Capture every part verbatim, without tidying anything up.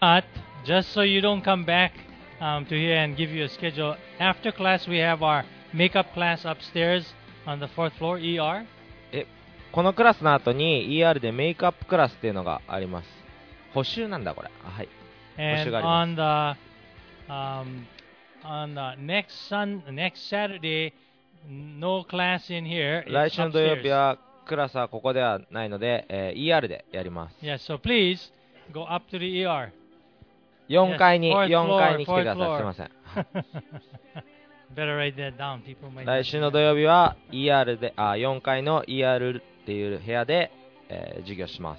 But just so you don't come back um, to here and give you a schedule, after class we have our makeup class upstairs on the fourth floor, E R. え、このクラスの後に イーアール でメイクアップクラスっていうのがあります。補習なんだこれ。あ、はい。補習 And がありま on す。 the um, on the next sun next Saturday, no class in here. 来 It's 週の土曜日 upstairs. はクラスはここではないので、えー イーアール でやります。 Yes, so please go up to the E R. よんかいに、 Yes, fourth よんかいに来て floor, ください。 fourth すいません。 Better write that down. People might. 来週の土曜日は イーアール で、あ、よんかいの イーアール っていう部屋で、えー授業します。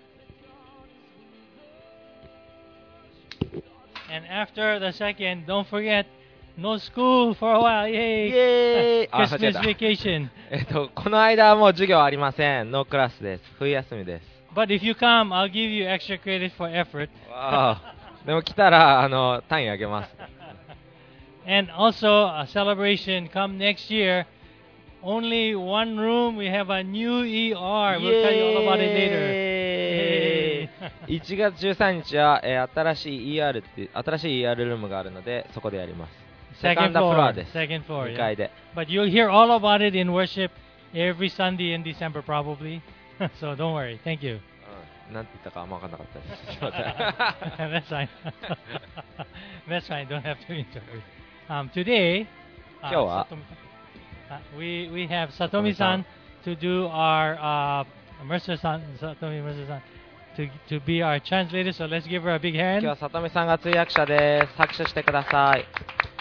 And after the second, don't forget, no school for a while. イ Yay! エーイあ、間違え Christmas た。 vacation. えっと、この間はもう授業ありません。ノークラスです。冬休みです。 But if you come, I'll give you extra credit for effort. わあ、でも来たら、あの、単位あげます。 And also a celebration come next year. Only one room. We have a new E R. We'll tell you all about it later. いちがつじゅうさんにちは、えー新しい イーアール って新しい イーアール ルームがあるので、そこでやります。セカン Second ドフロア floor. です。 Second floor. に Yeah. かいで。 But you'll hear all about it in worship every Sunday in December, probably. So don't worry. Thank you. うん、なんて言ったかあんま分かんなかったです。すいません。 That's fine. That's fine. Don't have to interrupt. Um, today, uh, 今日は Satomi- uh, we we have Satomi-san to do our uh, Mercer-san, Satomi Mercer-san, to to be our translator. So let's give her a big 今日 hand. は里見さんが通訳者です。拍手してください。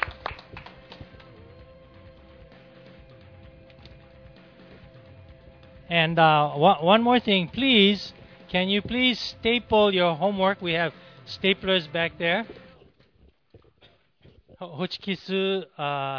And uh, one, one more thing, please. Can you please staple your homework? We have staplers back there. Ho- Hochikisu. Uh,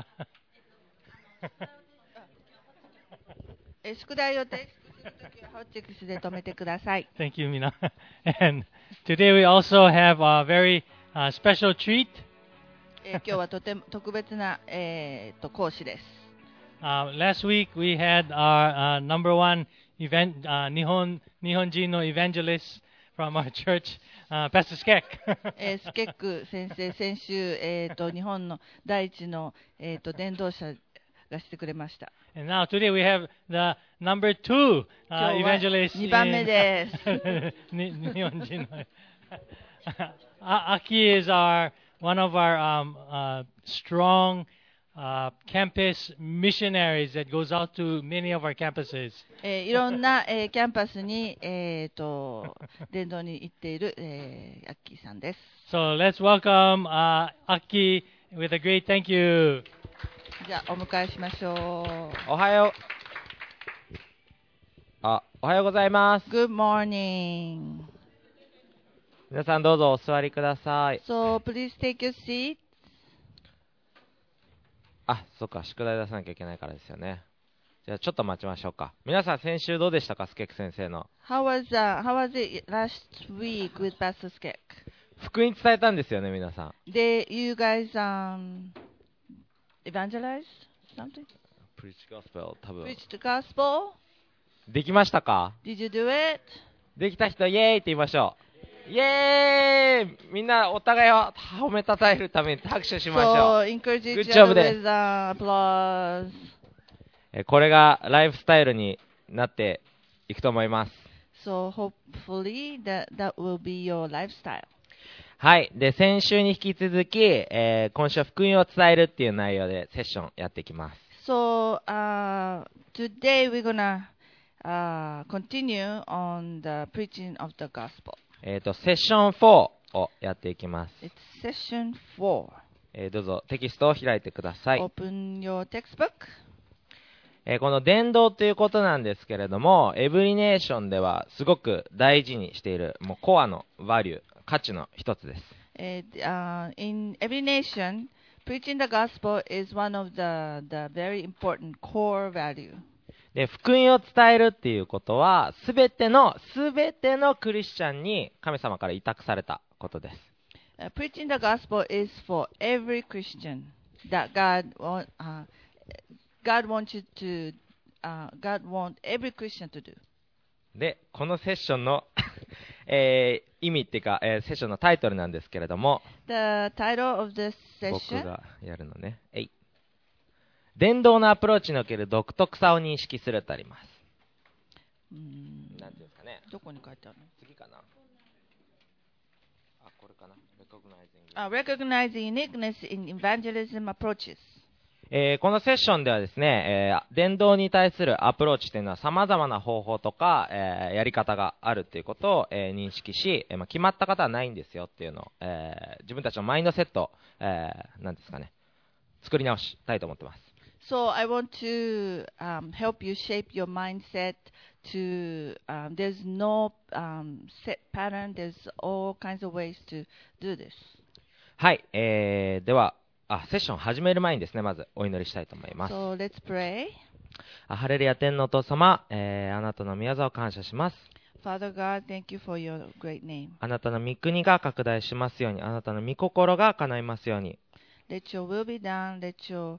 え宿題を提出するときはホッチキスで止めてください。 thank you, Mina. And today we also have a very uh, special treat. えー今日はとても特別な、えー、と講師です。 Uh, last week we had our uh, number one event, uh, Nihon Nihonjin no evangelist from our church, uh, Pastor Skek. えースケック先生、先週、えー、と日本の第一の、えー、と伝道者がしてくれました。 And now today we have the number two 今 uh, 日は evangelist にばんめ in です。 Ni- Nihonjin. A- Aki is our one of our um, uh, strong uh, campus missionaries that goes out to many of our campuses. えーいろんな、えーキャンパスに、えー、と伝道に行っている、えーアッキーさんです。 So let's welcome uh, Aki with a great thank you. じゃあお迎えしましょおはよう。あ、おはようございます。 う。Good morning. 皆さんどうぞお座りください。 So please take your seat. あ、そっか、宿題出さなきゃいけないからですよね。じゃあちょっと待ちましょうか。皆さん先週どうでしたか、スケック先生の。 How was, uh, how was it last week with Pastor Skek? 福音伝えたんですよね、皆さん。 Did you guys um, evangelize something? Preach gospel 多分。 Preach the gospel? できましたか？ Did you do it? できた人イエーイって言いましょう。イエーイ、みんなお互いを褒めたたえるために拍手しましょ So う。 encourage each Good job other です。 with uh, applause. えこれがライフスタイルになっていくと思います。 So hopefully that, that will be your lifestyle. はい。で、先週に引き続き、えー今週は福音を伝えるっていう内容でセッションやっていきます。 So uh, today we're gonna uh, continue on the preaching of the gospel. えっ、と、セッションフォーをやっていきます。 It's session four. えーどうぞテキストを開いてください。 Open your textbook. えーこの伝道ということなんですけれども、エブリネーションではすごく大事にしている、もうコアのバリュー、価値の一つです。 And, uh, in every nation, preaching the gospel is one of the, the very important core value. で、福音を伝えるっていうことは、すべての、すべてのクリスチャンに神様から委託されたことです。 Uh, preaching the gospel is for every Christian that God want, uh, God wants you to, uh, God want every Christian to do. で、このセッションのえー意味っていうか、えーセッションのタイトルなんですけれども、 The title of this 僕 session がやるのね。えい。伝道のアプローチにおける独特さを認識するとあります。 うーんなんていうんですかね。 どこに書いてあるの？ 次かな。あ、これかな。Recognizing。 あ Recognize uniqueness in evangelism approaches。 えーこのセッションではですね、えー伝道に対するアプローチというのは様々な方法とか、えーやり方があるということを、えー認識し、えーまあ、決まった方はないんですよっていうのを、えー自分たちのマインドセット、えーなんですかね、作り直したいと思ってます。 So I want to um, help you shape your mindset to, um, there's no um, set pattern, there's all kinds of ways to do this. はい、えーではあ、セッション始める前にですね、まずお祈りしたいと思います。 So let's pray. あハレルヤ天のお父様、えーあなたの宮座を感謝します。 Father God, thank you for your great name. あなたの御国が拡大しますように、あなたの御心が叶いますように。 Let your will be done, let your,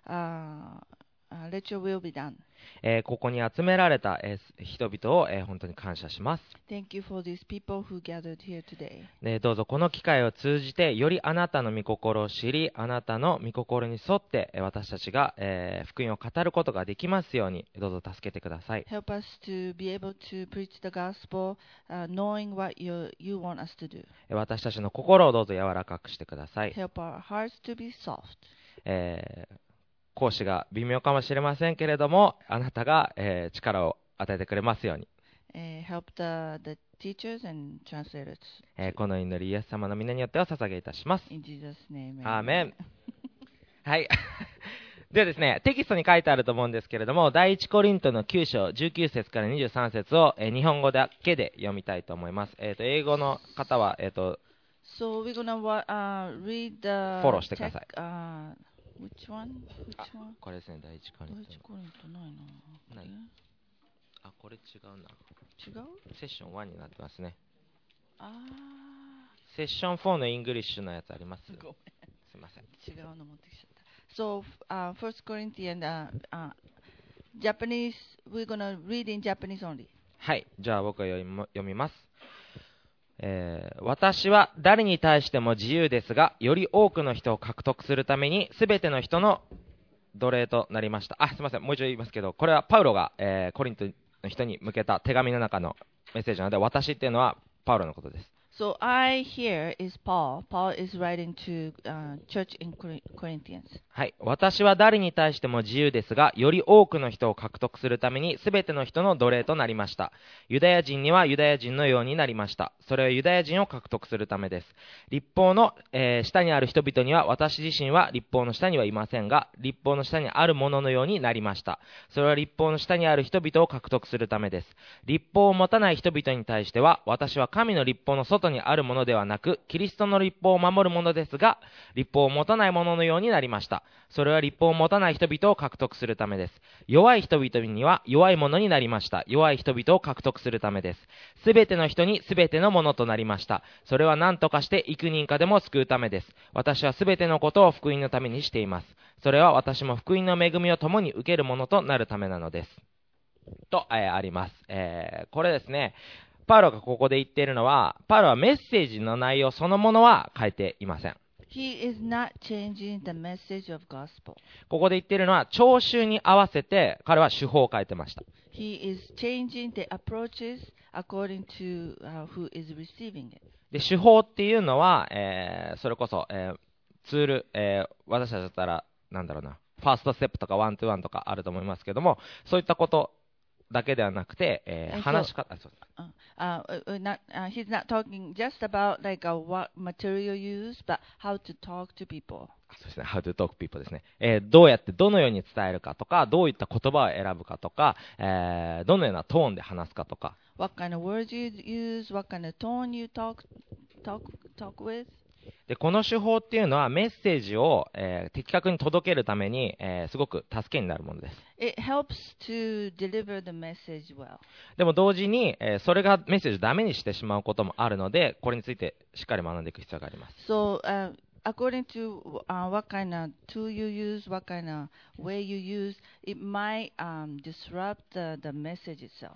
uh, uh, let your will be done. えーここに集められた、えー人々を、えー本当に感謝します。 Thank you for these people who gathered here today. ね、どうぞこの機会を通じてよりあなたの御心を知り、あなたの御心に沿ってえー私たちが、えー福音を語ることができますように、どうぞ助けてください。 Help us to be able to preach the gospel, uh, knowing what you, you want us to do. えー私たちの心をどうぞ柔らかくしてください。 Help our hearts to be soft. えー講師が微妙かもしれませんけれども、あなたが、えー力を与えてくれますように、 Uh, help the, the teachers and translators. えーこの祈りイエス様の皆によってお捧げいたします。 In Jesus' name. アーメン。はいではですね、テキストに書いてあると思うんですけれども、第一コリントのきゅう章じゅうきゅう節からにじゅうさん節を、えー日本語だけで読みたいと思います。えーと英語の方は、えーと So we're gonna wa- uh, read the フォローしてください。 text, uh, which one? Which あ one? これですね、第一コリント第一コリントないな。 ないあ、これ違うな。 違う？ セッションワンになってますね。 あセッションフォーのイングリッシュのやつあります？ ー、ごめん。 すいません。 違うの持ってきちゃった。So, uh, First Corinthians, uh, uh, Japanese, we're gonna read in Japanese only. はい、じゃあ僕は読み読みます。えー私は誰に対しても自由ですが、より多くの人を獲得するために、すべての人の奴隷となりました。あ、すみません、もう一度言いますけど、これはパウロが、えーコリントの人に向けた手紙の中のメッセージなので、私っていうのはパウロのことです。 So I here is Paul. Paul is writing to uh, church in Cor- Corinthians. はい、私は誰に対しても自由ですが、より多くの人を獲得するために、すべての人の奴隷となりました。ユダヤ人にはユダヤ人のようになりました。それはユダヤ人を獲得するためです。律法の、えー下にある人々には、私自身は律法の下にはいませんが、律法の下にあるもののようになりました。それは律法の下にある人々を獲得するためです。律法を持たない人々に対しては、私は神の律法の外にあるものではなく、キリストの律法を守るものですが、律法を持たないもののようになりました。それは律法を持たない人々を獲得するためです。弱い人々には弱いものになりました。弱い人々を獲得するためです。すべての人にすべてのものとなりました。それは何とかして幾人かでも救うためです。私はすべてのことを福音のためにしています。それは私も福音の恵みを共に受けるものとなるためなのです。と、えーあります。えーこれですね、パウロがここで言っているのは、パウロはメッセージの内容そのものは変えていません。 He is not changing the message of gospel. ここで言っているのは、聴衆に合わせて彼は手法を変えてました。 He is changing the approaches according to uh, who is receiving it. で手法っていうのは、えーそれこそ、えーツール、えー私たちだったらなんだろうな、ファーストステップとかワントゥワンとかあると思いますけども、そういったことだけではなくて、えーえそう話し方、そう Uh, uh, uh, not, uh, he's not talking just about like uh, what material use, but how to talk to people. そうですね、How to talk people ですね、えーどうやってどのように伝えるかとか、どういった言葉を選ぶかとか、えーどのようなトーンで話すかとか、 What kind of words you use, what kind of tone you talk talk talk with. でこの手法っていうのはメッセージを、えー的確に届けるために、えーすごく助けになるものです。 It helps to deliver the message well. でも同時に、えーそれがメッセージをダメにしてしまうこともあるので、これについてしっかり学んでいく必要があります。 So, uh, according to uh, what kind of tool you use, what kind of way you use, it might um, disrupt the, the message itself.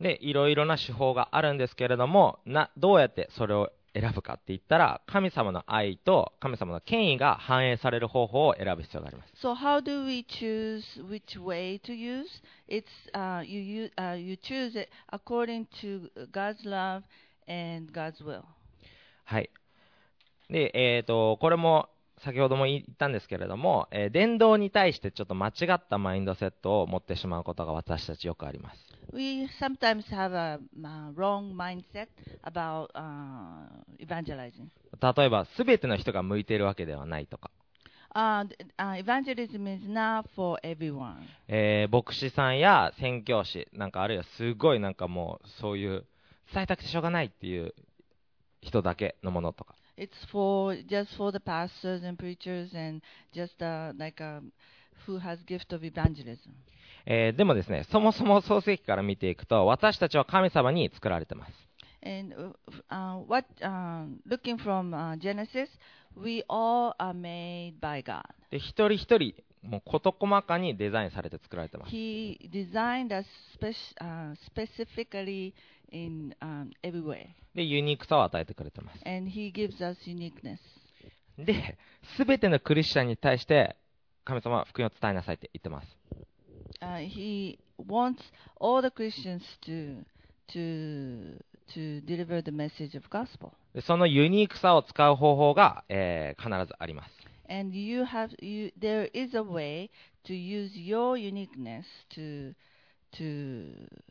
で、いろいろな手法があるんですけれども、な、どうやってそれを選ぶかって言ったら、神様の愛と神様の権威が反映される方法を選ぶ必要があります。 So how do we choose which way to use? It's uh, you, you, uh, you choose it according to God's love and God's will. はい。で、えっと、これも先ほども言ったんですけれども、えー伝道に対してちょっと間違ったマインドセットを持ってしまうことが私たちよくあります。 We sometimes have a uh, wrong mindset about uh, evangelizing. 例えば、すべての人が向いているわけではないとか、 Uh, th- uh, evangelism is not for everyone. えー牧師さんや宣教師、なんかあるいはすごいなんかもうそういう伝えたくてしょうがないっていう人だけのものとか、 It's for just for the pastors and preachers and just uh, like uh, who has gift of evangelism. えーでもですね、そもそも創世記から見ていくと、私たちは神様に作られてます。 And uh, uh, what uh, looking from uh, Genesis, we all are made by God. で、一人一人もう事細かにデザインされて作られてます。 He designed us spec- uh, specifically in um, every way, で、ユニークさを与えてくれてます。 and He gives us uniqueness. で、すべてのクリスチャンに対して神様は福音を伝えなさいって言ってます。 Uh, he wants all the Christians to to to deliver the message of gospel. で、そのユニークさを使う方法が、えー必ずあります。 And you have you there is a way to use your uniqueness to to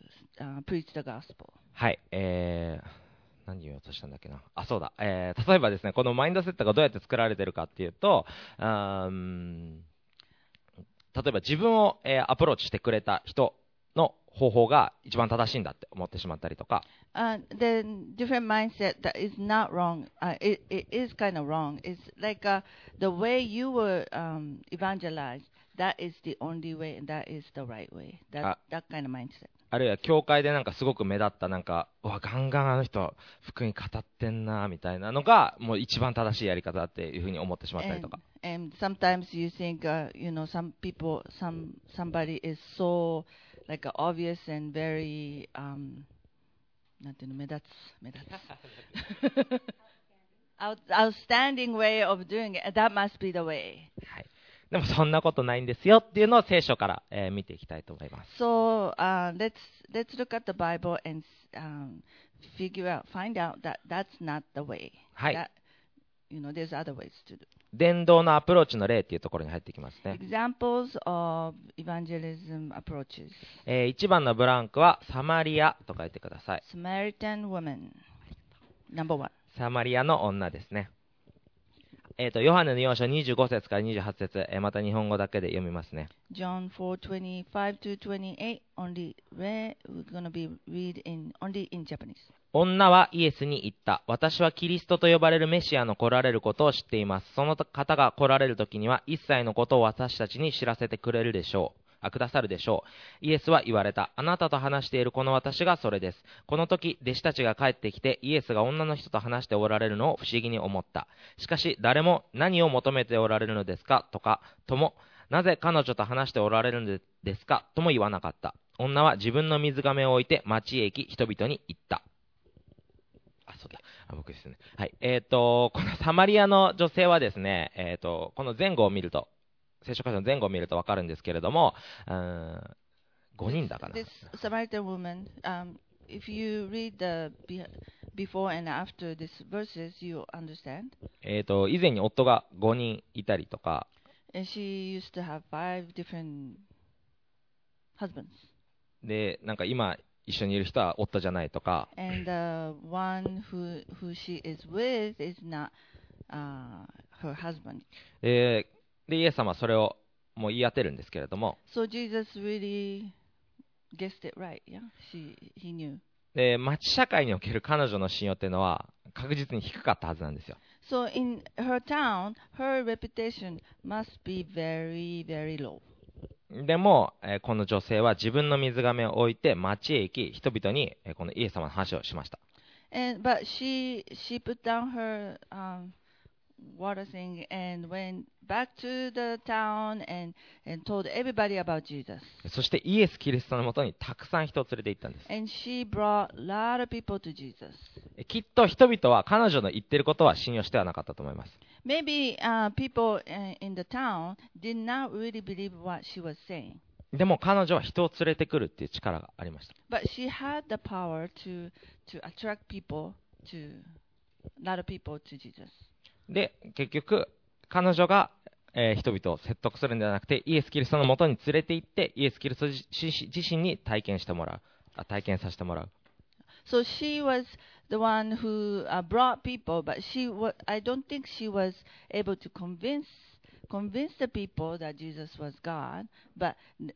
uh, preach the gospel. はい、えー、何言おうとしたんだっけな。あ、そうだ。えー、例えばですね、このマインドセットがどうやって作られてるかっていうと、あーん例えば自分を、えーアプローチしてくれた人の方法が一番正しいんだって思ってしまったりとか、 Uh, the different mindset that is not wrong. Uh, it, it is kind of wrong. It's like uh, the way you were um, evangelized. That is the only way, and that is the right way. That Ah. that kind of mindset. あるいは教会でなんかすごく目立ったなんか、うわ、ガンガンあの人、福音語ってんな、みたいなのが、もう一番正しいやり方だっていうふうに思ってしまったりと And, か。 and sometimes you think, uh, you know, some people, some somebody is so like uh, obvious and very um, なんていうの、目立つ、目立つ。Out, outstanding way of doing it. That must be the way. はい。でもそんなことないんですよっていうのを聖書から、えー見ていきたいと思います。 So uh, let's let's look at the Bible and um, figure out, find out that that's not the way. はい。 That, you know, there's other ways to do. 伝道のアプローチの例っていうところに入ってきますね。 Examples of evangelism approaches. えー、いちばんのブランクはサマリアと書いてください。 Samaritan woman. Number one. サマリアの女ですね。えっ、と、ヨハネのよん章にじゅうご節からにじゅうはち節、えーまた日本語だけで読みますね。 John four twenty-five to twenty-eight. Only read, we're gonna be read in only in Japanese. 女はイエスに言った。私はキリストと呼ばれるメシアの来られることを知っています。その方が来られる時には一切のことを私たちに知らせてくれるでしょう。あ、くださるでしょう。イエスは言われた。あなたと話しているこの私がそれです。この時、弟子たちが帰ってきて、イエスが女の人と話しておられるのを不思議に思った。しかし、誰も何を求めておられるのですかとか、とも、なぜ彼女と話しておられるのですかとも言わなかった。女は自分の水亀を置いて町へ行き、人々に言った。あ、そうだ。あ、僕ですね。はい。えっ、と、このサマリアの女性はですね、えっ、と、この前後を見ると、聖書箇所の前後を見るとわかるんですけれども、うーん、ごにんだかな。 This Samaritan woman, um, if you read the be- before and after these verses, you understand. えっ、と、以前に夫がごにんいたりとか、 And she used to have five different husbands. で、なんか今一緒にいる人は夫じゃないとか、 And the one who, who she is with is not uh, her husband. で、でイエス様はそれをもう言い当てるんですけれども、 So Jesus really guessed it right, yeah? She, he knew. で、町社会における彼女の信用っていうのは確実に低かったはずなんですよ。 So in her town, her reputation must be very, very low. でも、えーこの女性は自分の水亀を置いて町へ行き、人々に、えーこのイエス様の話をしました。 And but she she put down her um, water thing and went back to the town and, and told everybody about Jesus. そしてイエス・キリストのもとにたくさん人を連れて行ったんです。 And she brought a lot of people to Jesus. きっと人々は彼女の言ってることは信用してはなかったと思います。 Maybe uh, people uh, in the town did not really believe what she was saying. でも彼女は人を連れてくるっていう力がありました。 But she had the power to, to attract people to, a lot of people to Jesus. で、結局、彼女が、えー人々を説得するんではなくて、イエス・キリストのもとに連れて行って、イエス・キリスト自自身に体験してもらう。あ、体験させてもらう。 So she was the one who uh, brought people, but she wa- I don't think she was able to convince convince the people that Jesus was God, but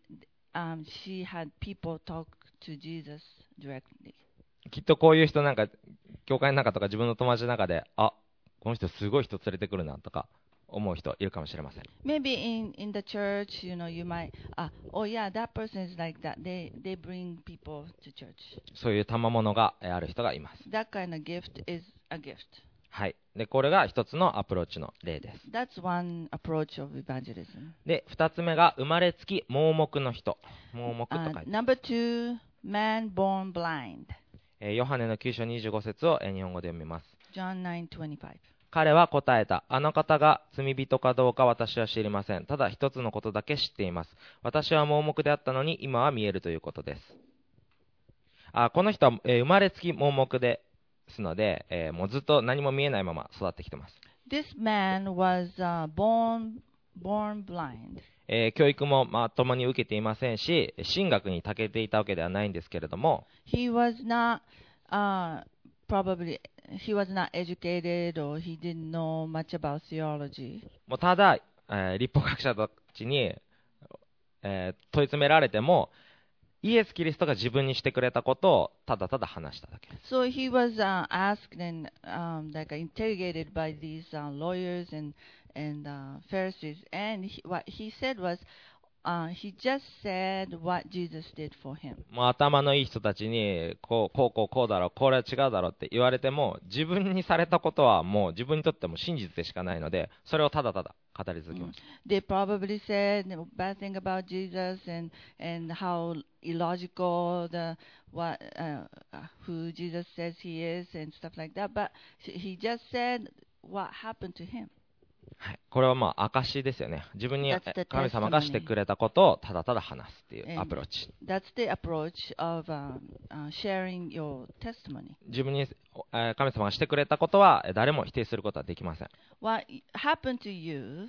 um, she had people talk to Jesus directly. きっとこういう人なんか、教会の中とか自分の友達の中で、あ、この人すごい人連れてくるなとか思う人いるかもしれません。 Maybe in, in the church, you know, you might, uh, oh yeah, that person is like that. They they bring people to church. そういう賜物がえーある人がいます。 That kind of gift is a gift. はい。で、これが一つのアプローチの例です。 That's one approach of evangelism. で、二つ目が生まれつき盲目の人。盲目と Uh, 書いて、 number two, man born blind. えーヨハネのきゅう章にじゅうご節をえー日本語で読みます。 John nine twenty-five. 彼は答えた。あの方が罪人かどうか私は知りません。ただ一つのことだけ知っています。私は盲目であったのに今は見えるということです。あ、この人は、えー生まれつき盲目ですので、えーもうずっと何も見えないまま育ってきてます。 This man was uh, born born blind. えー教育もまともに受けていませんし、神学に長けていたわけではないんですけれども、 He was not uh, probably he was not educated or he didn't know much about theology. もうただ、えー立法学者たちに、えー問い詰められても、イエス・キリストが自分にしてくれたことをただただ話しただけ。 So he was uh, asked and um, like interrogated by these uh, lawyers and and uh, Pharisees, and he, what he said was, uh, he just said what Jesus did for him. もう頭のいい人たちにこうこうこうこうだろう、これは違うだろうって言われても、自分にされたことはもう自分にとっても真実でしかないので、それをただただ語り続けます。 They probably said a bad thing about Jesus and and how illogical the what uh, who Jesus says he is and stuff like that. But he just said what happened to him. はい、これはまあ証ですよね。自分に That's the 神様がしてくれたことをただただ話すっていう And アプローチ。 That's the approach of um, uh, sharing your testimony. 自分にえー神様がしてくれたことはえー誰も否定することはできません。 What happened to you,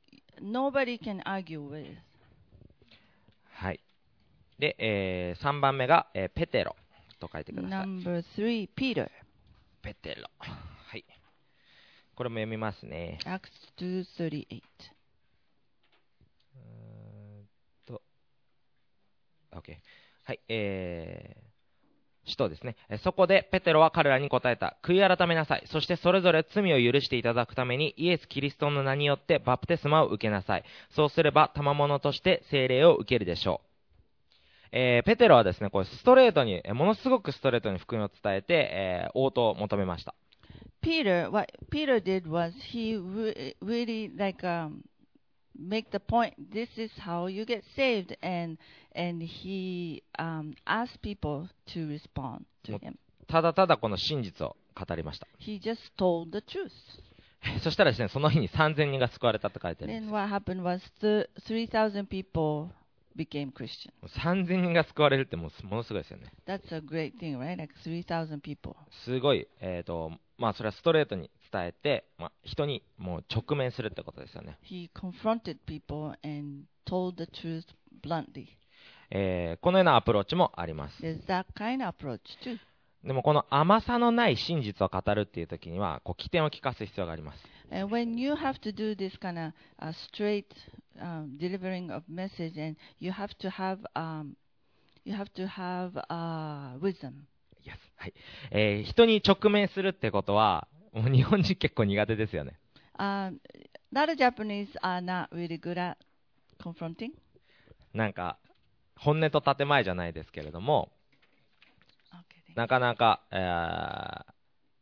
nobody can argue with. はい。で、えーさんばんめが、えーペテロと書いてください。 Number three, Peter. ペテロ。はい。これも読みますね。 Acts two thirty-eight. うーんと、OK。はい、えー、使徒ですね。えそこでペテロは彼らに答えた。悔い改めなさい。そしてそれぞれ罪を許していただくためにイエス・キリストの名によってバプテスマを受けなさい。そうすれば賜物として聖霊を受けるでしょう。えー、ペテロはですね、これストレートに、ものすごくストレートに福音を伝えて、えー、応答を求めました。 Peter, what Peter did was he re- really like um, make the point. This is how you get saved, and and he um, asked people to respond to him. ただただこの真実を語りました。 He just told the truth. そしたらですね、その日にさんぜんにんが救われたと書いてあるんで Then what happened was th- three thousand people became Christian. す。さんぜんにんが救われるってもうものすごいですよね。 That's a great thing, right? Like three thousand people. すごい、えーとまあ、それはストレートに伝えて、まあ、人にもう直面するってことですよね。 He confronted people and told the truth bluntly. えーこのようなアプローチもあります。 There's that kind of approach too. でもこの甘さのない真実を語るっていう時にはこう起点を聞かす必要があります。 And when you have to do this kind of uh, straight um, delivering of message, and you have to have um, you have to have uh, wisdom. Yes. はいえー人に直面するってことはもう日本人結構苦手ですよね。 Um, a lot of Japanese are not really good at confronting. なんか本音と建前じゃないですけれども、 Okay. なかなか、えー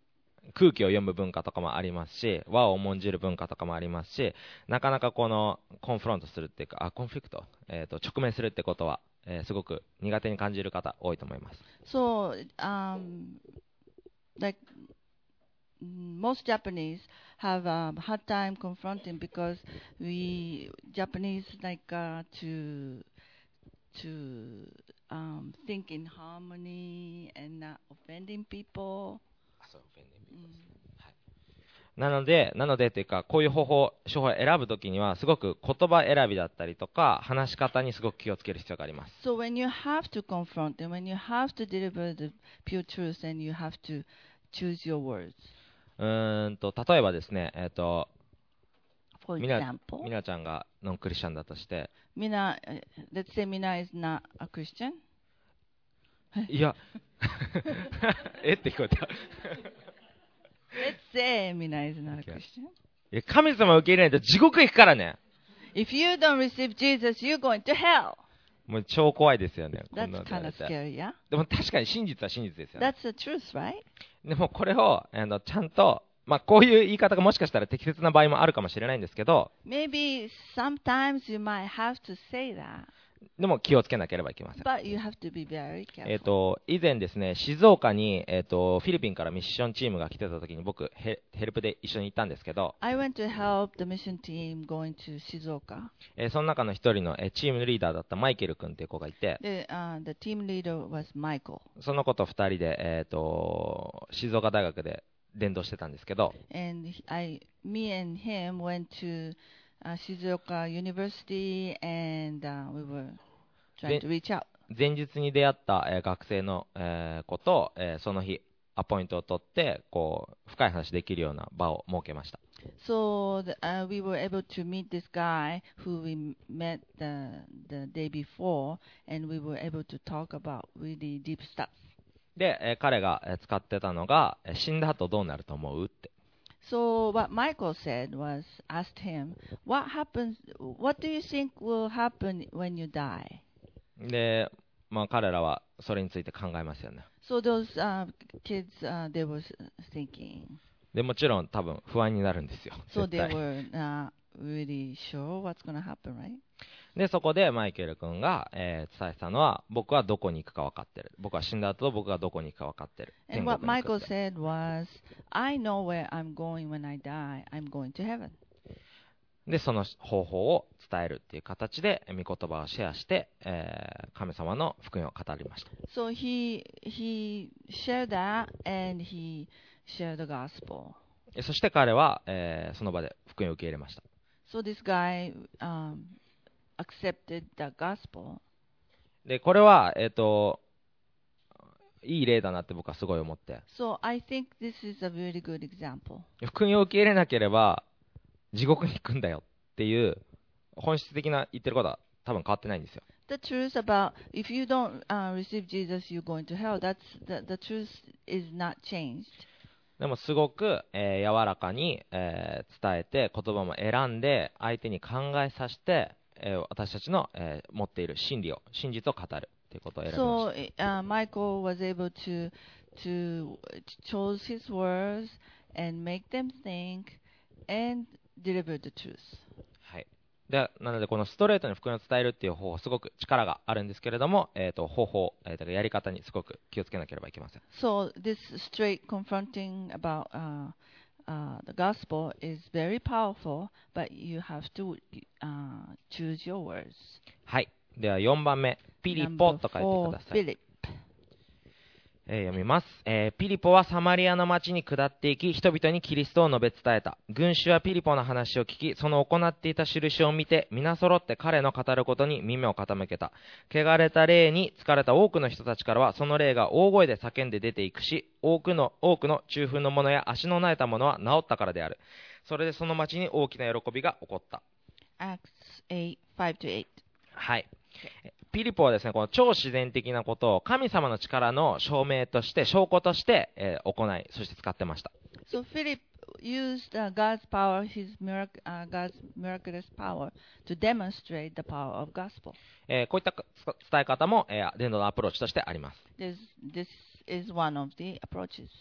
空気を読む文化とかもありますし、和を重んじる文化とかもありますし、なかなかこのコンフロントするっていうか、あコンフリクト、えーと、直面するってことは、えー、すごく苦手に感じる方多いと思います。 So, um, like most Japanese have a hard time confronting because we Japanese like uh, to to um, think in harmony and not offending people. なので、なのでというか、こういう方法、手法を選ぶときには、すごく言葉選びだったりとか、話し方にすごく気をつける必要があります。 So when you have to confront and when you have to deliver the pure truth, then you have to choose your words. うーんと、例えばですね、えっと、 For みな、 example, みなちゃんがノンクリスチャンだとして、 Mina, uh, let's say Mina is not a Christian. いや、えって聞こえた。 Let's say Mina is not a Okay. Christian. いや神様を受け入れないと地獄行くからね。 If you don't receive Jesus, you're going to hell. もう超怖いですよね。こん That's なの言わ kind れ of て scary, yeah? でも確かに真実は真実ですよね。 That's the truth, right? でもこれをあのちゃんと、まあ、こういう言い方がもしかしたら適切な場合もあるかもしれないんですけど、 Maybe sometimes you might have to say that, でも気をつけなければいけません。 but you have to be very えっ careful. と、以前ですね、静岡に、えっと、フィリピンからミッションチームが来てた時に僕ヘ、ヘルプで一緒に行ったんですけど、 I went to help the mission team going to Shizuoka. えーその中の一人の、えーチームリーダーだったマイケル君っていう子がいて、 The, uh, the team leader was Michael. その子と二人で、えっと、静岡大学で伝道してたんですけど、 And he- I, me and him went to uh, Shizuoka University, and uh, we were trying to reach out. 前日に出会った、えー学生の、えー子と、えーその日アポイントを取ってこう深い話できるような場を設けました。 So the, uh, we were able to meet this guy who we m- met the the day before, and we were able to talk about really deep stuff. で、えー彼がえー使ってたのが、えー死んだ後どうなると思うって。 So what Michael said was, asked him, "What happens? What do you think will happen when you die?" で、まあ、彼らはそれについて考えますよね。 So those uh, kids, uh, they were thinking. でもちろん多分不安になるんですよ。 So 絶 they 対 were not really sure what's going to happen, right? でそこでマイケル君が、えー伝えてたのは、僕はどこに行くか分かってる。僕は死んだ後僕がどこに行くか分かってる。 And 天 what 国に行く Michael って said was, "I know where I'm going when I die. I'm going to heaven." でその方法を伝えるっていう形で御言葉をシェアして、えー神様の福音を語りました。 So he he shared that, and he shared the gospel. えそして彼は、えーその場で福音を受け入れました。 So this guy um, accepted the gospel. でこれは、えー、といい例だなって僕はすごい思って、 So I think this is a really good example. 福音を受け入れなければ地獄に行くんだよっていう本質的な言ってることは多分変わってないんですよ。 The truth about if you don't uh, receive Jesus, you're going to hell. That's the, the truth is not changed. でもすごく、えー柔らかに、えー伝えて言葉も選んで相手に考えさせて、えー私たちの、えー持っている真理を真実を語るということを選びました。 So uh, Michael was able to to choose his words and make them think and deliver the truth. はい、でなのでこのストレートに福音を伝えるっていう方法すごく力があるんですけれども、えー、と方法、えー、だからやり方にすごく気をつけなければいけません。 So this straight confronting about uh, uh, the gospel is very powerful, but you have to uh, choose your words. はい、ではよんばんめ、ピリポ Number と書いて four, ください。 Philip. えー読みます、えーピリポはサマリアの町に下っていき、人々にキリストを述べ伝えた。群衆はピリポの話を聞き、その行っていた印を見て、皆揃って彼の語ることに耳を傾けた。汚れた霊に疲れた多くの人たちからは、その霊が大声で叫んで出ていくし、多くの多くの中風の者や足のなえた者は治ったからである。それでその町に大きな喜びが起こった。 Acts eight, five to eight. はい。ピリポはですね、この超自然的なことを神様の力の証明として、証拠として、えー行い、そして使ってました。 So Philip used uh, God's power, his mirac- uh, God's miraculous power, to demonstrate the power of gospel. えーこういったつ伝え方も、えー伝道のアプローチとしてあります。 This this is one of the approaches.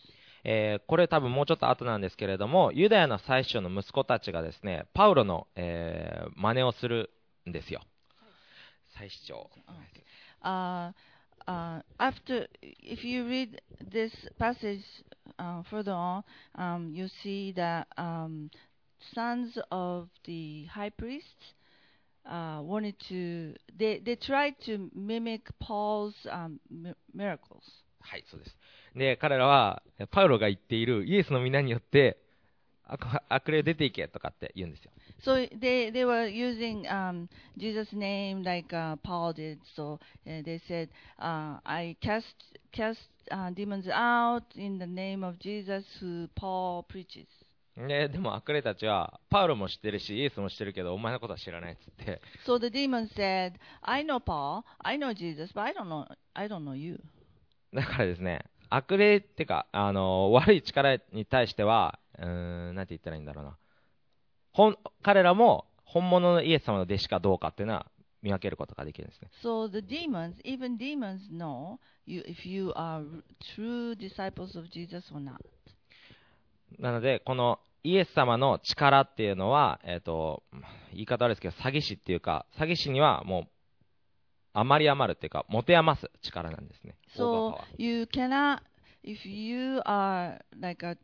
えーこれ多分もうちょっと後なんですけれども、ユダヤの最初の息子たちがですね、パウロの、えー真似をするんですよ。最初。 Uh, uh, after, if you read this passage uh, further on, um, you see that um, sons of the high priest uh, wanted to, they, they tried to mimic Paul's um, mi- miracles. はい、そうです。で、彼らは、パウロが言っているイエスの皆によって、悪悪霊出ていけとかって言うんですよ。 So they, they were using um, Jesus' name like uh, Paul did. So uh, they said, uh, I cast, cast uh, demons out in the name of Jesus who Paul preaches. で、でも悪霊たちは、パウロも知ってるし、イエスも知ってるけど、お前のことは知らないっつって、 So the demon said, I know Paul, I know Jesus, but I don't know, I don't know you. だからですね、悪霊ってか、あの、悪い力に対しては、うーん、なんて言ったらいいんだろうな。ほん彼らも本物のイエス様の弟子かどうかっていうのは見分けることができるんですね。 So the demons, even demons know you if you are true disciples of Jesus or not. なので、このイエス様の力っていうのは、えっと、言い方悪いですけど、詐欺師っていうか、詐欺師にはもう、余り余るっていうか、持て余す力なんですね。オーバー So パワー。 you cannot, if you are like a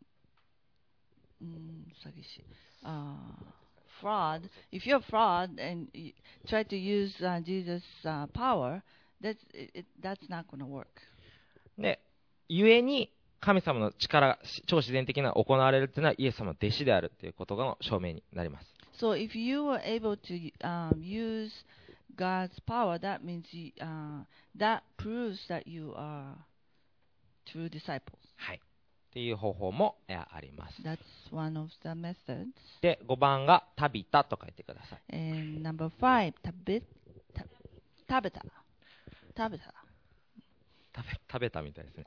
mm, 詐欺師 uh, fraud, if you're fraud and you try to use uh, Jesus' uh, power, that's it, it, that's not going to work. で、故に神様の力、超自然的な行われるっていうのはイエス様の弟子であるっていうことの証明になります。 So if you were able to um, use God's power, that means you, uh, that proves that you are true disciples. はい。っていう方法もえあります。 That's one of the methods. で、ごばんがタビタと書いてください。 And number five, tabit, tab, tabita. Tabita. 食べ、食べたみたいですね。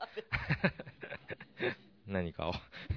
何かを。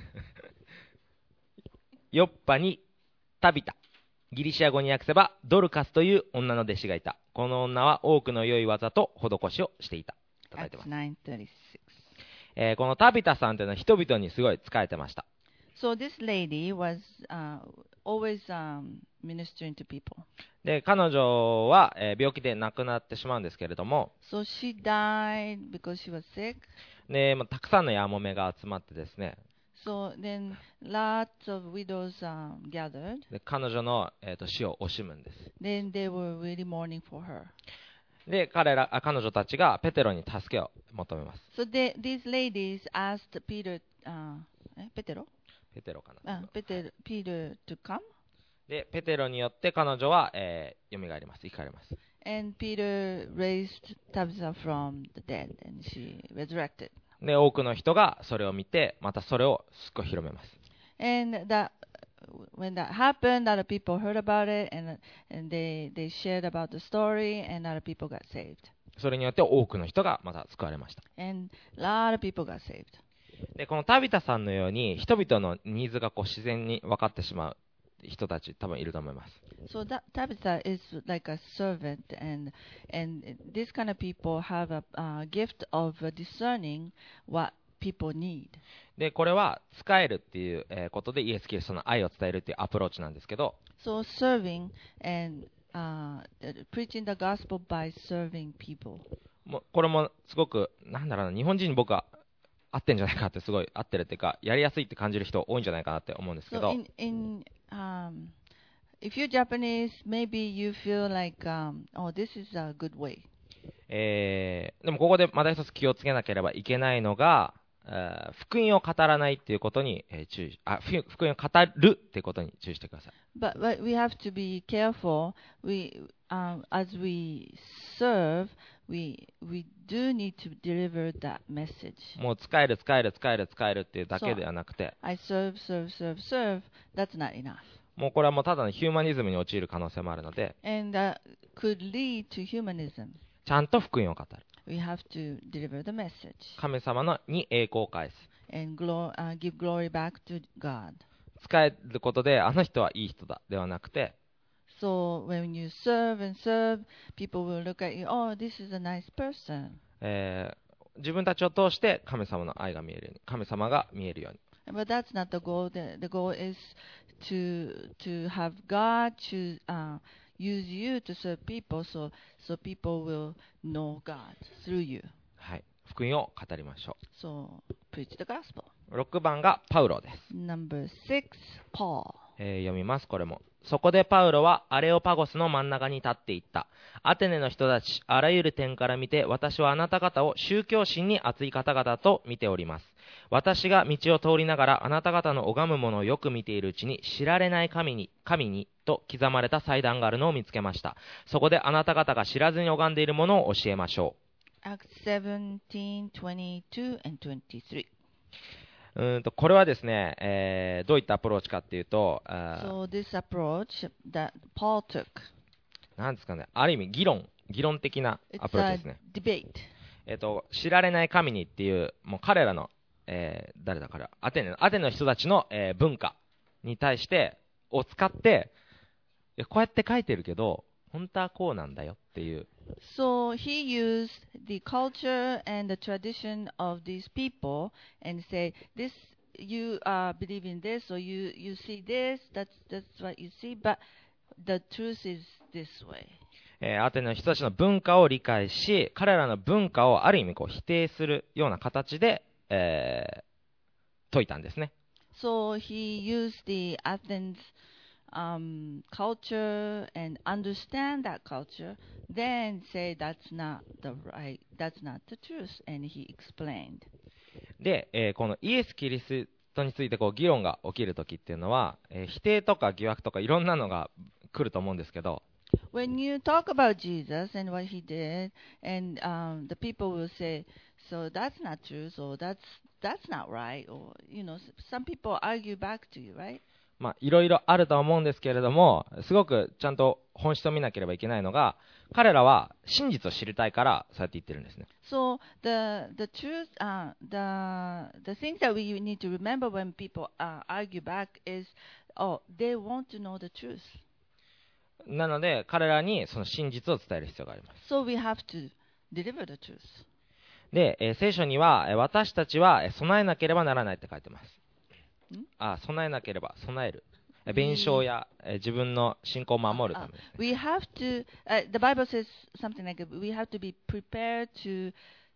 ヨッパにタビタ。ギリシア語に訳せばドルカスという女の弟子がいた。この女は多くの良い技と施しをしていた。と書いてま Acts す。 nine thirty-six. えーこのタビタさんというのは人々にすごい仕えてました。 So this lady was uh, always um, ministering to people. で、彼女は、えー病気で亡くなってしまうんですけれども、 So she died because she was sick. で、まあ、たくさんのヤモメが集まってですね、 So then lots of widows um, gathered. で彼女の、えーと死を惜しむんです。 Then they were really mourning for her. で、彼ら、あ彼女たちがペテロに助けを求めます。 So they, these ladies asked Peter, uh, eh, Petero? ペテロかな。 Uh, Peter, Peter to come. で、ペテロによって彼女は、えー、蘇ります。生かれます。 And Peter raised Tabitha from the dead, and she resurrected. で、多くの人がそれを見て、またそれをすっごい広めます。 And that when that happened, other people heard about it, and and they they shared about the story, and other people got saved. それによって多くの人がまた救われました。 And a lot of people got saved. で、このタビタさんのように人々のニーズがこう自然に分かってしまう人たち多分いると思います。 So that Tabitha is like a servant, and and this kind of people have a uh, gift of uh, discerning what people need. で、これは使えるっていうえーことでイエス・キリストの愛を伝えるっていうアプローチなんですけど、 So serving and uh, preaching the gospel by serving people. もうこれもすごくなんだろうな、日本人に僕は合ってんじゃないかってすごい合ってるっていうか、やりやすいって感じる人多いんじゃないかなって思うんですけ So ど、 in in um, if you're Japanese, maybe you feel like um, oh, this is a good way. えーでもここでまた一つ気をつけなければいけないのが、えー福音を語らないっていうことに、えー注意あふ福音を語るっていうことに注意してください。 But, but we have to be careful. We um, as we serve, we we do need to deliver that message. もう使える使える使える使えるっていうだけではなくて、 I serve, serve, serve, serve. That's not enough, もうこれはもうただのヒューマニズムに陥る可能性もあるので、 and that could lead to humanism. ちゃんと福音を語る。 We have to deliver the message 神様のに栄光を返す。 and glor- uh, give glory back to God. 使えることで、あの人はいい人だではなくて、 So when you serve and serve, people will look at you. Oh, this is a nice person. えー自分たちを通して神様の愛が見えるように、神様が見えるように。 But that's not the goal. The, the goal is to to have God choose, uh, use you to serve people, so so people will know God through you. はい、福音を語りましょ So preach the gospel. う。ろくばんがパウロです。 Number six, Paul. えー読みます。これも。そこでパウロはアレオパゴスの真ん中に立っていった。アテネの人たち、あらゆる点から見て、私はあなた方を宗教心に熱い方々と見ております。私が道を通りながらあなた方の拝むものをよく見ているうちに、知られない神に、神にと刻まれた祭壇があるのを見つけました。そこであなた方が知らずに拝んでいるものを教えましょう。 Acts seventeen, twenty-two and twenty-three. うーんとこれはですね、えーどういったアプローチかっていうと、あー So this approach that Paul took, なんですかね、ある意味議論、議論的な it's アプローチ a ですね。 debate. えっと、知られない神にっていう、もう彼らの、えー誰だ彼ら、アテネの、アテネの人たちの、えー文化に対して、を使って、いやこうやって書いてるけど、本当はこうなんだよっていう。 So he used the culture and the tradition of these people and say, this you uh, believe in this, or you, you see this, that's that's what you see, but the truth is this way. えーアテネの人たちの文化を理解し、彼らの文化をある意味こう否定するような形で、えー説いたんですね。 So he used the Athens um, culture and understand that culture, then say that's not the right, that's not the truth, and he explained. で、えーこのイエス・キリストについてこう議論が起きるときっていうのは、えー否定とか疑惑とかいろんなのが来ると思うんですけど、 When you talk about Jesus and what he did, and um, the people will say, so that's not true, so that's that's not right, or you know, s- some people argue back to you, right? まあいろいろあるとは思うんですけれども、すごくちゃんと本質を見なければいけないのが、彼らは真実を知りたいからそうやって言ってるんですね。 So the the truth, uh, the the things that we need to remember when people uh, argue back is, oh, they want to know the truth. なので彼らにその真実を伝える必要があります。 So we have to deliver the truth. で、えー聖書には、えー私たちはえー備えなければならないって書いてます。 んあ、備えなければ、備える。えー弁償や、えー自分の信仰を守るた Uh, めですね。 we have to. Uh, the Bible says something like we have to be prepared to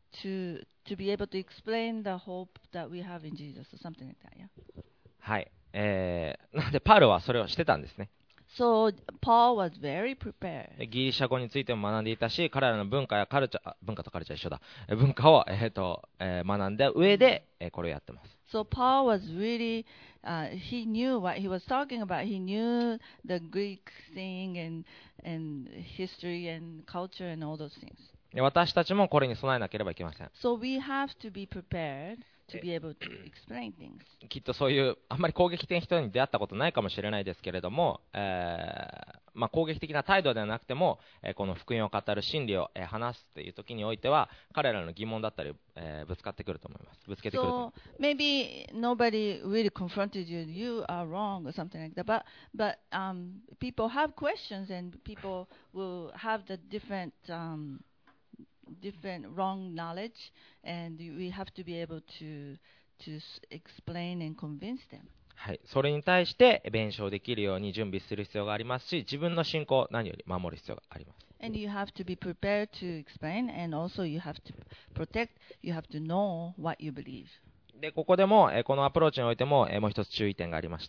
to to be able to explain the hope that we have in Jesus, or something like that. Yeah. はい。えーなので、パウロはそれをしてたんですね。 So Paul was very prepared. ギリシャ語についても学んでいたし、彼らの文化やカルチャー、あ文化とカルチャー一緒だ。えー文化を、えーとえー学んだ上で、えーこれをやってます。 So Paul was really, uh, he knew what he was talking about. He knew the Greek thing and and history and culture and all those things. で私たちもこれに備えなければいけません。 So we have to be prepared to be able to explain things. きっとそういうあんまり攻撃的な人に出会ったことないかもしれないですけれども、えーまあ、攻撃的な態度ではなくても、えーこの福音を語る真理を、えー話すという時においては彼らの疑問だったり、えーぶつかってくると思います。ぶつけてくると思い So maybe nobody really confronted you. You are wrong or something like that. But but um, people have questions and people will have the different um, different wrong knowledge, and we have to be able to to s- explain and convince them. はい、それに対して弁償できるように準備する必要がありますし、自分の信仰を何より守る必要があります。 And you have to be prepared to explain, and also you have to protect. You have to know what you believe. でここでも、えーこのアプローチにおいても、えーもう一つ注意点がありまして、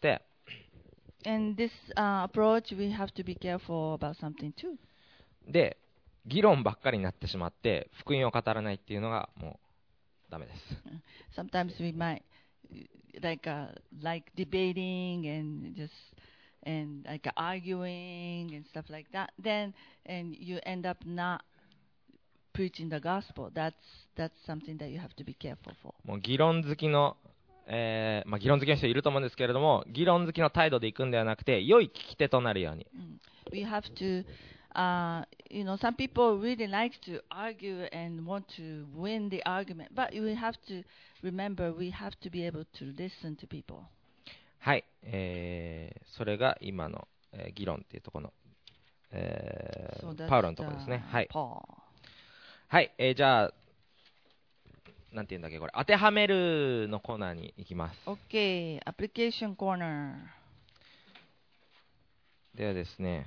And this uh, approach, we have to be careful about something too. で議論ばっかりになってしまって福音を語らないっていうのがもうダメです。 Sometimes we might like uh, like debating and just and like arguing and stuff like that. Then and you end up not preaching the gospel. That's that's something that you have to be careful for. もう議論好きの、えーまあ、議論好きの人いると思うんですけれども、議論好きの態度でいくんではなくて、良い聞き手となるように。 Mm. We have to, uh, you know, some people really like to argue and want to win the argument, but we have to remember we have to be able to listen to people. はい、えーそれが今の、えー議論っていうところの、えー So that's パウロのところですね。 uh, はい、 Paul. はい、えーじゃあなんていうんだっけこれ、当てはめるのコーナーに行きます。 Okay, application corner. ではですね、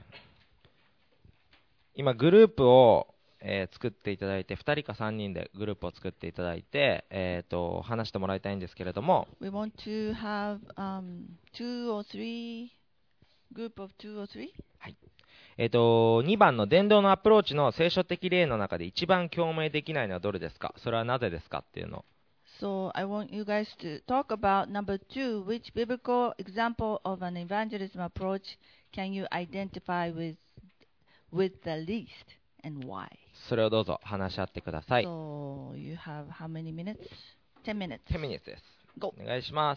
今グループを、えー作っていただいて、ふたりかさんにんでグループを作っていただいて、えー、と話してもらいたいんですけれども、 We want to have um, two or three, group of two or three. えー、とにばんの伝道のアプローチの聖書的例の中で一番共鳴できないのはどれですか、それはなぜですかっていうのを。 So I want you guys to talk about number two. Which biblical example of an evangelism approach can you identify with with the least and why? それをどうぞ話し合ってください。 So you have how many minutes? Ten minutes. じゅうミニッツです。 Go. お願いします。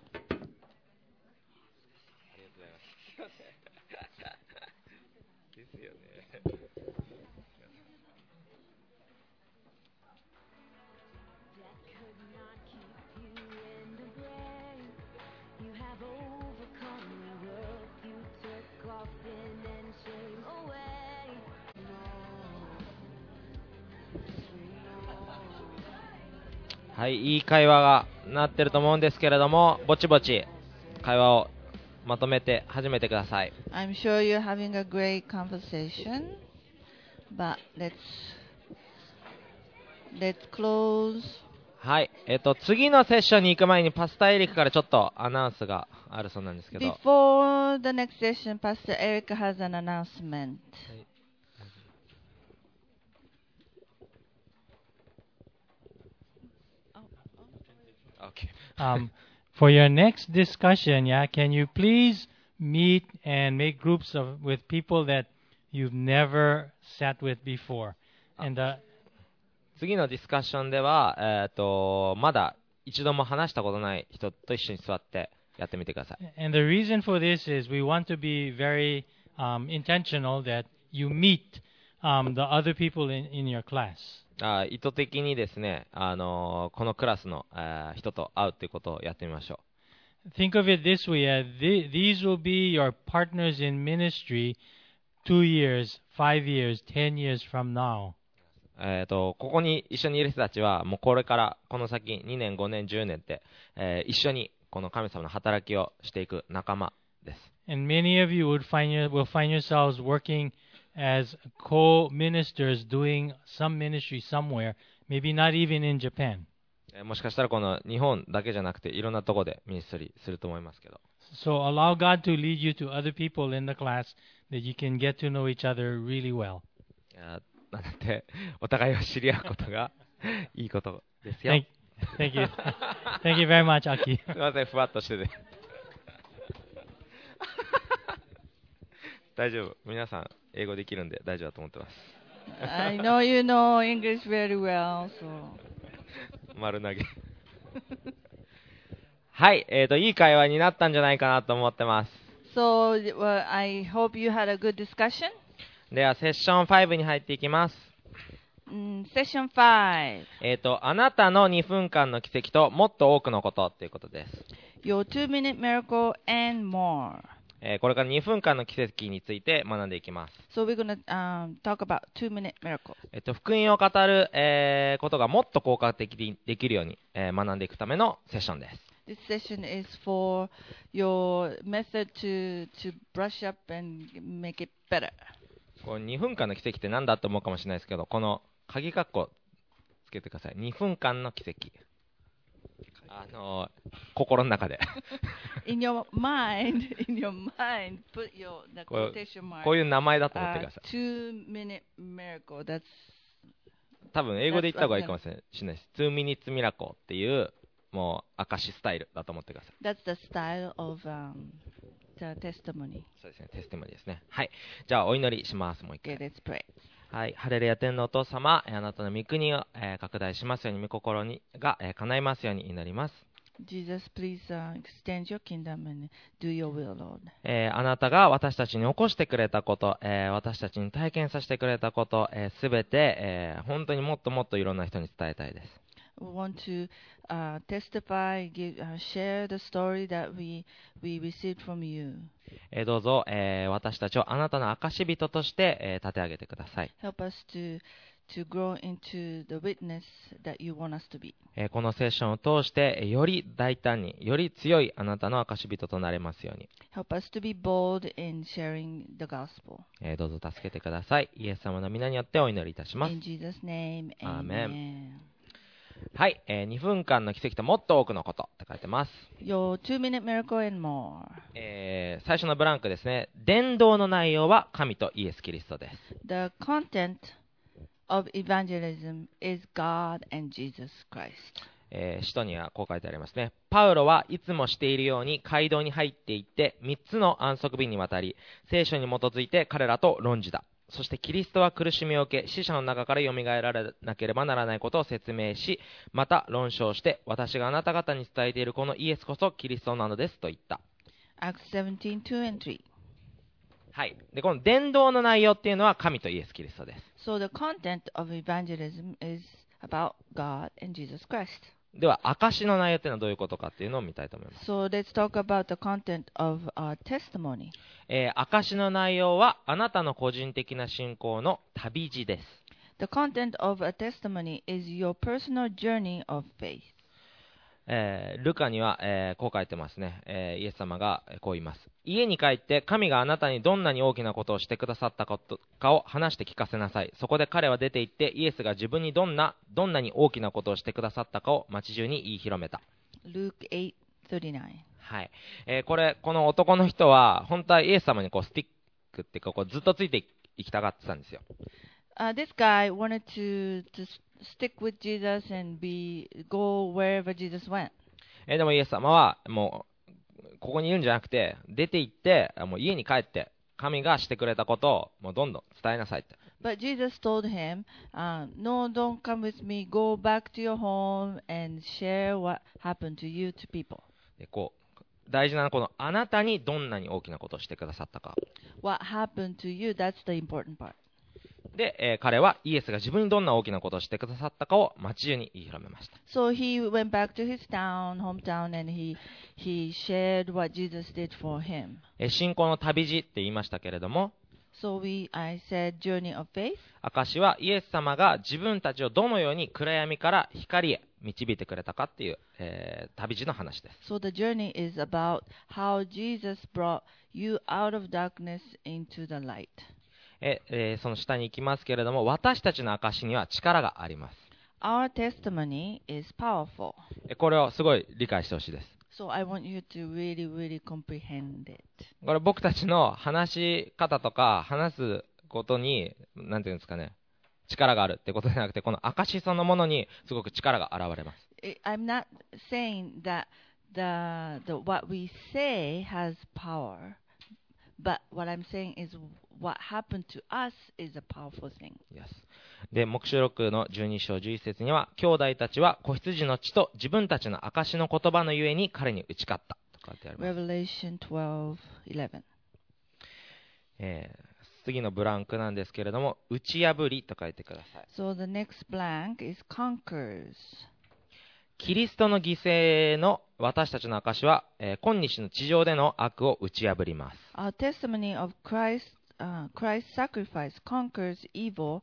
ですよね。はい、いい会話がなってると思うんですけれども、ぼちぼち会話をまとめて始めてください。 I'm sure you're having a great conversation, but let's let's close. はい、えっと次のセッションに行く前にパスタエリックからちょっとアナウンスがあるそうなんですけど、 Before the next session, Pastor Eric has an announcement. Okay. Um, for your next discussion, yeah, can you please meet and make groups of with people that you've never sat with before? And uh, 次のディスカッションでは、えー、とまだ一度も話したことない人と一緒に座ってやってみてください。 and the reason for this is we want to be very um, intentional that you meet um, the other people in, in your class. あ意図的にですね、あのーこのクラスの、えー人と会うということをやってみましょ Think of it this way: uh, the, these will be your partners in ministry two years, five years, ten years from now. う。えー、とここに一緒にいる人たちはもうこれからこの先にねんごねんじゅうねんって、えー一緒にこの神様の働きをしていく仲間です。 And many of you would find your, will find yourselves working as co-ministers doing some ministry somewhere, maybe not even in Japan. えーもしかしたらこの日本だけじゃなくていろんなところでミニストリーすると思いますけど、 So allow God to lead you to other people in the class that you can get to know each other really well. いやなのでお互いを知り合うことがいいことですよ。 Thank, thank you. Thank you very much, Aki. すいません、ふわっとしてて大丈夫、皆さん英語できるんで大丈夫だと思ってます。 I know you know English very well, so 丸投げはい、えーといい会話になったんじゃないかなと思ってます。 so well, I hope you had a good discussion. ではセッションごに入っていきます。 Mm, session five. えーとあなたのにふんかんの奇跡ともっと多くのことということです。 Your two-minute miracle and more. えーこれからにふんかんの奇跡について学んでいきます。 So we're going to um, talk about two-minute miracle. えっと福音を語る、えーことがもっと効果的にできるように、えー学んでいくためのセッションです。 This session is for your method to to brush up and make it better. こうにふんかんの奇跡って何だと思うかもしれないですけど、この鍵括弧つけてください。にふんかんの奇跡。あのー心の中で In your mind, in your mind, put your the こう quotation mark. こういう名前だと思ってく Uh, ださい。 two-minute miracle. That's 多分英語で言った方がいいかもしれないです。ツーミニッツミラコっていうもう証スタイルだと思ってください。 that's the style of um, the testimony. そうですね、テスティモニーですね。はい。じゃあお祈りします。もう一 Okay, 回。 let's pray. はい、ハレルヤ天のお父様、えーあなたの御国を、えー拡大しますように、御心にが、えー叶いますように祈ります。 Jesus, please uh, extend your kingdom and do your will, Lord. えーあなたが私たちに起こしてくれたこと、えー私たちに体験させてくれたこと、すべて、えー本当にもっともっといろんな人に伝えたいです。 We want to uh, testify, give, uh, share the story that we we received from you. えーどうぞ、えー私たちをあなたの証人として、えー立て上げてください。 Help us to to grow into the witness that you want us to be. えーこのセッションを通してえーより大胆に、より強いあなたの証人となれますように、 Help us to be bold in sharing the gospel. えーどうぞ助けてください。イエス様の皆によってお祈りいたします。 In Jesus' name, Amen. amen. はい、えーにふんかんの奇跡ともっと多くのことって書いてます。 Your two-minute miracle and more. えー最初のブランクですね。伝道の内容は神とイエス・キリストです。 The content of evangelism is God and Jesus Christ. えー使徒にはこう書いてありますね。パウロはいつもしているように街道に入っていってみっつの安息日にわたり聖書に基づいて彼らと論じた。そしてキリストは苦しみを受け死者の中から蘇られなければならないことを説明し、また論証して私があなた方に伝えているこのイエスこそキリストなのですと言った。 Acts seventeen, two and three. はい。でこの伝道の内容っていうのは神とイエス・キリストです。 So the content of evangelism is about God and Jesus Christ. では証の内容っていうのはどういうことかっていうのを見たいと思います。 So let's talk about the content of our testimony. えー証の内容はあなたの個人的な信仰の旅路です。 The content of a testimony is your personal journey of faith. えールカには、えーこう書いてますね、えーイエス様がえーこう言います。家に帰って神があなたにどんなに大きなことをしてくださったことかを話して聞かせなさい。そこで彼は出て行ってイエスが自分にどんなどんなに大きなことをしてくださったかを街中に言い広めた。 Luke eight thirty-nine. はい。えーこれこの男の人は本当はイエス様にこうスティックっていうかこうずっとついていきたがってたんですよ。 Uh, this guy wanted to, to s- stick with Jesus and be go wherever Jesus went. えーでもイエス様はもうここにいるんじゃなくて出て行ってもう家に帰って神がしてくれたことをもうどんどん伝えなさいって。 But Jesus told him, uh, "No, don't come with me. Go back to your home and share what happened to you to people. でこう大事なのはこのあなたにどんなに大きなことをしてくださったか What happened to you? That's the important part." で、えー彼はイエスが自分にどんな大きなことをしてくださったかを街中に言い広めました。 So he went back to his town, hometown, and he he shared what Jesus did for him. えー信仰の旅路って言いましたけれども、 So we, I said, journey of faith. 証はイエス様が自分たちをどのように暗闇から光へ導いてくれたかっていう、えー旅路の話です。 So the journey is about how Jesus brought you out of darkness into the light. ええーその下に行きますけれども、私たちの証には力があります。 Our testimony is powerful. えこれをすごい理解してほしいです。 So I want you to really, really comprehend it. これ僕たちの話し方とか話すことに何ていうんですかね、力があるってことじゃなくて、この証そのものにすごく力が現れます。 I- I'm not saying that the, the what we say has power, but what I'm saying is what happened to us is a powerful thing. Yes. で、黙示録のじゅうに章じゅういち節には、兄弟たちは子羊の血と自分たちの証の言葉のゆえに彼に打ち勝ったと書いてあります。 Revelation twelve eleven. えー次のブランクなんですけれども、打ち破りと書いてください。 So the next blank is conquers. キリストの犠牲の私たちの証は、えー今日の地上での悪を打ち破ります。 Our testimony of Christ, uh, Christ's sacrifice conquers evil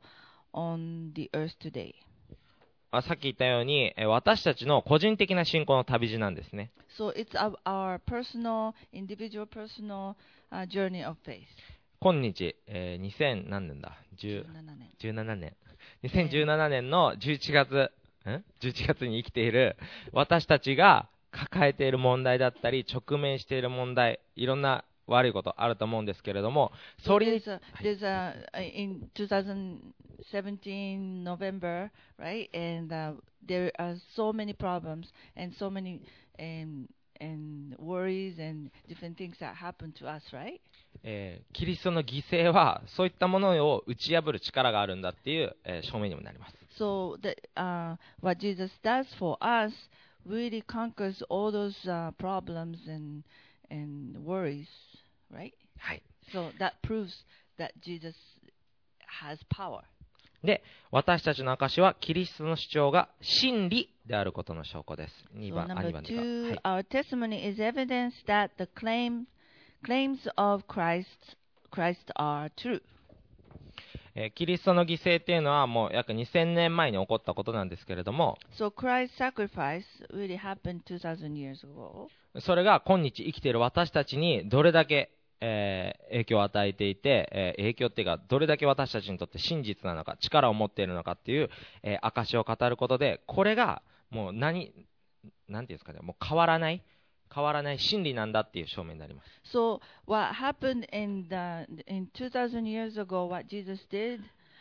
on the earth today. あさっき言ったように、えー私たちの個人的な信仰の旅路なんですね。 So it's our, our personal, individual, personal uh, journey of faith. 今日、えーにせん何年だじゅう seven年じゅうななねんにせんじゅうななねんのじゅういちがつ、んじゅういちがつに生きている私たちが抱えている問題だったり直面している問題、いろんな悪いことあると思うんですけれども、 So それに there's a, there's a, in twenty seventeen November, right? And uh, there are so many problems and so many um, and worries and different things that happen to us, right? えーキリストの犠牲はそういったものを打ち破る力があるんだっていう、えー証明にもなります。 So that uh, what Jesus does for us really conquers all those uh, problems and and worries, right? はい。 So that proves that Jesus has power. で、私たちの証はキリストの主張が真理であることの証拠です。に So 番、あ、 number に番ですか。 two, はい。 our testimony is evidence that the claim claims of Christ Christ are true. えーキリストの犠牲っていうのはもう約にせんねんまえに起こったことなんですけれども、 So Christ's sacrifice really happened two thousand years ago. それが今日生きている私たちにどれだけ、えー影響を与えていて、えー影響っていうかどれだけ私たちにとって真実なのか力を持っているのかっていう、えー証を語ることで、これがもう何なんていうんですかね、もう変わらない変わらない真理なんだっていう証明になります。 So what happened in the in two thousand years ago, what Jesus did,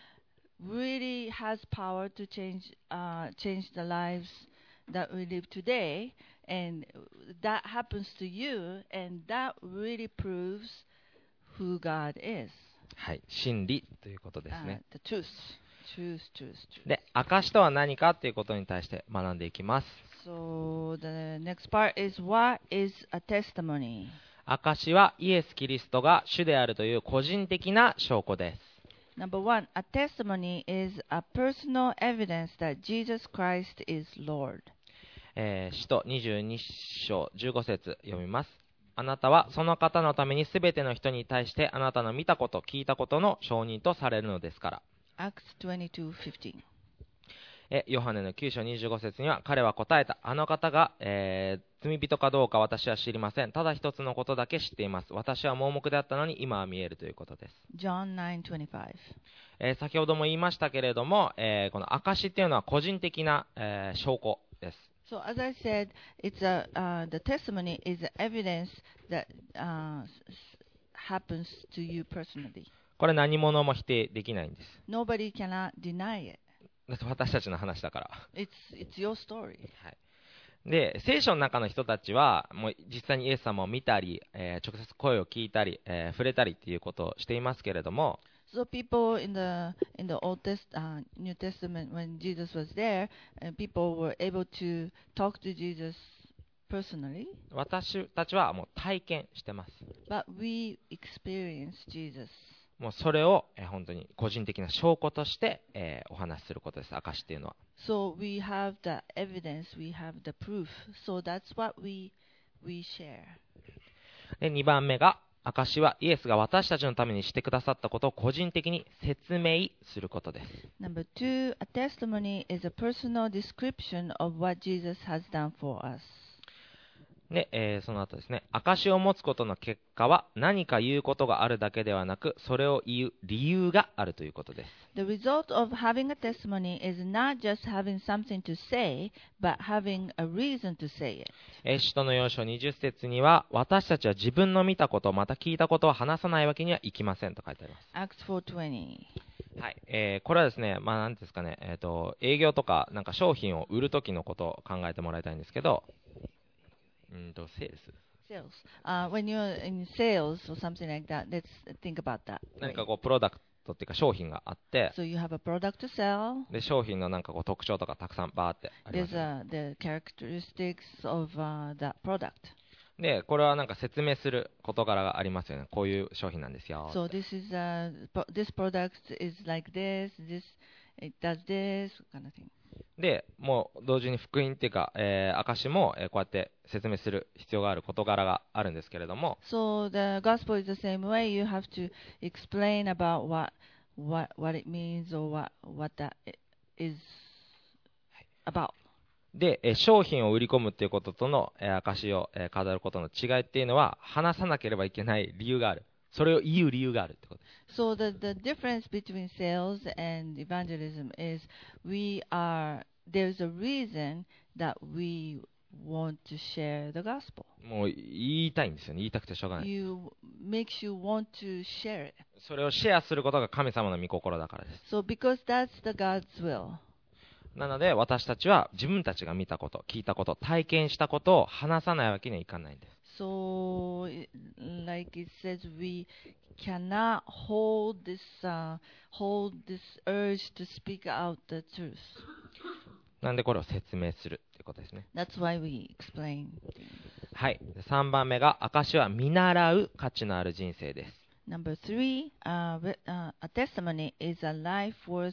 really has power to change uh, change the lives that we live today, and that happens to you, and that really proves who God is. はい、真理ということです Uh, ね。 the truth, truth, truth, truth. で、証とは何かということに対して学んでいきます。 So the next part is, what is a testimony? 証はイエス・キリストが主であるという個人的な証拠です。 Number one, a testimony is a personal evidence that Jesus Christ is Lord. えー使徒にじゅうに章じゅうご節読みます。あなたはその方のためにすべての人に対してあなたの見たこと聞いたことの証人とされるのですから。 Acts twenty-two fifteen. えヨハネのきゅう章にじゅうご節には彼は答えた。あの方が、えー罪人かどうか私は知りません。ただ一つのことだけ知っています。私は盲目であったのに今は見えるということです。 John nine twenty-five. えー先ほども言いましたけれども、えーこの証っていうのは個人的な、えー証拠です。 So as I said, it's a uh, the testimony is evidence that uh, s- happens to you personally. これ何者も否定できないんです。 Nobody cannot deny it. だって私たちの話だから。 It's it's your story. はいで、聖書の中の人たちは、もう実際にイエス様を見たり、えー直接声を聞いたり、えー触れたりっていうことをしていますけれども、 So people in the in the Old Test uh, New Testament, when Jesus was there, uh, people were able to talk to Jesus personally, 私たちはもう体験してます。 but we experience Jesus. もうそれを、えー本当に個人的な証拠として、えーお話しすることです。証っていうのは。 So we have the evidence, we have the proof. So that's what we we share. で、にばんめが、証はイエスが私たちのためにしてくださったことを個人的に説明することです。 Number two, a testimony is a personal description of what Jesus has done for us. で、えーその後ですね、証を持つことの結果は何か言うことがあるだけではなく、それを言う理由があるということです。 The result of having a testimony is not just having something to say, but having a reason to say it. えー使徒の要書にじゅっ節には、私たちは自分の見たこと、また聞いたことを話さないわけにはいきませんと書いてありま Acts four twenty. す。はい。えーこれはですね、まあ、なんていうんですかね、えっ、と、営業とか、なんか商品を売るときのことを考えてもらいたいんですけど、うんと、セールス。 Sales. Uh, when you're in sales or something like that, let's think about that. 何かこう、プロダクトっていうか商品があって、 So you have a product to sell. で、商品のなんかこう、特徴とかたくさんバーってありま There's すよね。 uh, the characteristics of uh, that product. で、これはなんか説明する事柄がありますよね。こういう商品なんですよ。 So this is uh, pro- this product is like this. This it does this kind of thing. で、もう同時に福音っていうか、えー証も、えーこうやって説明する必要がある事柄があるんですけれども、 So the gospel is the same way. You have to explain about what what what it means or what what that i- is about. で、えー商品を売り込むっていうこととの、えー証を、えー語ることの違いっていうのは、話さなければいけない理由がある。それを言う理由があるってことです。 So the the difference between sales and evangelism is we are there's a reason that we want to share the gospel. もう言いたいんですよね。言いたくてしょうがない。 You makes you want to share it. それをシェアすることが神様の御心だからです。 So because that's the God's will. なので私たちは自分たちが見たこと、聞いたこと、体験したことを話さないわけにはいかないんです。 So, it- like it says, we cannot hold this uh, hold this urge to speak out the truth. なんでこれを説明するっていうことですね。 That's why we explain. はい。さんばんめが、証は見習う価値のある人生です。 Number three, uh, re- uh, a testimony is a life worth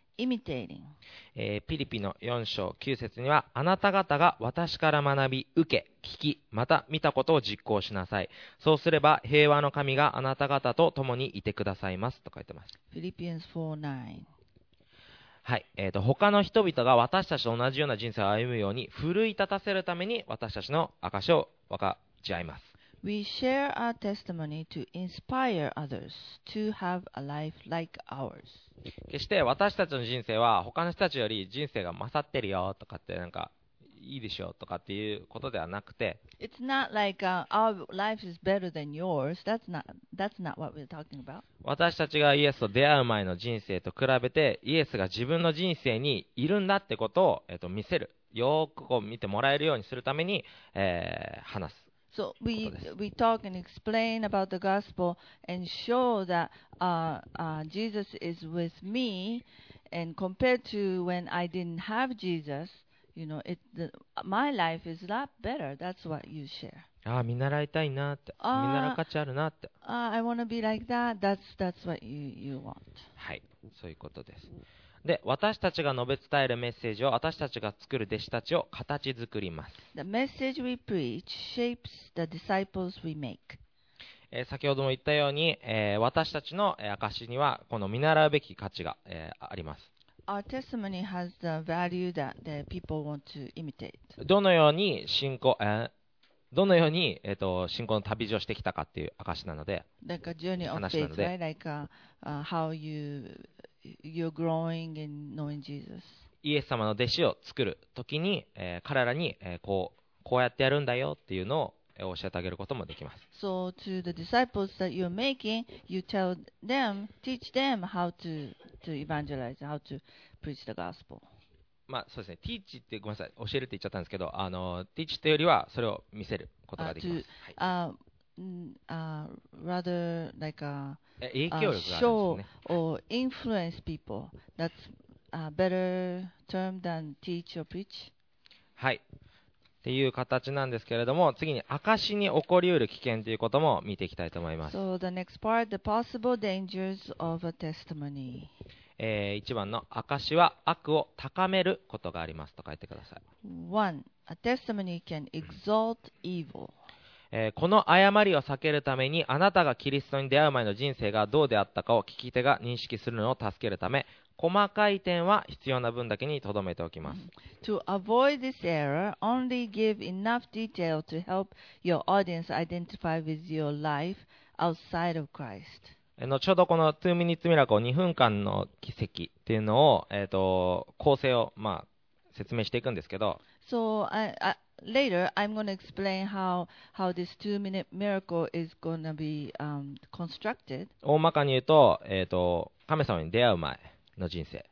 imitating. えーピリピのよん章きゅう節には、あなた方が私から学び、受け、聞き、また見たことを実行しなさい。そうすれば平和の神があなた方と共にいてくださいますと書いてます。 Philippians four nine. はい、えーと、他の人々が私たちと同じような人生を歩むように奮い立たせるために私たちの証を分かち合います。 We share our testimony to inspire others to have a life like ours. 決して私たちの人生は他の人たちより人生が勝ってるよとかってなんかいいでしょとかっていうことではなくて、 It's not like uh, our life is better than yours. That's not that's not what we're talking about. 私たちがイエスと出会う前の人生と比べてイエスが自分の人生にいるんだってことを、えーと、見せる、よーくこう見てもらえるようにするために、えー話す。 So we ことです。 we talk and explain about the gospel and show that uh, uh, Jesus is with me, and compared to when I didn't have Jesus, you know, it the, my life is a lot better. That's what you share. ああ見習いたいなって、見あー習う価値あるなって、 Uh, I want to be like that. That's that's what you you want. はい、そういうことです。で、私たちが述べ伝えるメッセージを私たちが作る弟子たちを形作ります。 The message we preach shapes the disciples we make. えー先ほども言ったように、えー私たちの、えー証にはこの見習うべき価値が、えーあります。 Our testimony has the value that the people want to imitate. どのように信仰、えーどのように、えーと信仰の旅路をしてきたかっていう証なので、 Like a journey of 話な faith, ので、 right? Like uh, uh, how you you're growing in knowing Jesus. イエス様の弟子を作るときに、えー彼らに、えーこう、こうやってやるんだよっていうのを、えー教えてあげることもできます。 So to the disciples that you're making, you tell them, teach them how to to evangelize, how to preach the gospel. まあそうですね、ティーチってごめんなさい、教えるって言っちゃったんですけど、あのティーチというよりはそれを見せることができます。はい、 Uh, mm, uh, rather like a え影 uh, 響力があるんです show よね。 or influence people. That's a better term than teach or preach. はい。っていう形なんですけれども、次に証に起こりうる危険ということも見ていきたいと思います。 So the next part, the possible dangers of a testimony. えー、いちばんの証は悪を高めることがありますと書いてください。 One, a testimony can exalt evil. えーこの誤りを避けるためにあなたがキリストに出会う前の人生がどうであったかを聞き手が認識するのを助けるため、細かい点は必要な分だけに留めておきます。 To avoid this error, only give enough detail to help your audience identify with your life outside of Christ. えー後ほどこのにミニッツミラクルにふんかんの奇跡っていうのを、えー、と構成を、まあ、説明していくんですけど、 So I, I, later, I'm going to explain how how this two-minute miracle is going to be um, constructed. 大まかに言うと、えー、と神様に出会う前の人生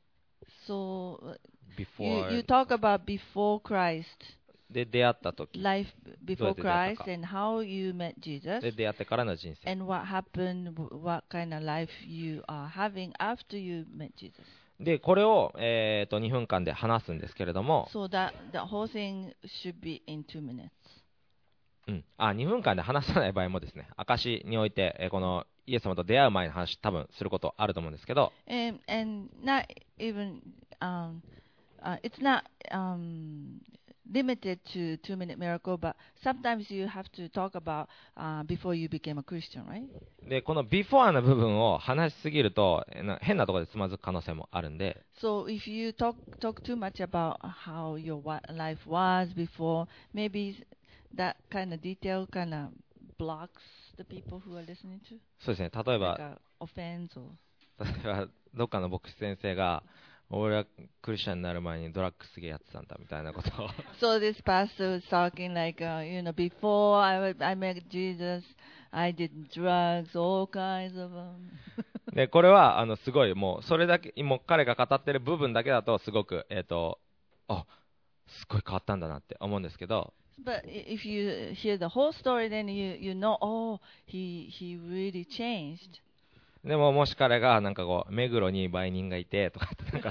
So uh, you, before you talk about before Christ, で出会った時 life before どうやって出会った Christ, か and how you met Jesus, で出会ってからの人生 and what happened, wh- what kind of life you are having after you met Jesus. でこれを、えー、とにふんかんで話すんですけれども、 So that the whole thing should be in two minutes. うん、あにふんかんで話さない場合もですね、証において、えーこのイエス様と出会う前の話多分することあると思うんですけど、 And and not even um, uh, it's not um, limited to two-minute miracle, but sometimes you have to talk about uh, before you became a Christian, right? でこのビフォーの部分を話しすぎるとえーな変なところでつまずく可能性もあるんで、 So if you talk talk too much about how your wa- life was before, maybe that kind of detail kind of blocks the people who are listening to, そうですね、例えば like、uh, offense or. 例えばどっかの牧師先生が俺はクリスチャンになる前にドラッグすげえやってたんだみたいなことを So this pastor was talking like, uh, you know, before I, wa- I met Jesus, I did drugs, all kinds of them. でこれはあのすごいもうそれだけもう彼が語ってる部分だけだとすごくえっ、とあすごい変わったんだなって思うんですけど、 But i- if you hear the whole story, then you, you know, oh, he, he really changed. でももし彼がなんかこう目黒に売人がいてとかってなんか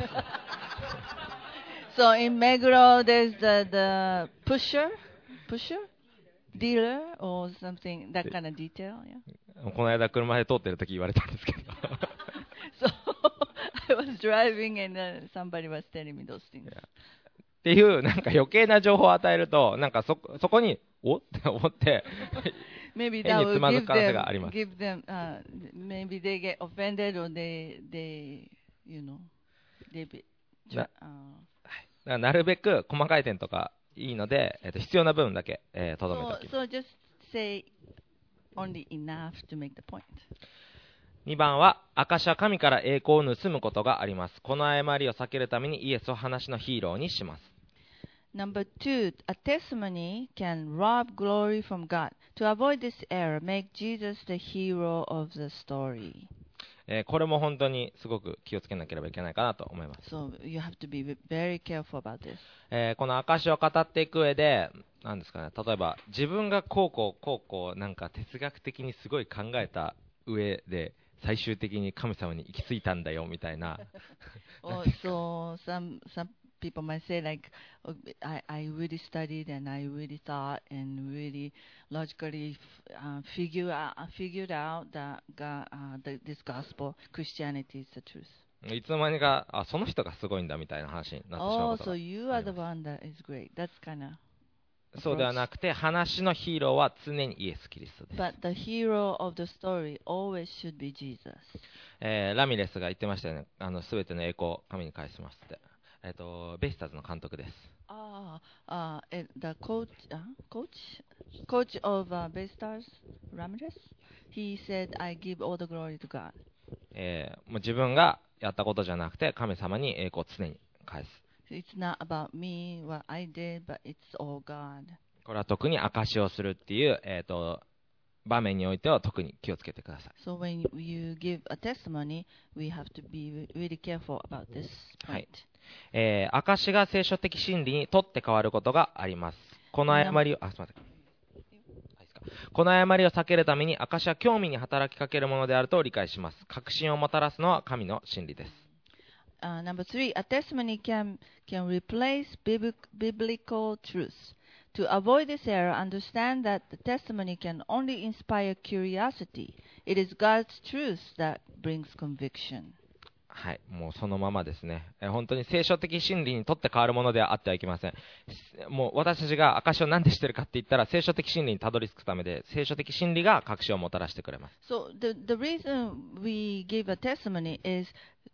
So in Meguro, there's the, the pusher, pusher, dealer, or something, that kind of detail, yeah. この間車で通ってる時言われたんですけど So I was was driving and uh, somebody was telling me those things. っていうなんか余計な情報を与えると、なんかそそこにおって思って Maybe 変 that に will つまず give く可能性 them, があります。 give them, uh, maybe they get offended or they, they, you know, they be, な uh, だからなるべく細かい点とかいいので、えっと必要な部分だけえーとどめてお so, きます。 so just say only enough to make the point. にばんは、証は神から栄光を盗むことがあります。この誤りを避けるためにイエスを話のヒーローにします。 Number two, a testimony can rob glory from God. To avoid this error, make Jesus the hero of the story. えーこれも本当にすごく気をつけなければいけないかなと思います。 So you have to be ve- very careful about this. えーこの証を語っていく上で、なんですかね、例えば自分がこうこうこうこうなんか哲学的にすごい考えた上で最終的に神様に行き着いたんだよみたいな Also, some some people might say like, oh, I I really studied and I really thought and really logically f- uh, figure out, figured out that God, uh, the, this gospel Christianity is the truth. いつの間にかあその人がすごいんだみたいな話になってしまう Oh, こと so が you あ are り the ます。 one that is great. That's kind of そうではなくて話のヒーローは常にイエス・キリストです。 But the hero of the story always should be Jesus. えーラミレスが言ってましたよね。あの全ての栄光を神に返しますって。えっ、とベイスターズの監督です。 Ah, uh, eh, the coach, uh, coach, coach of uh, Baystars, Ramirez. He said, "I give all the glory to God." えーもう自分がやったことじゃなくて神様に栄光を常に返す。 So it's not about me, what I did, but it's all God. これは特に証しをするっていう、えー、と場面においては特に気をつけてください。 So when you give a testimony, we have to be really careful about this point. はい。えー証しが聖書的真理にとって変わることがあります。この誤りを、あ、すみません。はいですか。この誤りを避けるために証しは興味に働きかけるものであると理解します。確信をもたらすのは神の真理です。 Uh, number three, a testimony can can replace biblic, biblical truth. To avoid this error, understand that the testimony can only inspire curiosity. It is God's truth that brings conviction. はい、もうそのままですね。えー本当に聖書的真理にとって変わるものではあってはいけません。もう私たちが証しを何でしてるかって言ったら、聖書的真理にたどり着くためで、聖書的真理が確信をもたらしてくれます。 So the the reason we give a testimony is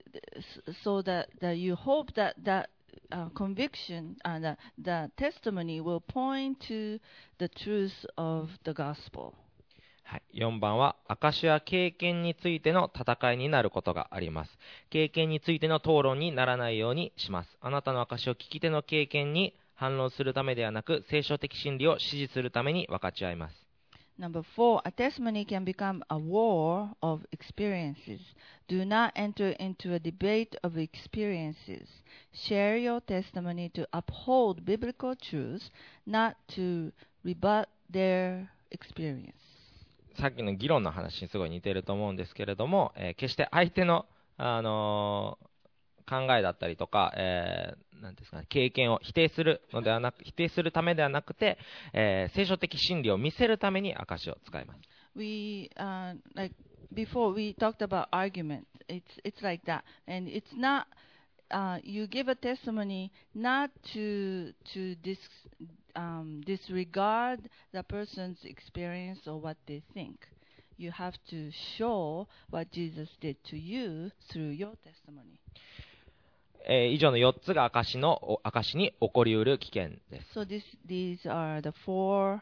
so that, that you hope that that uh, conviction and uh, the, the testimony will point to the truth of the gospel. はい、よんばんは、証しは経験についての戦いになることがあります。経験についての討論にならないようにします。あなたの証しを聞き手の経験に反論するためではなく、聖書的真理を支持するために分かち合います。 Number four, a testimony can become a war of experiences. Do not enter into a debate of experiences. Share your testimony to uphold biblical truths, not to rebut their experience. さっきの議論の話にすごい似てると思うんですけれども、えー決して相手の、あのー考えだったりとか、えーなんですかね、経験を否定するのではなく、否定するためではなくて、えー聖書的真理を見せるために証しを使います。 We uh, like before we talked about argument. It's it's like that, and it's not. Uh, you give a testimony not to to dis, um, disregard the person's experience or what they think. You have to show what Jesus did to you through your testimony. えー以上のよっつが証のお証に起こりうる危険です。 So this these are the four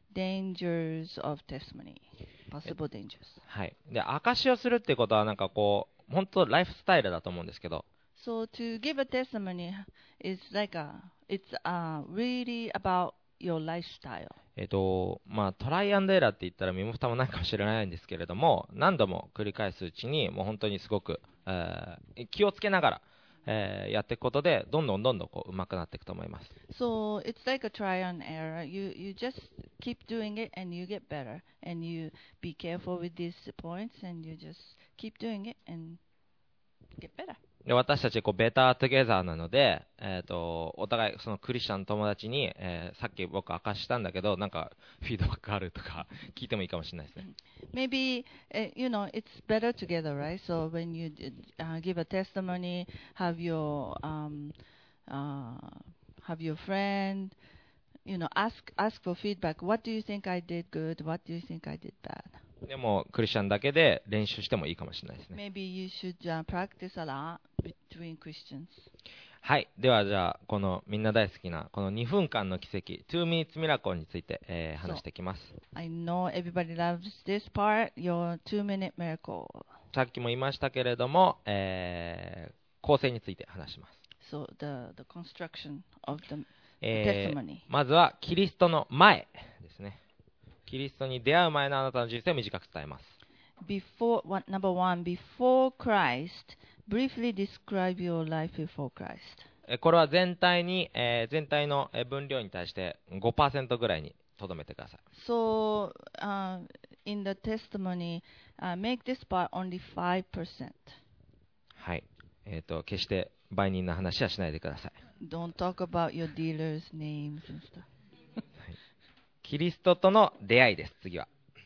dangers of testimony, possible dangers. はい。で、証をするってことはなんかこう、本当ライフスタイルだと思うんですけど、 So to give a testimony is like a, it's uh, really about your lifestyle. えっ、と、まあ、トライアンドエラーって言ったら身も蓋もないかもしれないんですけれども、何度も繰り返すうちに、もう本当にすごく、えー気をつけながら、えーやっていくことで、どんどんどんどんこう上手くなっていくと思います。 So it's like a try and error. You you just keep doing it and you get better. And you be careful with these points and you just keep doing it and get better. で私たちこうベタートゥゲザーなので、えー、とお互いそのクリスチャンの友達に、えーさっき僕明かしたんだけど、なんかフィードバックあるとか聞いてもいいかもしれないですね。 Maybe, uh, you know, it's better together, right? So when you did, uh, give a testimony, have your um, uh, have your friend, you know, ask ask for feedback. What do you think I did good? What do you think I did bad? でもクリスチャンだけで練習してもいいかもしれないですね。 Maybe you should uh, practice a lot between Christians. はい。ではじゃあこのみんな大好きなこのにふんかんの奇跡 two minutes miracle について、えー話していきます。 I know everybody loves this part, your two-minute miracle. さっきも言いましたけれども、えー構成について話します。 So the the construction of the えー testimony. まずはキリストの前ですね。キリストに出会う前のあなたの人生を短く伝えます。 Before what number one, before Christ, briefly describe your life before Christ. えこれは全体に、えー全体のえー分量に対して ごパーセント ぐらいにとどめてください。 So uh, in the testimony, uh, make this part only five percent. はい。えっ、と決して売人の話はしないでください。 Don't talk about your dealers' names and stuff. キリストとの出会いです。次は、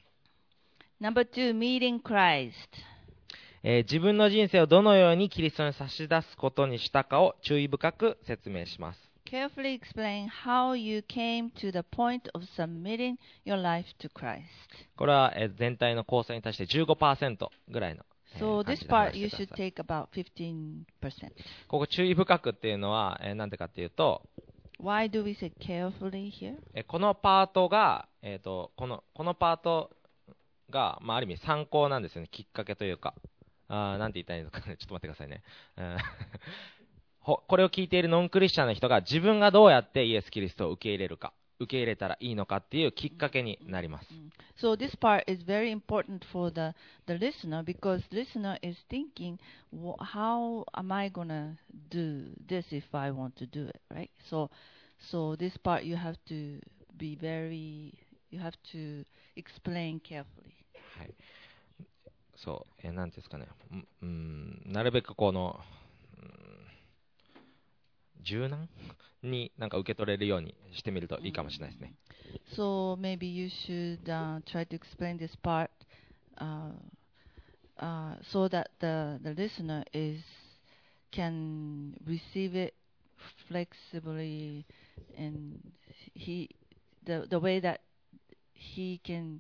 Number two, meeting Christ. えー自分の人生をどのようにキリストに差し出すことにしたかを注意深く説明します。 Carefully explain how you came to the point of submitting your life to Christ. これは、えー全体の構成に対して じゅうごパーセント ぐらいの、えー So 感 this じで話 part し you てく should ださい。 take about fifteen percent. ここ注意深くっていうのは、えーなんでかっていうと、 Why do we say carefully here? えーこのパートが、えー、とこのこのパートが、まあ、ある意味参考なんですよね。きっかけというか、あーなんて言ったらいいのかね、ちょっと待ってくださいね。うんほこれを聞いているノンクリスチャンの人が自分がどうやってイエス・キリストを受け入れるか、受け入れたらいいのかっていうきっかけになります。 So this part is very important for the, the listener because listener is thinking, "Wh- how am I gonna do this if I want to do it, right? So, so this part you have to be very, you have to explain carefully. はい、そう、えーなんていうんですかね、うんうんなるべくこの、うん柔軟になんか受け取れるようにしてみるといいかもしれないですね。 So maybe you should uh, try to explain this part uh, uh, so that the, the listener is can receive it flexibly and he the the way that he can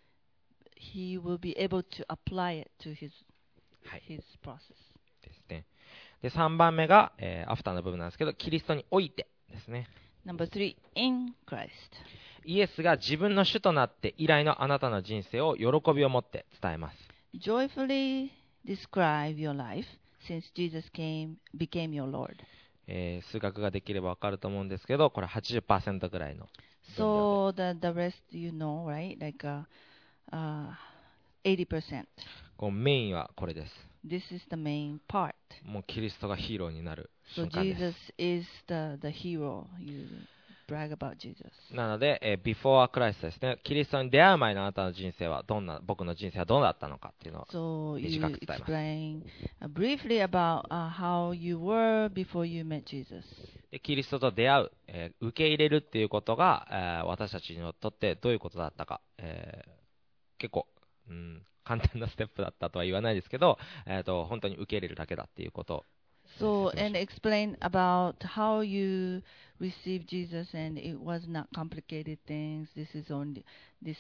he will be able to apply it to his はい、 his process. ですね。でさんばんめが、えーアフターの部分なんですけど、キリストにおいてですね。 Number three, in Christ. イエスが自分の主となって以来のあなたの人生を喜びを持って伝えます。 Joyfully describe your life since Jesus came became your Lord. えー数学ができればわかると思うんですけど、これ はちじゅっパーセント ぐらいの分量 So the the rest you know, right? Like uh, uh, eighty percent. でこうメインはこれです。 This is the main part. もうキリストがヒーローになる So 瞬間です。 Jesus is the the hero. You brag about Jesus. なので、えー、Before Christ ですね。キリストに出会う前のあなたの人生はどんな、僕の人生はどうだったのかっていうのを So you 短く伝えます。 explain uh, briefly about uh, how you were before you met Jesus. でキリストと出会う、えー受け入れるっていうことが、えー私たちにとってどういうことだったか、えー結構、うん、簡単なステップだったとは言わないですけど、えーと本当に受け入れるだけだっていうことを So 説明し and explain about how you received Jesus and it was not complicated things. This is only this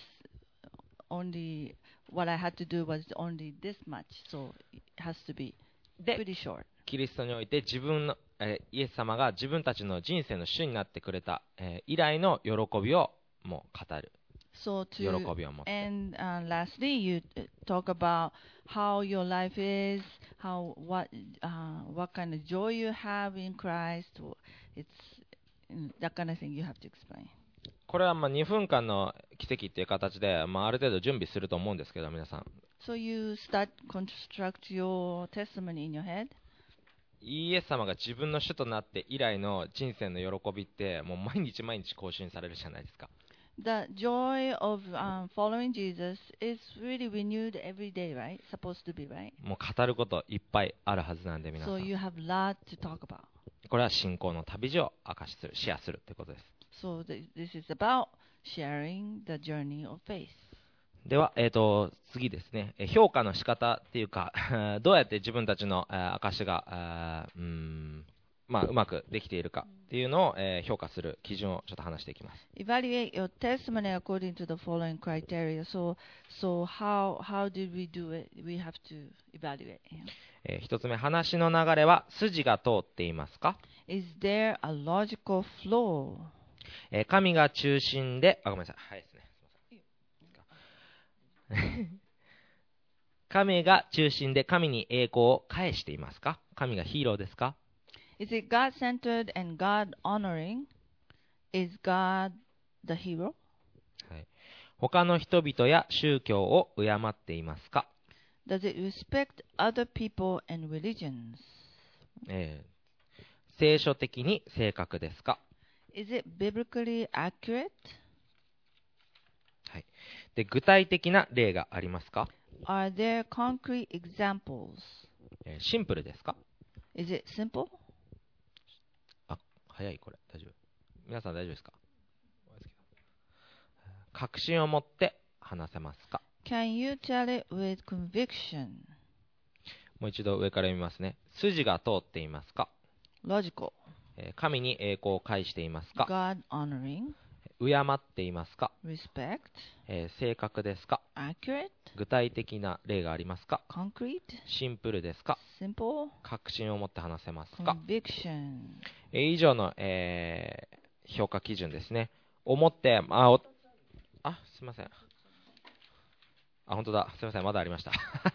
only what I had to do was only this much. So it has to be で pretty short. キリストにおいて自分の、えーイエス様が自分たちの人生の主になってくれた、えー以来の喜びをもう語る So 喜 to びを持って and uh, lastly, you uh, talk about how your life is, how what uh, what kind of joy you have in Christ. It's mm, that kind of thing you have to explain. これはまあにふんかんの奇跡っていう形で、まあ、ある程度準備すると思うんですけど、皆さん So you start construct your testimony in your head. イエス様が自分の主となって以来の人生の喜びってもう毎日毎日更新されるじゃないですか。 The joy of um, following Jesus is really renewed every day, right? Supposed to be, right? もう語ることいっぱいあるはずなんで皆さ So ん。 you have a lot to talk about. これは信仰の旅路を明かしする、シェアするということです。 So th- this is about sharing the journey of faith. では、えー、と次ですね、えー評価の仕方っていうかどうやって自分たちの、えー証があーうーん、まあ、うまくできているかっていうのを、えー評価する基準をちょっと話していきます。 Evaluate your testimony according to the following criteria. So, so how how did we do it? We have to evaluate. Yeah. えー一つ目、話の流れは筋が通っていますか？ Is there a logical flow? えー神が中心で、あ、ごめんなさい、はいですね。神が中心で神に栄光を返していますか？神がヒーローですか？ Is it God-centered and God-honoring? Is God the hero? はい、他の人々や宗教を敬っていますか？ Does it respect other people and religions? えー聖書的に正確ですか？ Is it biblically accurate? はい、で具体的な例がありますか？ Are there concrete examples? えーシンプルですか？ Is it simple? あ、早いこれ大丈夫。皆さん大丈夫ですか？確信を持って話せますか？ Can you tell it with conviction? もう一度上から見ますね。筋が通っていますか？ Logical. えー神に栄光を返していますか？ God-honoring. 敬っていますか？ Respect. えー正確ですか？ Accurate. 具体的な例がありますか？ Concrete. シンプルですか？ Simple. 確信を持って話せますか？ Conviction. えー以上の、えー評価基準ですね。思って、あ、おあ、すいません。あ、本当だ。すいません。まだありました。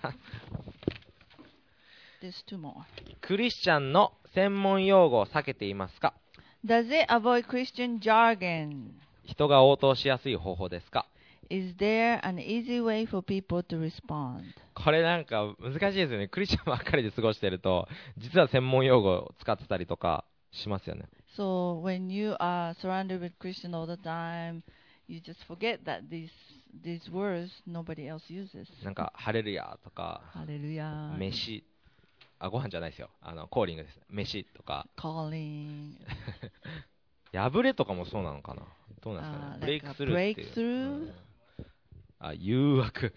There's two more. クリスチャンの専門用語を避けていますか？ Does it avoid Christian jargon? 人が応答しやすい方法ですか？ Is there an easy way for people to respond? これなんか難しいですよね。クリスチャンばっかりで過ごしてると、実は専門用語を使ってたりとかしますよね。 So when you are surrounded with Christian all the time, you just forget that these these words nobody else uses. なんか、ハレルヤとか、 Hallelujah. 飯、あ、ご飯じゃないですよ。あの、コーリングです。飯とか、 Calling. 破れとかもそうなのかな。どうなんですかね。 Uh, ブレイ like ク a スルーっていう。 breakthrough. うんあ、誘惑。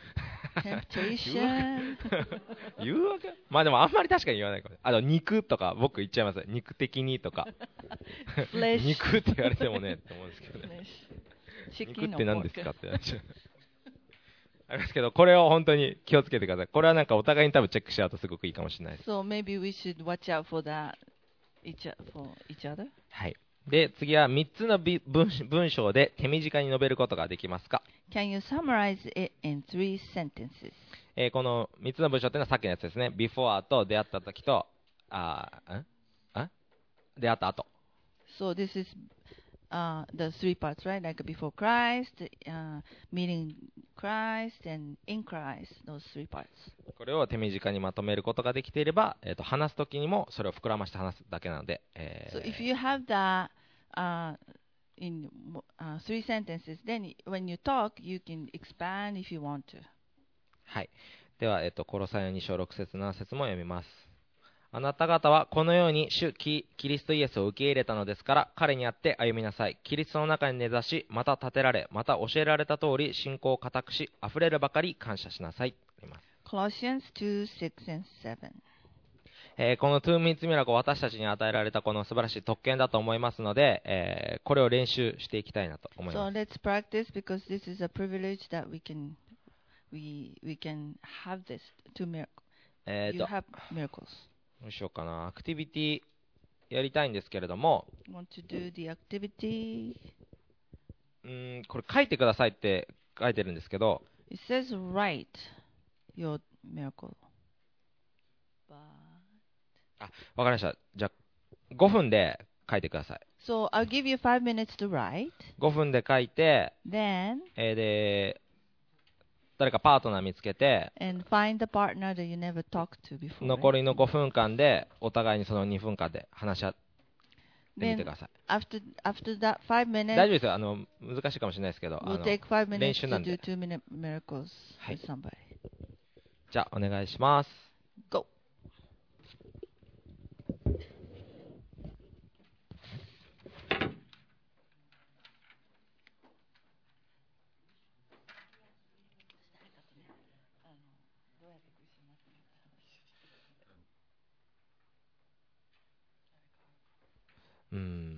Temptation. 誘惑まあでもあんまり確かに言わないかも。あの、肉とか僕言っちゃいます。肉的にとか。 Flesh. 肉って言われてもねって思うんですけどね。 Flesh. 肉 Chicken って or 何ですか pork. って話ありますけど、これを本当に気をつけてください。これはなんかお互いに多分チェックし合うとすごくいいかもしれないです。 So maybe we should watch out for that each for each other. はい。で、次はみっつのび文文章で手短に述べることができますか？ Can you summarize it in three sentences? えーこのみっつの文章っていうのはさっきのやつですね。before と出会った時と、あーんん出会った後。 So this is uh, the three parts, right? Like before Christ, uh, meeting Christ, and in Christ. Those three parts. これを手短にまとめることができていれば、えーと話す時にもそれを膨らまして話すだけなので、えー So if you have that uh, in uh, three sentences, then when you talk, you can expand if you want to. はい。では、えっと、コロサイのに章ろく節なな節も読みます。あなた方はこのように主キキリストイエスを受け入れたのですから、彼にあって歩みなさい。キリストの中に根ざし、また立てられ、また教えられた通り、信仰を固くし、溢れるばかり感謝しなさい。あります。 Colossians two, six, and seven. えーこの Two Minutes Miracle 私たちに与えられたこの素晴らしい特権だと思いますので、えーこれを練習していきたいなと思い So ます。 let's practice because this is a privilege that we can we we can have this to miracle. えー You と、 have miracles. どうしようかな。アクティビティやりたいんですけれども、 You want to do the activity? うーん、これ書いてくださいって書いてるんですけど、 It says write your miracle. But あ、わかりました。じゃあ、ごふんで書いてください。 so I'll give you five minutes to write. ごふんで書いて、 Then えーで、誰かパートナー見つけて、 and find the partner that you never talked to before. 残 right? りのごふんかんで、お互いにそのにふんかんで話し合てみてください。 After after that five 大 minutes, 丈夫ですよ。あの難しいかもしれないですけど、あ we'll の take five 練 minutes 習 to なんで。 do two minute miracles はい with somebody. じゃあお願いします。 Go. うん、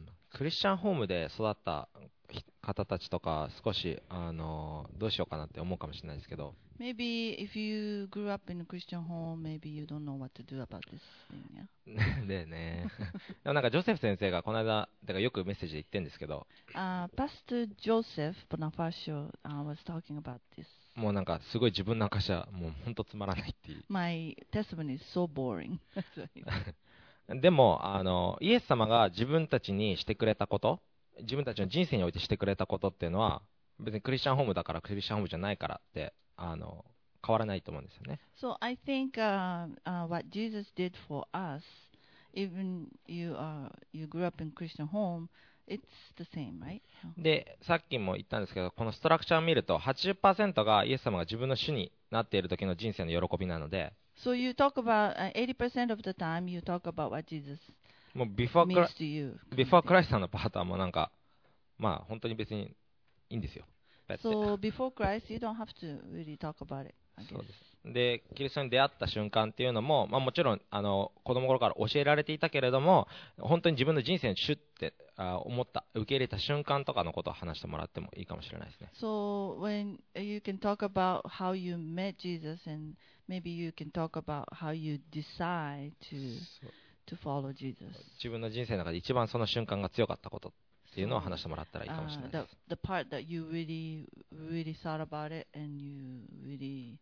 クリスチャンホームで育った方たちとか少しあのどうしようかなって思うかもしれないですけど、 Maybe if you grew up in a Christian home, maybe you don't know what to do about this thing. Yeah. でねでもなんかジョセフ先生がこの間だからよくメッセージで言ってるんですけど、 Uh, Pastor Joseph Bonifacio uh, was talking about this. もうなんかすごい自分の証はもう本当つまらないっていう。 My testimony is so boring. でもあのイエス様が自分たちにしてくれたこと、自分たちの人生においてしてくれたことっていうのは別にクリスチャンホームだからクリスチャンホームじゃないからってあの変わらないと思うんですよね。 So I think uh, uh, what Jesus did for us, even you are you grew up in Christian home, it's the same, right? でさっきも言ったんですけど、このストラクチャーを見ると はちじゅっパーセント がイエス様が自分の主になっている時の人生の喜びなので、 So you talk about uh, eighty percent of the time you talk about what Jesus もうビフォーク means ラ to you. ビフォークライスさんのパートはもうなんかまあ本当に別にいいんですよ。 So before Christ, you don't have to really talk about it. I そう guess. です。でキリストに出会った瞬間っていうのも、まあ、もちろんあの子供頃から教えられていたけれども、本当に自分の人生にシュッてあ思った受け入れた瞬間とかのことを話してもらってもいいかもしれないですね。 So when uh, you can talk about how you met Jesus, and maybe you can talk about how you decide to そう to follow Jesus. 自分の人生の中で一番その瞬間が強かったことっていうのを話してもらったらいいかもしれない Uh, で the す。 the part that you really really thought about it and you really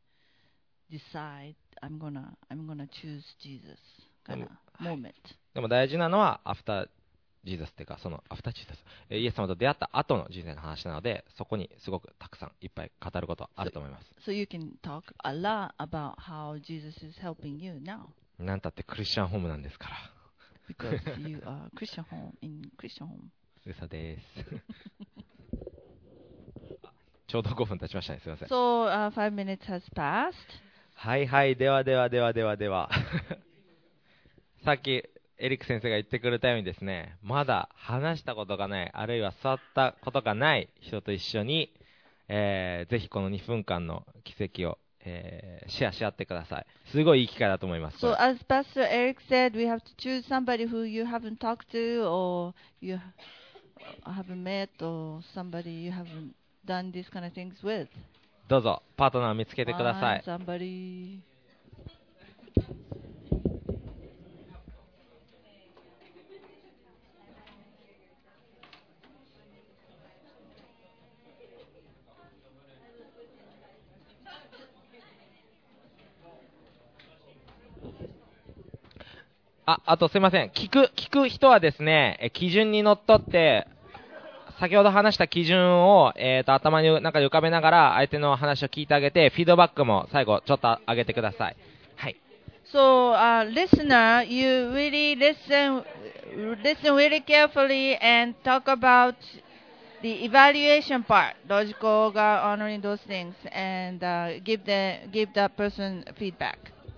decide I'm gonna I'm gonna choose Jesus kind of moment. でも大事なのはアフタージーザスっていうか、そのアフタージーザス、えーイエス様と出会った後の人生の話なので、そこにすごくたくさんいっぱい語ることあると思います。 So you can talk a lot about how Jesus is helping you now なんたってクリスチャンホームなんですから。 because you are Christian home in Christian home. 嘘ですちょうどごふん経ちましたね。すいません。 So uh, five minutes has passed. はいはい、ではではではではではさっきエリック先生が言ってくれたようにですね、まだ話したことがない、あるいは座ったことがない人と一緒に、えー、ぜひこのにふんかんの奇跡を、えー、シェアし合ってください。すごいいい機会だと思います。 So as Pastor Eric said, we have to choose somebody who you haven't talked to or you haven't met or somebody you haven't done these kind of things with. どうぞパートナーを見つけてください。 Find somebody. あ、あとすいません。聞く、聞く人はですね、え基準にのっとって、先ほど話した基準を、えーと、頭に中で浮かべながら相手の話を聞いてあげて、フィードバックも最後ちょっと上げてください。はい。 So, uh, listener, you really listen, listen really carefully and talk about the evaluation part, logical, honoring those things, and uh, give the give that person feedback.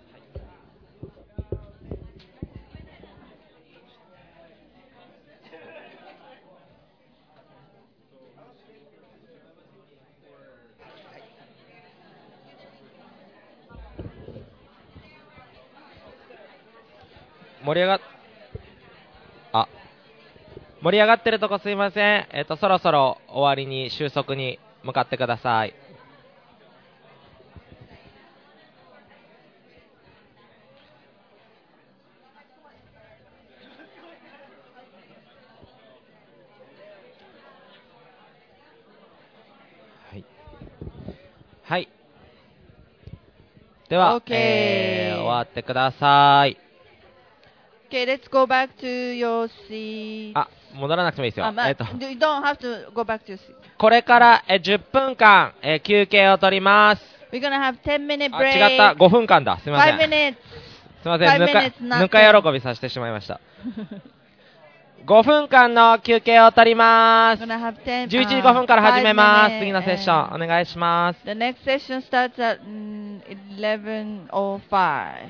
盛り上がっ、あ、盛り上がってるとこすいません。えっと、そろそろ終わりに、収束に向かってください。はい。はい。では、 Okay. えー終わってください。 Okay, let's go back to your seat. あ、戻らなくてもいいですよ。 Um, uh, えっと、 you don't have to go back to your seat. これからえじゅっぷんかんえ休憩を取ります。 We're gonna have ten minute あ、 break. 違った。ごふんかんだ。すみません。 Five minutes. すみません。 Five ぬか、 minutes, ぬか喜びさせてしまいました。 ごふんかんの休憩を取ります。 We're gonna have ten, じゅういちじごふんから始め uh, ます。 five 次のセッシ minutes ョンお願いします。 The next session starts at mm, eleven oh five.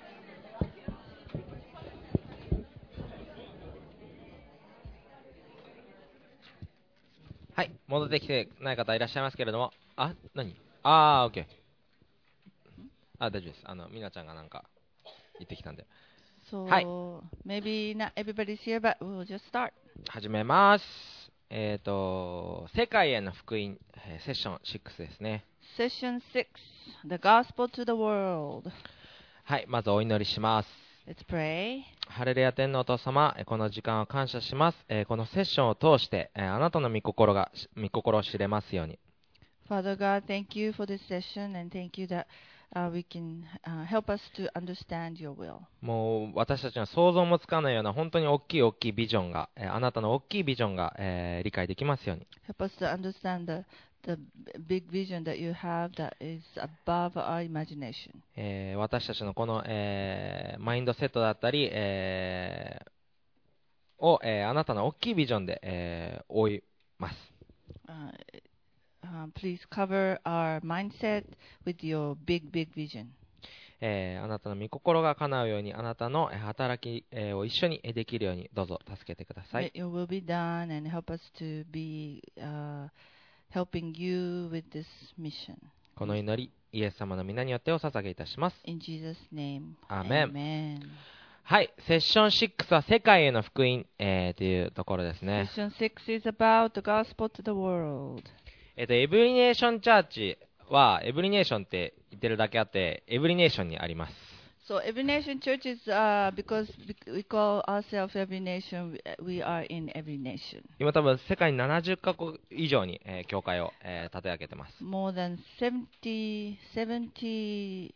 はい、戻ってきてない方いらっしゃいますけれども、あ、何あー、オッケー。あ、大丈夫です。あの、みなちゃんがなんか言ってきたんで。 So はい。 maybe not everybody's here, but we'll just start. 始めます。えっ、と、世界への福音、えーセッションろくですね。 Session six, the gospel to the world. はい、まずお祈りします。 Let's pray. ハレルヤ天のお父様、えーこの時間を感謝します。えーこのセッションを通して、えーあなたの御心が、御心を知れますように。 Father God, thank you for this session and thank you that uh, we can uh, help us to understand your will. もう私たちの想像もつかないような本当に大きい大きいビジョンが、えーあなたの大きいビジョンが、えー理解できますように。 Help us to understand the, the big vision that you have that is above our imagination. えー私たちのこの、えーマインドセットだったり、えーを、えーあなたの大きいビジョンで、えー覆います。 Uh, uh, please cover our mindset with your big, big vision. えーあなたの御心が叶うように、あなたのえー働き、えーを一緒にえーできるようにどうぞ助けてください。 Let your will be done and help us to be uh, helping you with this mission. この祈り、イエス様の皆によってお捧げいたします。 In Jesus' name. アーメン。 Amen. はい、セッションろくは世界への福音、えーというところですね。 Session six is about the gospel to the world. えっと、エブリネーションチャーチは、エブリネーションって言ってるだけあって、エブリネーションにあります。 So every nation church is uh, because we call ourselves every nation. We are in every nation. 今多分世界にななじゅっカ国以上に、えー教会を、えー立て上げてます。 More than seventy, seventy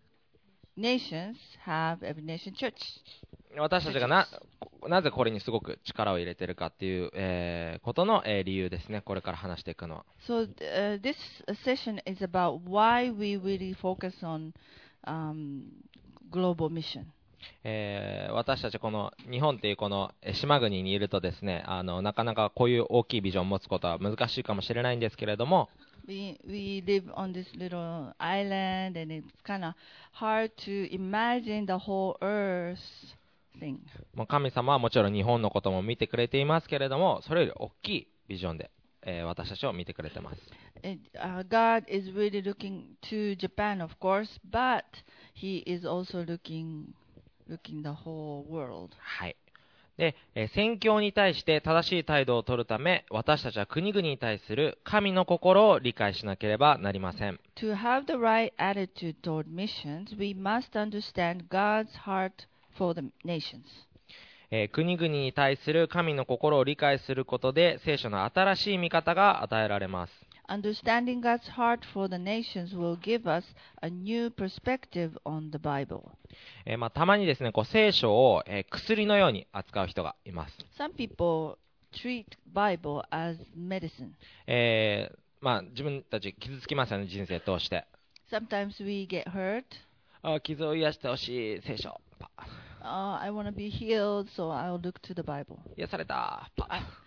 nations have every nation church. 私たちがな、なぜこれにすごく力を入れてるかっていう、えーことの、えー理由ですね。これから話していくのは。 So uh, this session is about why we really focus on um, global mission. えー私たちこの日本っていうこのえー島国にいるとですね、あのなかなかこういう大きいビジョンを持つことは難しいかもしれないんですけれども、 We we live on this little island, and it's kind of hard to imagine the whole Earth thing. もう神様はもちろん日本のことも見てくれていますけれども、それより大きいビジョンで、えー私たちを見てくれてます。 It, uh, God is really looking to Japan, of course, but He is also looking looking the whole world. はい。で、えー宣教に対して正しい態度を取るため、私たちは国々に対する神の心を理解しなければなりません。 To have the right attitude toward missions, we must understand God's heart for the nations. えー国々に対する神の心を理解することで、聖書の新しい見方が与えられます。 Understanding God's heart for the nations will give us a new perspective on the Bible. えーまあ、たまにですね、こう聖書を、えー薬のように扱う人がいます。 Some people treat Bible as medicine. えーまあ、自分たち傷つきますよね、人生通して。 Sometimes we get hurt. あ、傷を癒してほしい聖書。パ Uh, I want to be healed, so I'll look to the Bible. 癒された。パ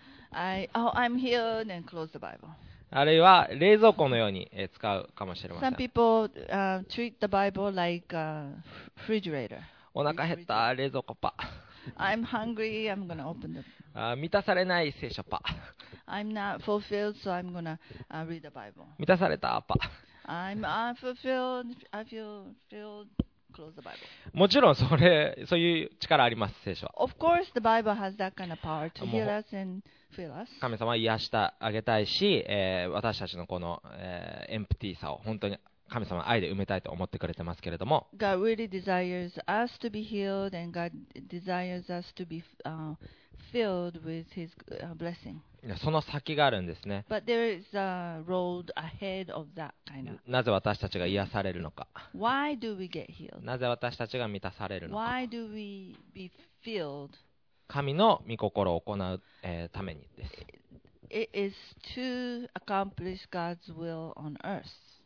I oh I'm healed and close the Bible. あるいは冷蔵庫のように、えー使うかもしれませ Some ん。 people uh, treat the Bible like a refrigerator. お腹減った冷蔵庫パ I'm hungry. I'm gonna open the. あ、満たされない聖書パ I'm not fulfilled, so I'm gonna uh, read the Bible. 満たされたパ I'm unfulfilled. I feel filled. Close the Bible. もちろんそれそういう力あります、聖書は。 Of course, the Bible has that kind of power to もう heal us and fill us. 神様は癒してあげたいし、えー私たちのこの、えーエンプティーさを本当に神様は愛で埋めたいと思ってくれてますけれども、 God really desires us to be healed, and God desires us to be uh, filled with His uh, blessing. その先があるんですね。 But there is a road ahead of that kind of. なぜ私たちが癒されるのか、 Why do we get healed? なぜ私たちが満たされるのか、 Why do we be filled? 神の御心を行う、えーためにです。 It is to accomplish God's will on earth.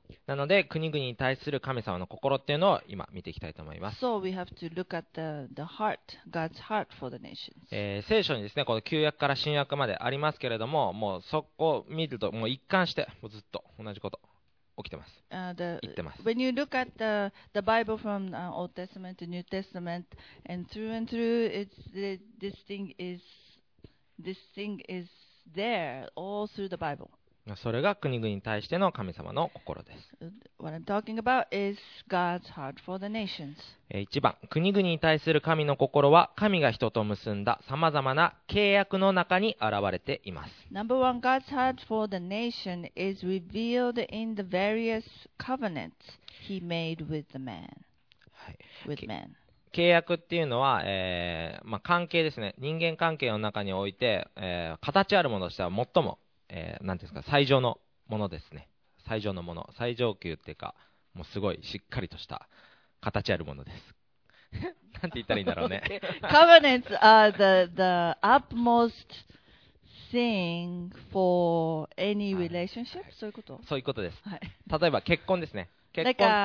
なので国々に対する神様の心っていうのを今見ていきたいと思います。 So we have to look at the, the heart, God's heart for the nations. えー聖書にですね、この旧約から新約までありますけれども、もうそこを見るともう一貫してもうずっと同じこと起きてます。 Uh, the, 言ってます。 when you look at the, the Bible from uh, Old Testament to New Testament, and through and through, it's the, this thing is this thing is there all through the Bible. それが国々に対しての神様の心です。 What I'm talking about is God's heart for the nations. えーいちばん、国々に対する神の心は神が人と結んださまざまな契約の中に現れています。 Number one, God's heart for the nation is revealed in the various covenants He made with the man. はい、 With man. 契約っていうのは、えーまあ、関係ですね。人間関係の中において、えー形あるものとしては最も、えーなんていうんですか、最上のものですね。最上のもの、最上級っていうか、もうすごいしっかりとした形あるものです。なんて言ったらいいんだろうね。 Covenants are the, the utmost thing for any relationship. そういうことそういうことです。 はい。 例えば結婚ですね。結 Like 婚、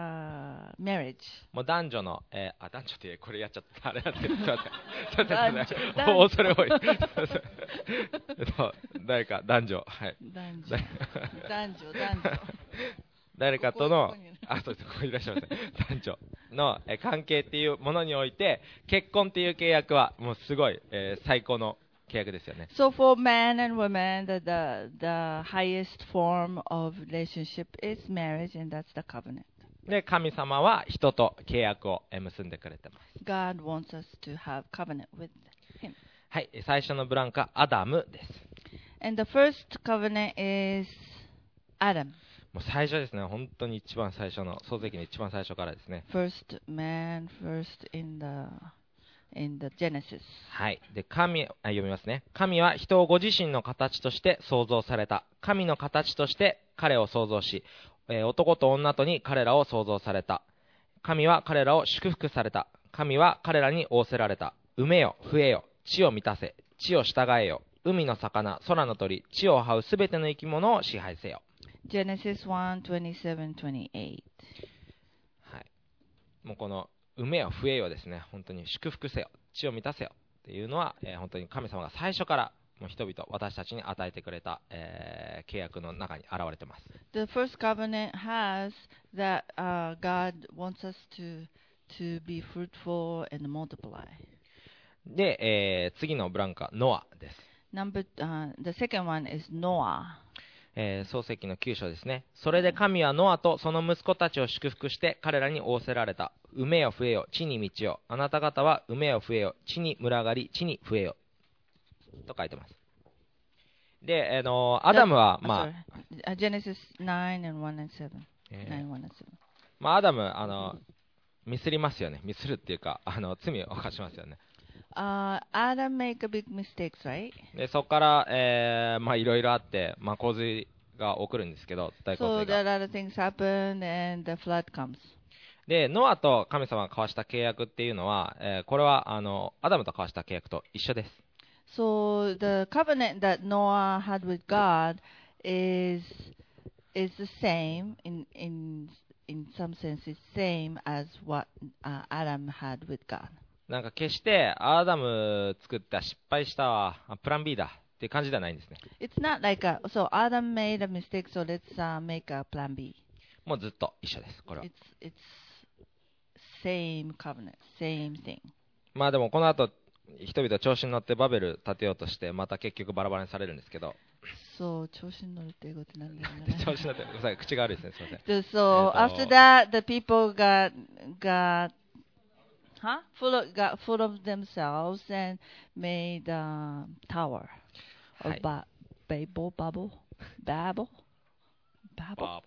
a marriage. もう男女の、えーあ、男女ってこれやっちゃったあれなんですけど、すいません。すいません。 男女すいません。お恐れ多い。えっと誰か男女、はい。 男女。男女、男女。 誰かとのここに、 あ、そうです、ここにいらっしゃいますね。男女のえー関係っていうものにおいて、結婚っていう契約はもうすごい、えー最高の契約ですよね。 So for man and woman, the, the, the highest form of relationship is marriage, and that's the covenant. で、神様は人と契約をえー結んでくれてます。 God wants us to have covenant with Him. はい、最初のブランクはアダムです。 And the first covenant is Adam. もう最初ですね、本当に一番最初の、創世記の一番最初からですね。 First man, first in the in the Genesis. はい。で、神、あ、読みますね。神は人をご自身の形として創造された。神の形として彼を創造し、えー男と女とに彼らを創造された。神は彼らを祝福された。神は彼らに仰せられた。埋めよ、増えよ、地を満たせ、地を従えよ。海の魚、空の鳥、地を這うすべての生き物を支配せよ。 Genesis one twenty-seven twenty-eight. はい。もうこの埋めよ、増えよですね。本当に祝福せよ、地を満たせよっていうのは、えー本当に神様が最初からもう人々、私たちに与えてくれた、えー契約の中に現れています。 The first covenant has that uh, God wants us to to be fruitful and multiply. で、えー次のブランカ、ノアです。 Number uh, the second one is Noah. えー創世記のきゅう章ですね。それで神はノアとその息子たちを祝福して彼らに仰せられた。埋めよ増えよ、地に満ちよ。あなた方は埋めよ増えよ、地に群がり、地に増えよ。と書いてます。で、あのアダムは、 The- ま uh, sorry. Uh, Genesis nine and one and seven. えー nine one and seven. まあ、アダム、あのミスりますよね。ミスるっていうか、あの罪を犯しますよね。 Uh, Adam make a big mistakes, right? でそこから、えーまあ、いろいろあって、まあ、洪水が起こるんですけど、大洪 So 水が。 that other things happen and the flood comes. で、ノアと神様が交わした契約っていうのは、えーこれはあのアダムと交わした契約と一緒です。 So the covenant that Noah had with God is is the same in in in some sense it's same as what uh, Adam had with God. なんか決してアダム作った失敗したわ、あプラン B だっていう感じではないんですね。 It's not like a, so Adam made a mistake, so let's uh, make a plan B. もうずっと一緒です、これは。 It's it's same covenant, same thing. まあでもこの後人々調子に乗ってバベル建てようとしてまた結局バラバラにされるんですけど、 So 調子に乗るって英語って何だろうね。 調子に乗ってごめんなさい、口が悪いですね、すみません。 So えーと after that, the people got got huh full of got full of themselves and made a tower は or い ba- Babel bubble Babel Babel バーボ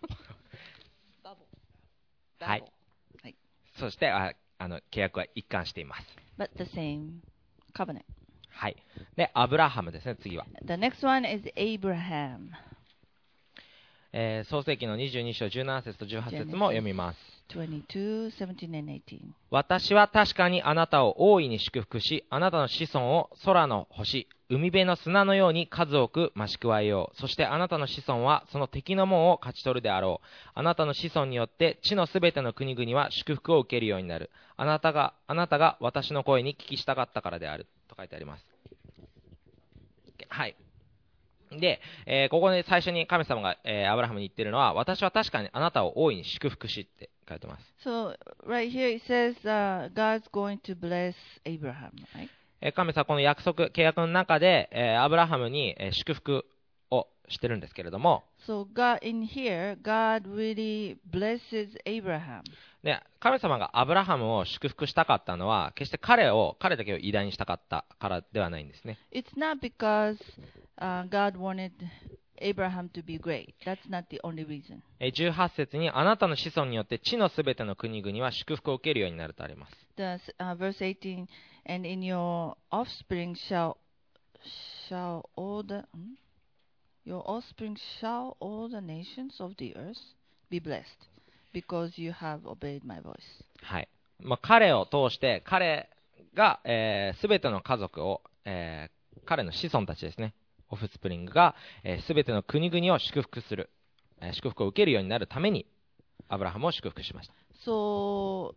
Babel はい。そしてああの契約は一貫しています。 but the same covenant. はい。で、アブラハムですね、次は。 The next one is Abraham. えー創世記のにじゅうに章じゅうなな節とじゅうはち節も読みます。 twenty-two, seventeen and eighteen. 私は確かにあなたを大いに祝福し、あなたの子孫を空の星、海辺の砂のように数多く増し加えよう。そしてあなたの子孫はその敵の門を勝ち取るであろう。あなたの子孫によって地のすべての国々は祝福を受けるようになる。あなたが、あなたが私の声に聞き従ったからである。と書いてあります。はい。で、えーここで最初に神様が、えーアブラハムに言ってるのは、私は確かにあなたを大いに祝福しって書いてます。 So right here it says uh, God's going to bless Abraham, right? えー神様はこの約束、契約の中で、えーアブラハムに、えー祝福をしてるんですけれども、 So God in here, God really blesses Abraham. で神様がアブラハムを祝福したかったのは、決して彼を、彼だけを偉大にしたかったからではないんですね。 It's not because uh, God wanted Abraham to be great. That's not the only reason. えーじゅうはち節に、あなたの子孫によって地のすべての国々は祝福を受けるようになるとあります。 The, uh, verse eighteen, and in your offspring shall shall all the hmm? your offspring shall all the nations of the earth be blessed, because you have obeyed my voice. はい。まあ、彼を通して、彼が、えー、全ての家族を、えー、彼の子孫たちですね、オフスプリングが、えー、全ての国々を祝福する、えー、祝福を受けるようになるために、アブラハムを祝福しました。 So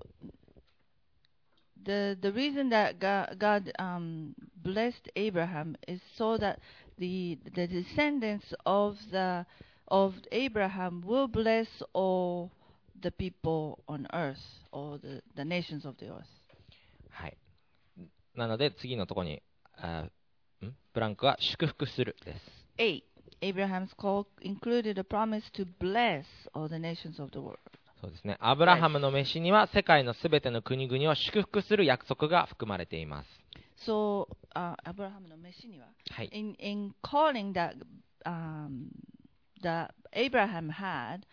the the reason that God, God um, blessed Abraham is so that the the descendants of the of Abraham will bless all the people on earth, or the, the nations of the earth. はい。なので、次のところに、あんブランクは祝福するです。 eight. Abraham's call included a promise to bless all the nations of the world. そうですね。アブラハムの召しには、世界のすべての国々を祝福する約束が含まれています。 So, uh, Abrahamの召しには、 はい。 in in calling that um, that Abraham had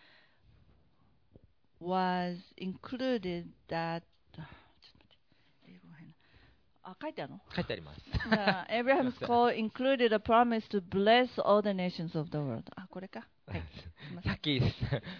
was included that 英語変なあ書いてあるの書いてあります。 Uh, Abraham's call included a promise to bless all the nations of the world. あ、これか。はい。すいません。 さっき、 I'm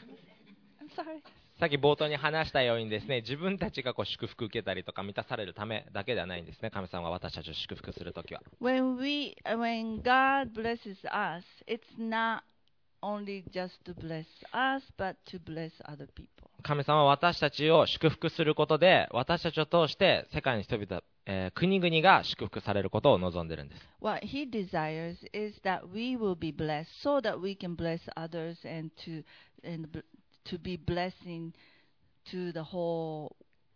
sorry. さっき冒頭に話したようにですね、自分たちがこう祝福受けたりとか満たされるためだけではないんですね。神様が私たちを祝福するときは。 When we, when God blesses us, it's not only just to bless us, but to bless other people. 神様は私たちを祝福することで、私たちを通して世界の人々、えー国々が祝福されることを望んでいるんです。 What He desires is that we will be blessed, so that we can bless others and to and b- to be blessing to the whole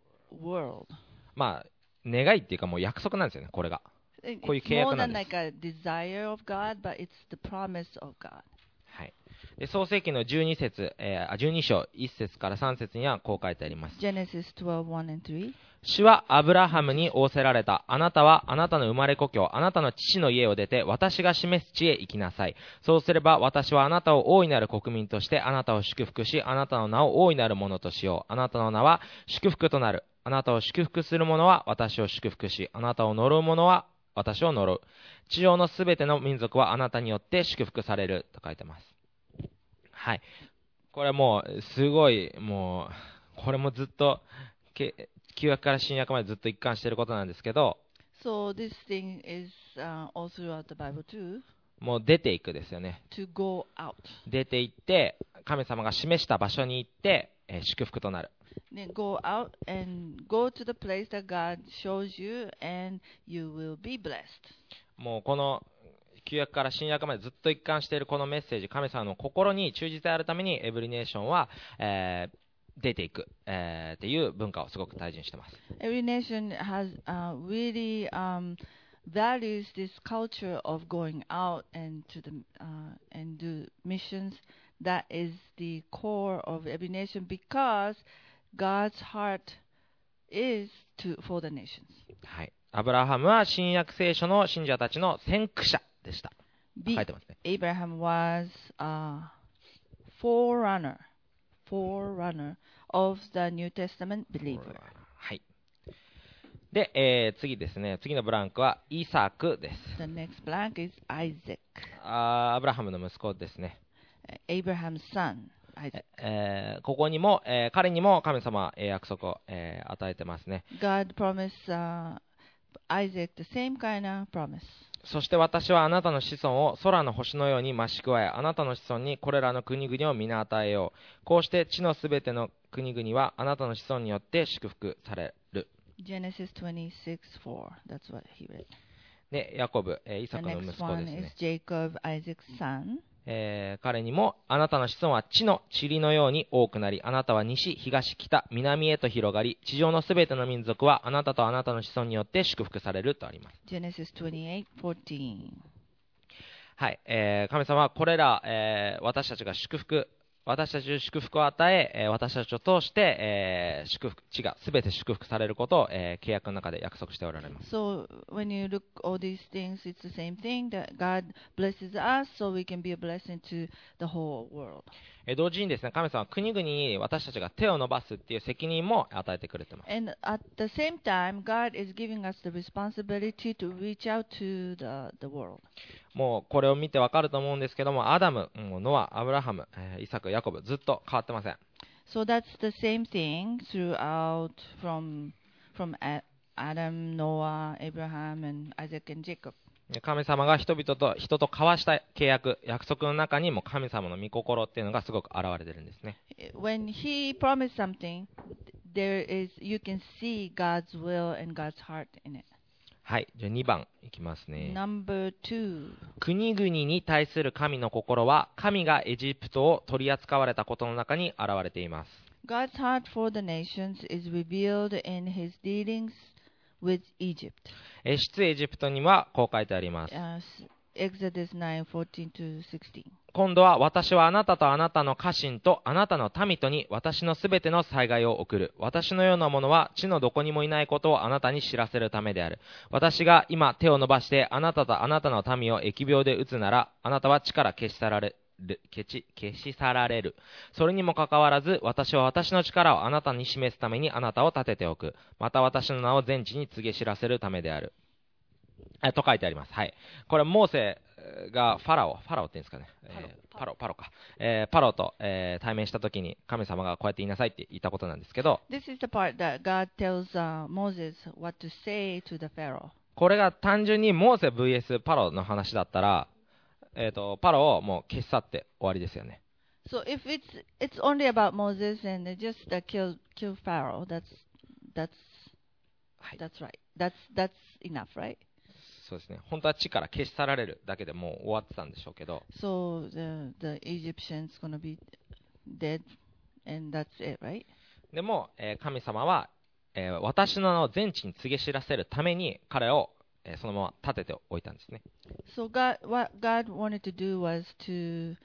world. まあ、願いっていうかもう約束なんですよね、これが。 It- こういう It's 契約 more なん than です。 like a desire of God, but it's the promise of God. はい。で創世記のじゅうに節、えーあじゅうに章いち節からさん節にはこう書いてあります。 Genesis twelve, one and three. 主はアブラハムに仰せられた。あなたはあなたの生まれ故郷、あなたの父の家を出て、私が示す地へ行きなさい。そうすれば私はあなたを大いなる国民として、あなたを祝福し、あなたの名を大いなるものとしよう。あなたの名は祝福となる。あなたを祝福する者は私を祝福し、あなたを呪う者は私を呪う。地上のすべての民族はあなたによって祝福される。と書いてます。はい。これもう、すごい、もう、これもずっと、け旧約から新約までずっと一貫していることなんですけど、 So this thing is uh, all throughout the Bible too. もう出ていくですよね。 To go out. 出て行って、神様が示した場所に行って、えー祝福となる。 Then go out and go to the place that God shows you, and you will be blessed. もうこの旧約から新約までずっと一貫しているこのメッセージ、神様の心に忠実であるためにエブリネーションは、えー出ていく、えーっていう文化をすごく大事にしてます。 Every nation has uh, really um, values this culture of going out and to the uh, and do missions. That is the core of every nation, because God's heart is to for the nations. はい。アブラハムは新約聖書の信者たちの先駆者でした。 Be- 書いてますね。 Abraham was a forerunner, forerunner of the New Testament believer. はい。で、えー次ですね。次のブランクはイサクです。 The next blank is Isaac, あーアブラハムの息子ですね。 Abraham's son. Isaac. えーここにも、えー彼にも神様はえー約束を、えー与えてますね。 God promised uh, Isaac the same kind of promise. そして私はあなたの子孫を空の星のように増し加え、あなたの子孫にこれらの国々を皆与えよう。こうして地のすべての国々はあなたの子孫によって祝福される。 Genesis twenty-six four. That's what he read. で、ヤコブ、えーイ The サクの息 next 子 one です is ね。 Jacob, Isaac's son. えー彼にもあなたの子孫は地の塵のように多くなり、あなたは西、東、北、南へと広がり、地上のすべての民族はあなたとあなたの子孫によって祝福されるとあります。 Genesis twenty-eight fourteen. はい、えー神様はこれら、えー私たちが祝福、私たちに祝福を与え、えー私たちを通して、えー祝福、地がすべて祝福されることを、えー契約の中で約束しておられます。 So when you look all these things, it's the same thing that God blesses us so we can be a blessing to the whole world. えー同時にですね、神様は国々に私たちが手を伸ばすっていう責任も与えてくれてます。 And at the same time, God is giving us the responsibility to reach out to the, the world. もうこれを見てわかると思うんですけども、アダム、もうノア、アブラハム、えーイサク、ヤコブ、ずっと変わってません。 So that's the same thing throughout from from A- Adam, Noah, Abraham, and Isaac and Jacob. で神様が人々と人と交わした契約、約束の中にも神様の御心っていうのがすごく現れてるんですね。 When He promised something, there is you can see God's will and God's heart in it. はい、じゃあにばんいきますね。 Number two. 国々に対する神の心は、神がエジプトを取り扱われたことの中に現れています。 God's heart for the nations is revealed in His dealings with Egypt. えー出エジプトにはこう書いてあります。 Uh, Exodus nine fourteen to sixteen. 今度は私はあなたとあなたの家臣とあなたの民とに私のすべての災害を送る。私のようなものは地のどこにもいないことをあなたに知らせるためである。私が今手を伸ばしてあなたとあなたの民を疫病で打つなら、あなたは地から消し去られる、消し、消し去られる。それにもかかわらず、私は私の力をあなたに示すためにあなたを立てておく。また私の名を全地に告げ知らせるためである。えと書いてあります。はい。これ、モーセがファラオ、ファラオって言うんですかね。えーパロ、パロか。えーパロと、えー対面したときに神様がこうやって言いなさいって言ったことなんですけど、 This is the part that God tells uh, Moses what to say to the Pharaoh. これが単純にモーセ ブイエス パロの話だったら、えーと、パロをもう消し去って終わりですよね。 So if it's it's only about Moses and just uh, kill kill Pharaoh, that's that's はい。 that's right. That's that's enough, right? そうですね。本当は地から消し去られるだけでもう終わってたんでしょうけど、 So the the Egyptians gonna be dead, and that's it, right? でも、えー神様は、えー私の名を全地に告げ知らせるために彼を、えーそのまま立てておいたんですね。 So God what God wanted to do was to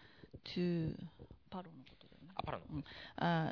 to あ、パロの。 uh,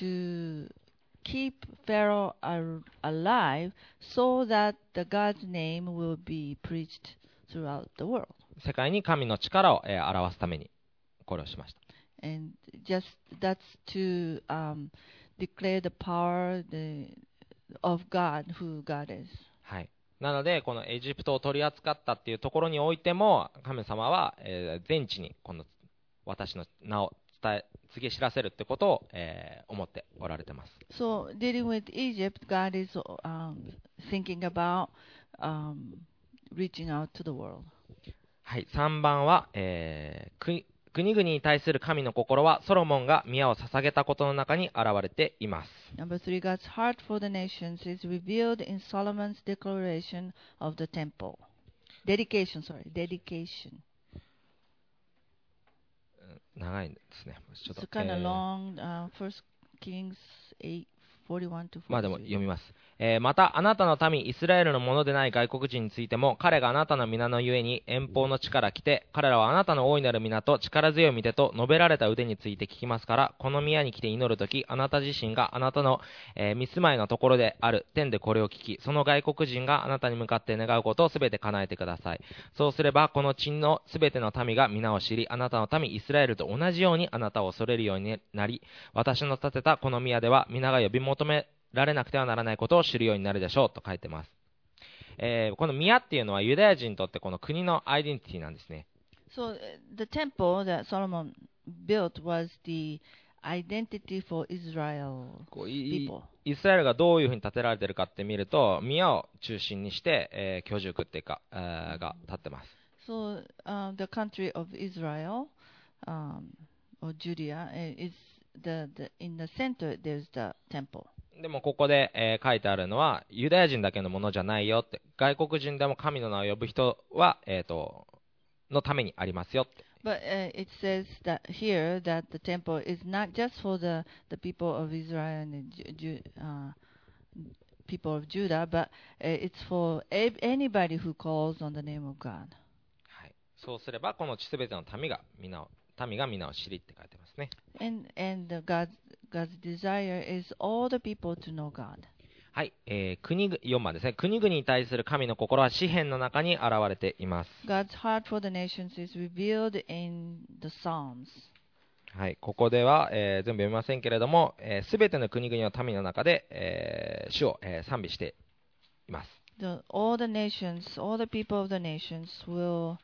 to keep Pharaoh ar- alive so that the God's name will be preached throughout the world. 世界に神の力を、えー表すためにこれをしました。 And just that's to um, declare the power the, of God, who God is. はい。なので、このエジプトを取り扱ったっていうところにおいても、神様は、えー全地にこの私の名を伝え、告げ知らせるってことを、えー思っておられてます。 So dealing with Egypt, God is um, thinking about um, reaching out to the world. はい。さんばんは、えー国国々に対する神の心はソロモンが宮を捧げたことの中に現れています。 Number three, God's heart for the nations is revealed in Solomon's declaration of the temple. Dedication, sorry, dedication. 長いですね。ちょっ It's と kind え of ー long. Uh, First Kings eight forty-one to まあでも forty-three. 読みます。えーまたあなたの民イスラエルのものでない外国人についても、彼があなたの皆のゆえに遠方の地から来て、彼らはあなたの大いなる皆と力強い御手と述べられた腕について聞きますから、この宮に来て祈るとき、あなた自身があなたの、えー、見住まいのところである天でこれを聞き、その外国人があなたに向かって願うことをすべて叶えてください。そうすればこの地のすべての民が皆を知り、あなたの民イスラエルと同じようにあなたを恐れるようになり、私の建てたこの宮では皆が呼び求められなくてはならないことを知るようになるでしょうと書いてます。えーこの宮っていうのはユダヤ人にとってこの国のアイデンティティなんですね。 So uh, the temple that Solomon built was the identity for Israel こうい people. イスラエルがどういうふうに建てられているかって見ると、宮を中心にして、えー居住区っていうか、えーが建ってます。 So uh, the country of Israel um, or Judea uh, is the, the in the center. There's the temple. でもここで、えー書いてあるのはユダヤ人だけのものじゃないよって、外国人でも神の名を呼ぶ人は、えー、とのためにありますよって。 But uh, it says that here that the temple is not just for the, the people of Israel and the Ju- Ju- uh, people of Judah, but uh, it's for a- anybody who calls on the name of God. はい、そうすればこの地すべての民が皆を民が皆を知りって書いてますね。 And and the God's God's desire is all the people to know God. はい、えー国々よんばんですね。国々に対する神の心は詩篇の中に現れています。 God's heart for the nations is revealed in the Psalms. はい、ここでは、えー全部読みませんけれども、す、えー、べての国々の民の中で、えー主を、えー賛美しています。 The, all the nations, all the people of the nations will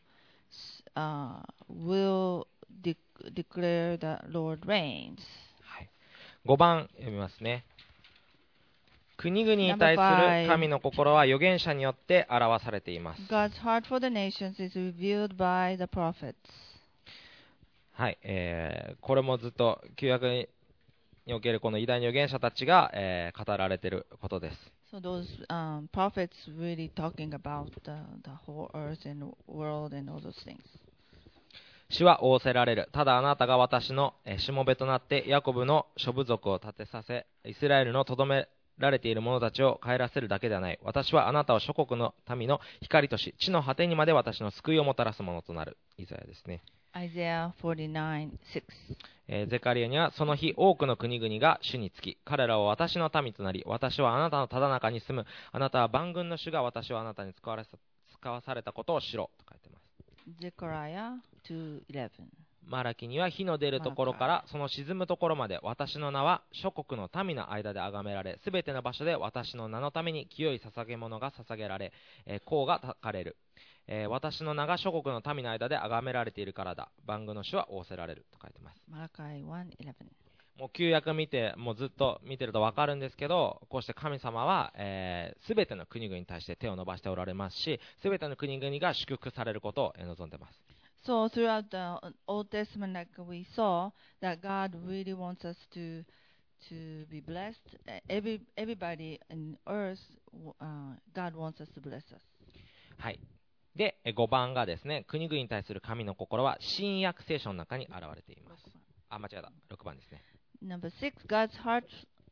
uh, will de- declare that Lord reigns. はい、ごばん読みますね。国々に対する神の心は預言者によって表されています。 God's heart for the nations is revealed by the prophets. はい、えーこれもずっと旧約におけるこの偉大な預言者たちが、えー語られていることです。 So those um, prophets really talking about the, the whole earth and world and all those things. 主は仰せられる。ただあなたが私のえーしもべとなってヤコブの諸部族を立てさせ、イスラエルのとどめられている者たちを帰らせるだけではない。私はあなたを諸国の民の光とし、地の果てにまで私の救いをもたらすものとなる。イザヤですね。 Isaiah forty-nine six. えーゼカリアにはその日多くの国々が主につき、彼らは私の民となり、私はあなたのただ中に住む。あなたは万軍の主が私はあなたに使われ使わされたことを知ろと書いてます。 Zechariah two eleven. マラキには火の出るところからその沈むところまで、私の名は諸国の民の間で崇められ、すべての場所で私の名のために清い捧げ物が捧げられ、えー、香が焚かれる、えー私の名が諸国の民の間で崇められているからだ。万軍の主は仰せられると書いてます。 Malachi one eleven. もう旧約見て、もうずっと見てると分かるんですけど、こうして神様は、えー、全ての国々に対して手を伸ばしておられますし、全ての国々が祝福されることを望んでいます。 So throughout the Old Testament, like we saw, that God really wants us to to be blessed. Every everybody in earth, uh, God wants us to bless us. はい。で、ごばんがですね、国々に対する神の心は新約聖書の中に現れています。あ、間違えた。ろくばんですね。 Number six, God's heart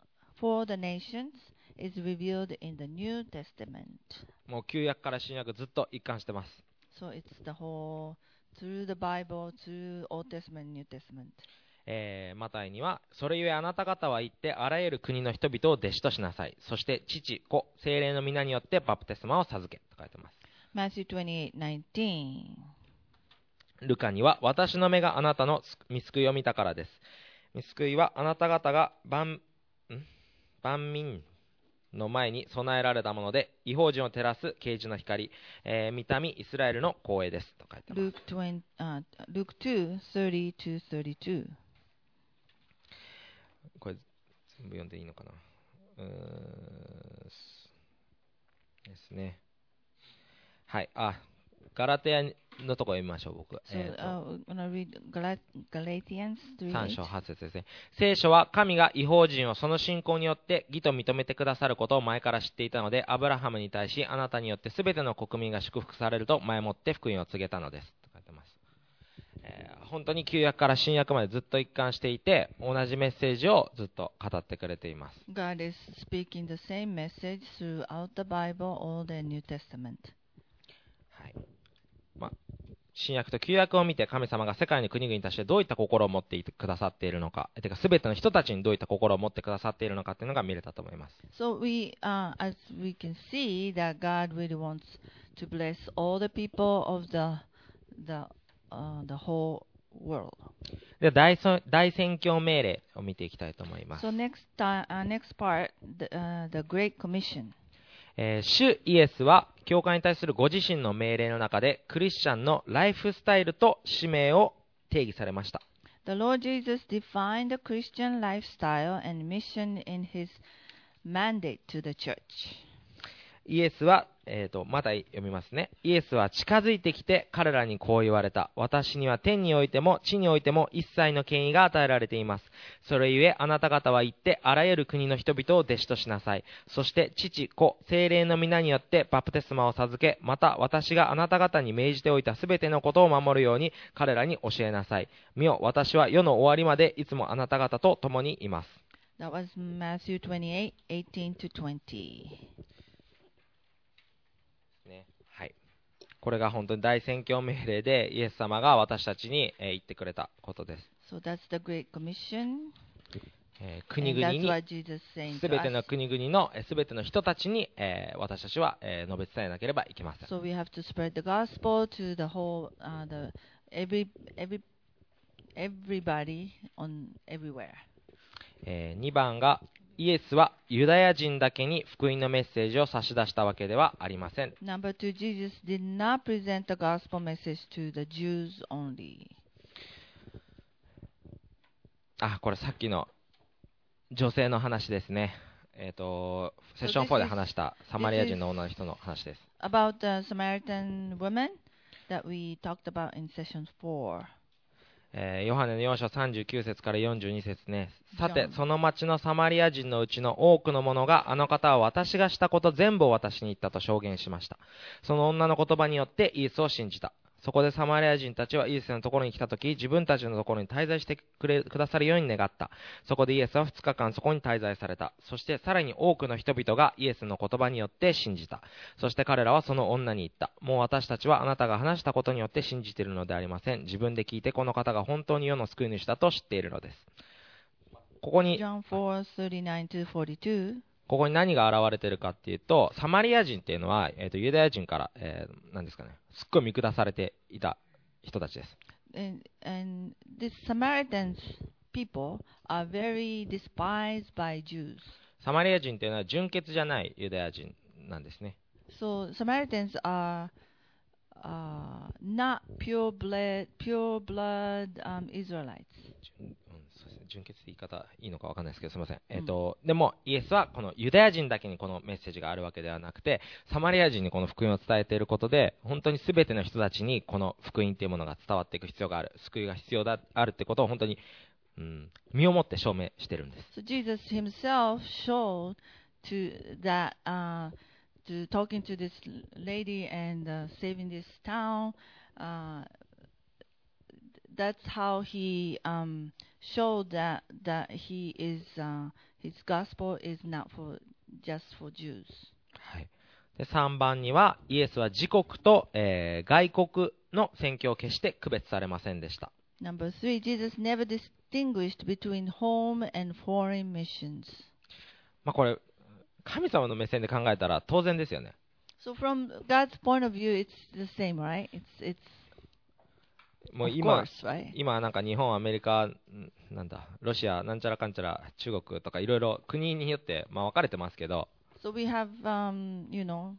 for the nations is revealed in the New Testament. もう旧約から新約ずっと一貫してます。 So it's the whole through the Bible, through Old Testament, New Testament. えーマタイには、それゆえあなた方は行ってあらゆる国の人々を弟子としなさい。そして父、子、聖霊の皆によってバプテスマを授けと書いてます。 Matthew twenty-eight nineteen. ルカには、私の目があなたの見救いを見たからです。見救いはあなた方が万、ん万民の前に備えられたもので、異邦人を照らす啓示の光、えー、見た目イスラエルの光栄ですと書いてます。 Luke twenty, uh, Luke two thirty to thirty-two. これ全部読んでいいのかな。うーんですね。はい。あ、ガラテヤのとこ読みましょう、僕。 So えーと uh, we're gonna read Galat- Galatians さん three. 章はち節ですね。聖書は神が異邦人をその信仰によって義と認めてくださることを前から知っていたので、アブラハムに対しあなたによってすべての国民が祝福されると前もって福音を告げたのですと書いてます。えー本当に旧約から新約までずっと一貫していて、同じメッセージをずっと語ってくれています。 God is speaking the same message throughout the Bible, Old and New Testament. はい。まあ新約と旧約を見て神様が世界の国々に対してどういった心を持っていてくださっているのか、てか全ての人たちにどういった心を持ってくださっているのかというのが見れたと思います。 So we, uh, as we can see, that God really wants to bless all the people of the the uh, the whole world. で大そ大宣教命令を見ていきたいと思います。 So next time, uh, next part, the, uh, the Great Commission. えー主イエスは教会に対するご自身の命令の中でクリスチャンのライフスタイルと使命を定義されました。 The The Lord Jesus defined the Christian lifestyle and mission in his mandate to the church. イエスは、えーと、また読みますね。イエスは近づいてきて彼らにこう言われた。私には天においても地においても一切の権威が与えられています。それゆえあなた方は行ってあらゆる国の人々を弟子としなさい。そして父、子、聖霊の皆によってバプテスマを授け、また私があなた方に命じておいたすべてのことを守るように彼らに教えなさい。見よ、私は世の終わりまでいつもあなた方と共にいます。 That was Matthew twenty-eight, eighteen to twenty. ね、はい。これが本当に大宣教命令でイエス様が私たちに、えー、言ってくれたことです。 So that's the Great Commission. えー、国々にすべての国々のすべての人たちに、えー、私たちは、えー、述べ伝えなければいけません。 So we have to spread the gospel to the whole, uh, the every every everybody on everywhere. えー、にばんがイエスはユダヤ人だけに福音のメッセージを差し出したわけではありません。 Number two, Jesus did not present the gospel message to the Jews only. あ、これさっきの女性の話ですね。えっと、セッションフォーで話したサマリア人の女の人の話です。 About the Samaritan woman that we talked about in session four. えー、ヨハネのよん章さんじゅうきゅう節からよんじゅうに節ね。さて、その町のサマリア人のうちの多くの者が、あの方は私がしたこと全部を私に言ったと証言しました。その女の言葉によってイエスを信じた。そこでサマリア人たちはイエスのところに来たとき、自分たちのところに滞在してくれくださるように願った。そこでイエスはふつかかんそこに滞在された。そしてさらに多くの人々がイエスの言葉によって信じた。そして彼らはその女に言った。もう私たちはあなたが話したことによって信じているのでありません。自分で聞いてこの方が本当に世の救い主だと知っているのです。ここに、 John four, thirty-nine to forty-two. ここに何が現れているかっていうと、サマリア人っていうのは、えーと、ユダヤ人から、えー、何ですかね、すっごい見下されていた人たちです。 And, and these Samaritans people are very despised by Jews. サマリア人っていうのは純血じゃないユダヤ人なんですね。 So Samaritans are uh, not pure blood, pure blood um, Israelites. 純血って言い方いいのか分かんないですけどすみません、えーとうん、でもイエスはこのユダヤ人だけにこのメッセージがあるわけではなくて、サマリア人にこの福音を伝えていることで、本当に全ての人たちにこの福音というものが伝わっていく必要がある、救いが必要だあるってことを本当に、うん、身をもって証明しているんです。 So Jesus himself showed to that uh, to talking to this lady and uh, saving this town. Uh, that's how he um, showed that that he is uh, his gospel is not for just for Jews. はい。でさんばんにはイエスは自国と、えー、外国の宣教を決して区別されませんでした。 Number three, Jesus never distinguished between home and foreign missions. まあこれ神様の目線で考えたら当然ですよね。 So from God's point of view, it's the same, right? It's it's もう今、 course, right? 今なんか日本、アメリカ、なんだ、ロシア、なんちゃらかんちゃら、中国とかいろいろ国によって、まあ、分かれてますけど、 So we have, um, you know,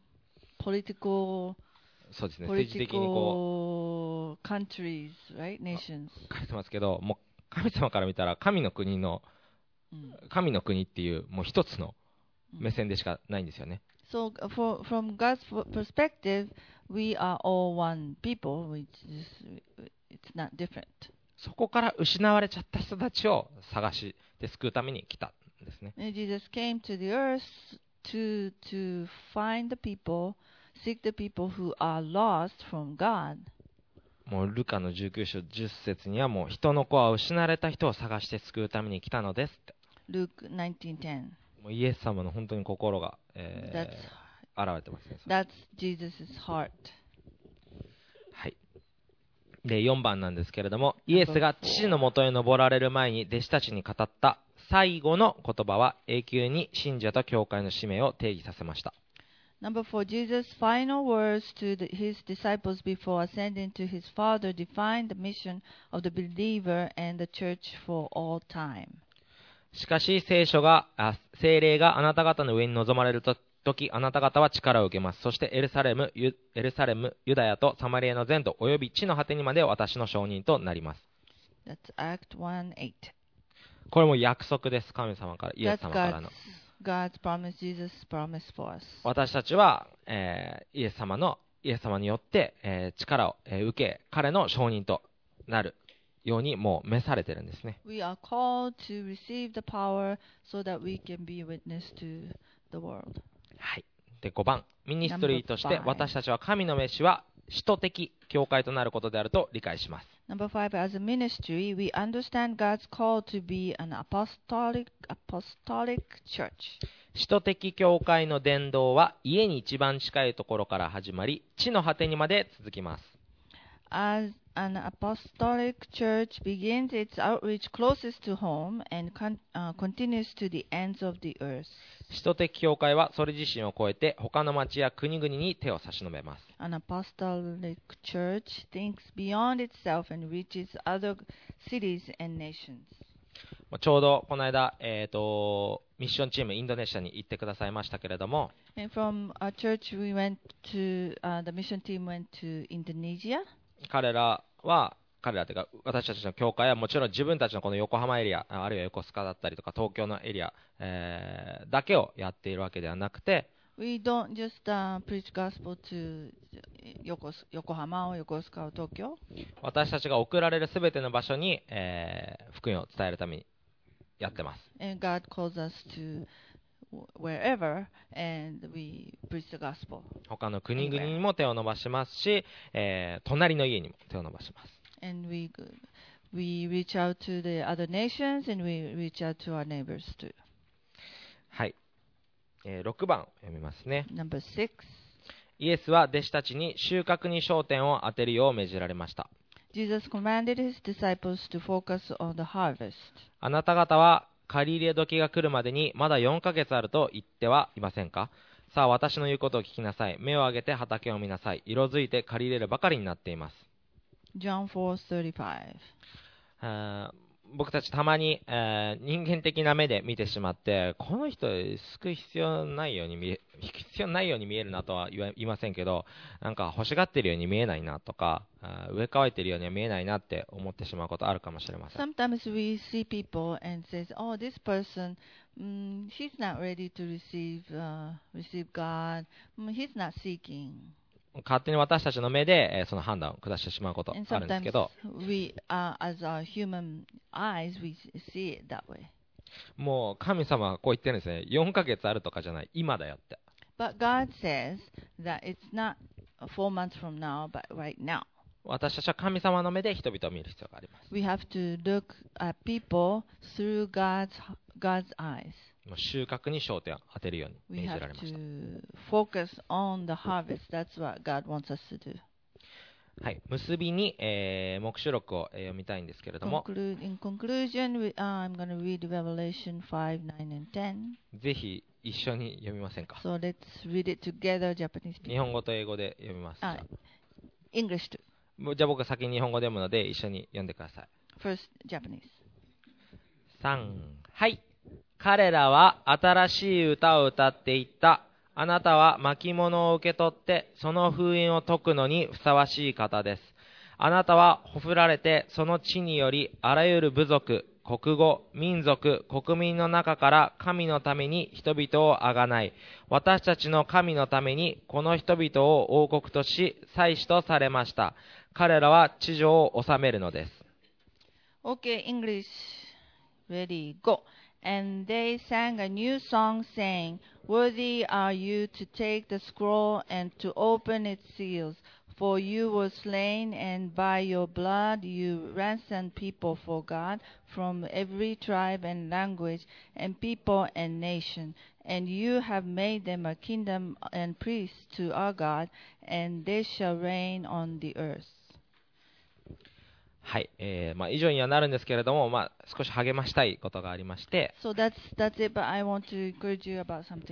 political, そうですね、政治的にこ political countries, right? Nations. う、書いてますけど、もう神様から見たら、神の国の、神の国っていう、もう一つの目線でしかないんですよね。 So for, from God's perspective, we are all one people, which is, it's not different. そこから失われちゃった人たちを探して救うために来たんですね。 And Jesus came to the earth to, to find the people, seek the people who are lost from God. もうルカのじゅうきゅう章じゅっ節にはもう人の子は失われた人を探して救うために来たのですって。 Luke nineteen ten. もうイエス様の本当に心が、えー、現れてますね。 That's Jesus' heart. はい。で、よんばんなんですけれども、イエスが父のもとへ登られる前に弟子たちに語った最後の言葉は永久に信者と教会の使命を定義させました。 Number four, Jesus' final words to the, his disciples before ascending to his Father defined the mission of the believer and the church for all time. しかし聖書が、あ聖霊があなた方の上に臨まれると時、あなた方は力を受けます。そしてエルサレム、ユエルサレム、ユダヤとサマリアの全土、および地の果てにまで私の証人となります。 That's Act one eight. これも約束です。神様から、イエス That's 様から God's, の。 God's promise, Jesus' promise for us. 私たちは、えーイエス様の、イエス様によって、えー力を、えー受け、彼の証人となるようにもう召されてるんですね。 We are called to receive the power so that we can be witness to the world. はい。で、ごばん、ミニストリーとして Number five. 私たちは神の召しは使徒的教会となることであると理解します。 Number five, as a ministry, we understand God's call to be an apostolic, apostolic church. 使徒的教会の伝道は家に一番近いところから始まり、地の果てにまで続きます。 As an apostolic church begins its outreach closest to home and con- uh, continues to the ends of the earth. 使徒的教会はそれ自身を超えて他の町や国々に手を差し伸べます。 An apostolic church thinks beyond itself and reaches other cities and nations. ちょうどこの間、えーと、ミッションチームインドネシアに行ってくださいましたけれども、 And from our church, we went to, uh, the mission team went to Indonesia. 彼らは、彼らというか私たちの教会はもちろん自分たちのこの横浜エリア、あるいは横須賀だったりとか東京のエリア、えーだけをやっているわけではなくて、 We don't just uh, preach gospel to Yokos- Yokohama or Yokosuka or Tokyo. 私たちが送られるすべての場所に、えー福音を伝えるためにやってます。 And God calls us to wherever, and we preach the gospel. 他の国々にも手を伸ばしますし、えー隣の家にも手を伸ばします。 And we we reach out to the other nations, and we reach out to our neighbors too. はい、えーろくばん読みますね。 Number six. イエスは弟子たちに収穫に焦点を当てるよう命じられました。 Jesus commanded his disciples to focus on the harvest. あなた方は借り入れ時が来るまでにまだよんかげつあると言ってはいませんか。さあ私の言うことを聞きなさい。目を上げて畑を見なさい。色づいて借り入れるばかりになっています。 John four thirty-five. あー僕たちたまに、えー人間的な目で見てしまって、この人救う必要ないように見え必要ないように見えるなとは言わ言いませんけど、なんか欲しがってるように見えないなとか、あー植え替えてるようには見えないなって思ってしまうことあるかもしれません。 Sometimes we see people and says, "Oh, this person, mm, he's not ready to receive uh, receive God. Mm, he's not seeking." 勝手に私たちの目で、えーその判断を下してしまうこと And あるんです sometimes けど、 we, uh, as our human eyes, we see it that way. もう神様はこう言ってるんですね。よんかげつあるとかじゃない、今だよって。 But God says that it's not four months from now, but right now. 私たちは神様の目で人々を見る必要があります。 We have to look at people through God's God's eyes. もう収穫に焦点を当てるように We 命じ have られました。 to focus on the harvest. That's what God wants us to do. はい、結びに、えー、黙示録を、えー読みたいんですけれども、 Conclude, in conclusion, we, uh, I'm going to read Revelation five, nine, and ten. ぜひ一緒に読みませんか。 So let's read it together, Japanese 日 people. 本語と英語で読みます。じゃ Ah, あ English too. もうじゃあ僕は先に日本語で読むので一緒に読んでください。 First, Japanese. さん、はい。彼らは新しい歌を歌っていった。あなたは巻物を受け取ってその封印を解くのにふさわしい方です。あなたはほふられてその地によりあらゆる部族、国語、民族、国民の中から神のために人々をあがない。私たちの神のためにこの人々を王国とし祭司とされました。彼らは地上を治めるのです。 Okay, English. Ready, go. And they sang a new song, saying, "Worthy are you to take the scroll and to open its seals. For you were slain, and by your blood you ransomed people for God from every tribe and language and people and nation. And you have made them a kingdom and priests to our God, and they shall reign on the earth." はい、えーまあ、以上にはなるんですけれども、まあ、少し励ましたいことがありまして、 So that's that's it. But I want to encourage you about something.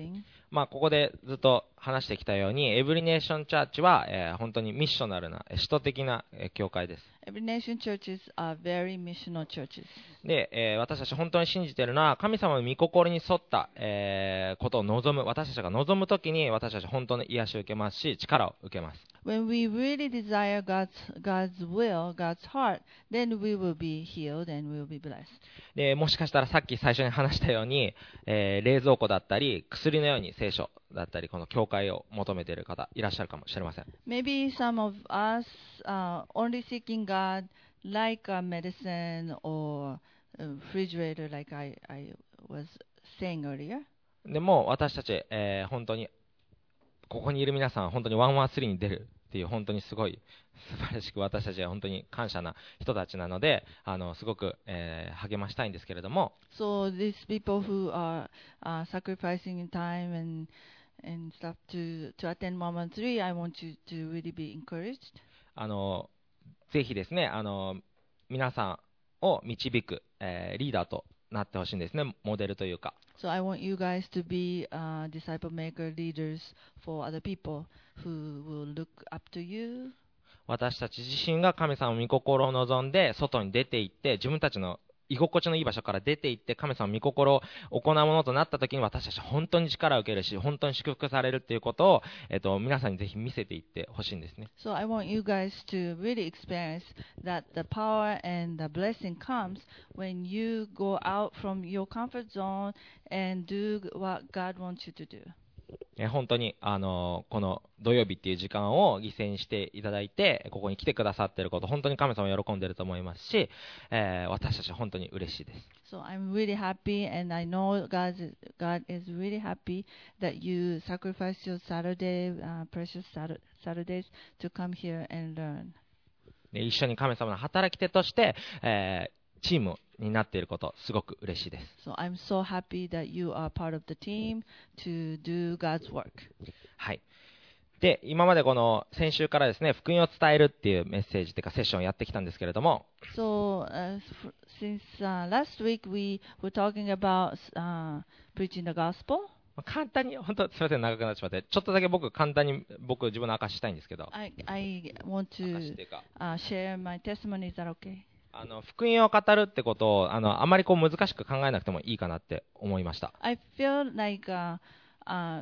まあ、ここでずっと話してきたように、エブリネーションチャーチは、えー本当にミッショナルな、えー使徒的な、えー教会です。 Every nation churches are very missional churches. で、えー私たち本当に信じているのは、神様の御心に沿った、えーことを望む、私たちが望むときに、私たち本当に癒しを受けますし、力を受けます。 When we really desire God's God's will, God's heart, then we will be healed and we will be blessed. で、もしかしたらさっき最初に話したように、えー冷蔵庫だったり、薬のように聖書だったり、この教会を求めている方、いらっしゃるかもしれません。 Maybe some of us are only seeking God like a medicine or a refrigerator, like I, I was saying earlier. でも、私たち、えー本当に、ここにいる皆さん、本当にワンワンスリーに出るっていう、本当にすごい、素晴らしく私たちは本当に感謝な人たちなので、あの、すごく、えー励ましたいんですけれども、 So these people who are uh, sacrificing in time and and stuff to to attend one one three, I want you to really be encouraged. あの、ぜひですね、あの、皆さんを導く、えーリーダーとなってほしいんですね、モデルというか。 So I want you guys to be uh, disciple maker leaders for other people who will look up to you. 私たち自身が神様の御心を望んで、外に出て行って、自分たちの居心地のいい場所から出て行って、神様の御心を行うものとなったときに、私たちは本当に力を受けるし、本当に祝福されるっていうことを、えっと、皆さんにぜひ見せていってほしいんですね。 So I want you guys to really experience that the power and the blessing comes when you go out from your comfort zone and do what God wants you to do. えー本当に、あのーこの土曜日っていう時間を犠牲にしていただいて、ここに来てくださっていること、本当に神様は喜んでいると思いますし、えー私たちは本当に嬉しいです。 So I'm really happy, and I know God is, God is really happy that you sacrifice your Saturday, uh, precious Satur- Saturdays to come here and learn. で一緒に神様の働き手として、えーチームになっていること、すごく嬉しいです。 So I'm so happy that you are part of the team to do God's work. はい。で、今までこの先週からですね、福音を伝えるっていうメッセージというかセッションをやってきたんですけれども、 So uh, f- since uh, last week we were talking about uh, preaching the gospel. まあ簡単に、本当すみません、長くなってしまって、ちょっとだけ僕、簡単に僕、自分の証ししたいんですけど、 I I want 証しっ to ていうか、 uh, share my testimony. Is that okay? あの福音を語るってことをあのあまりこう難しく考えなくてもいいかなって思いました。 I feel like uh, uh,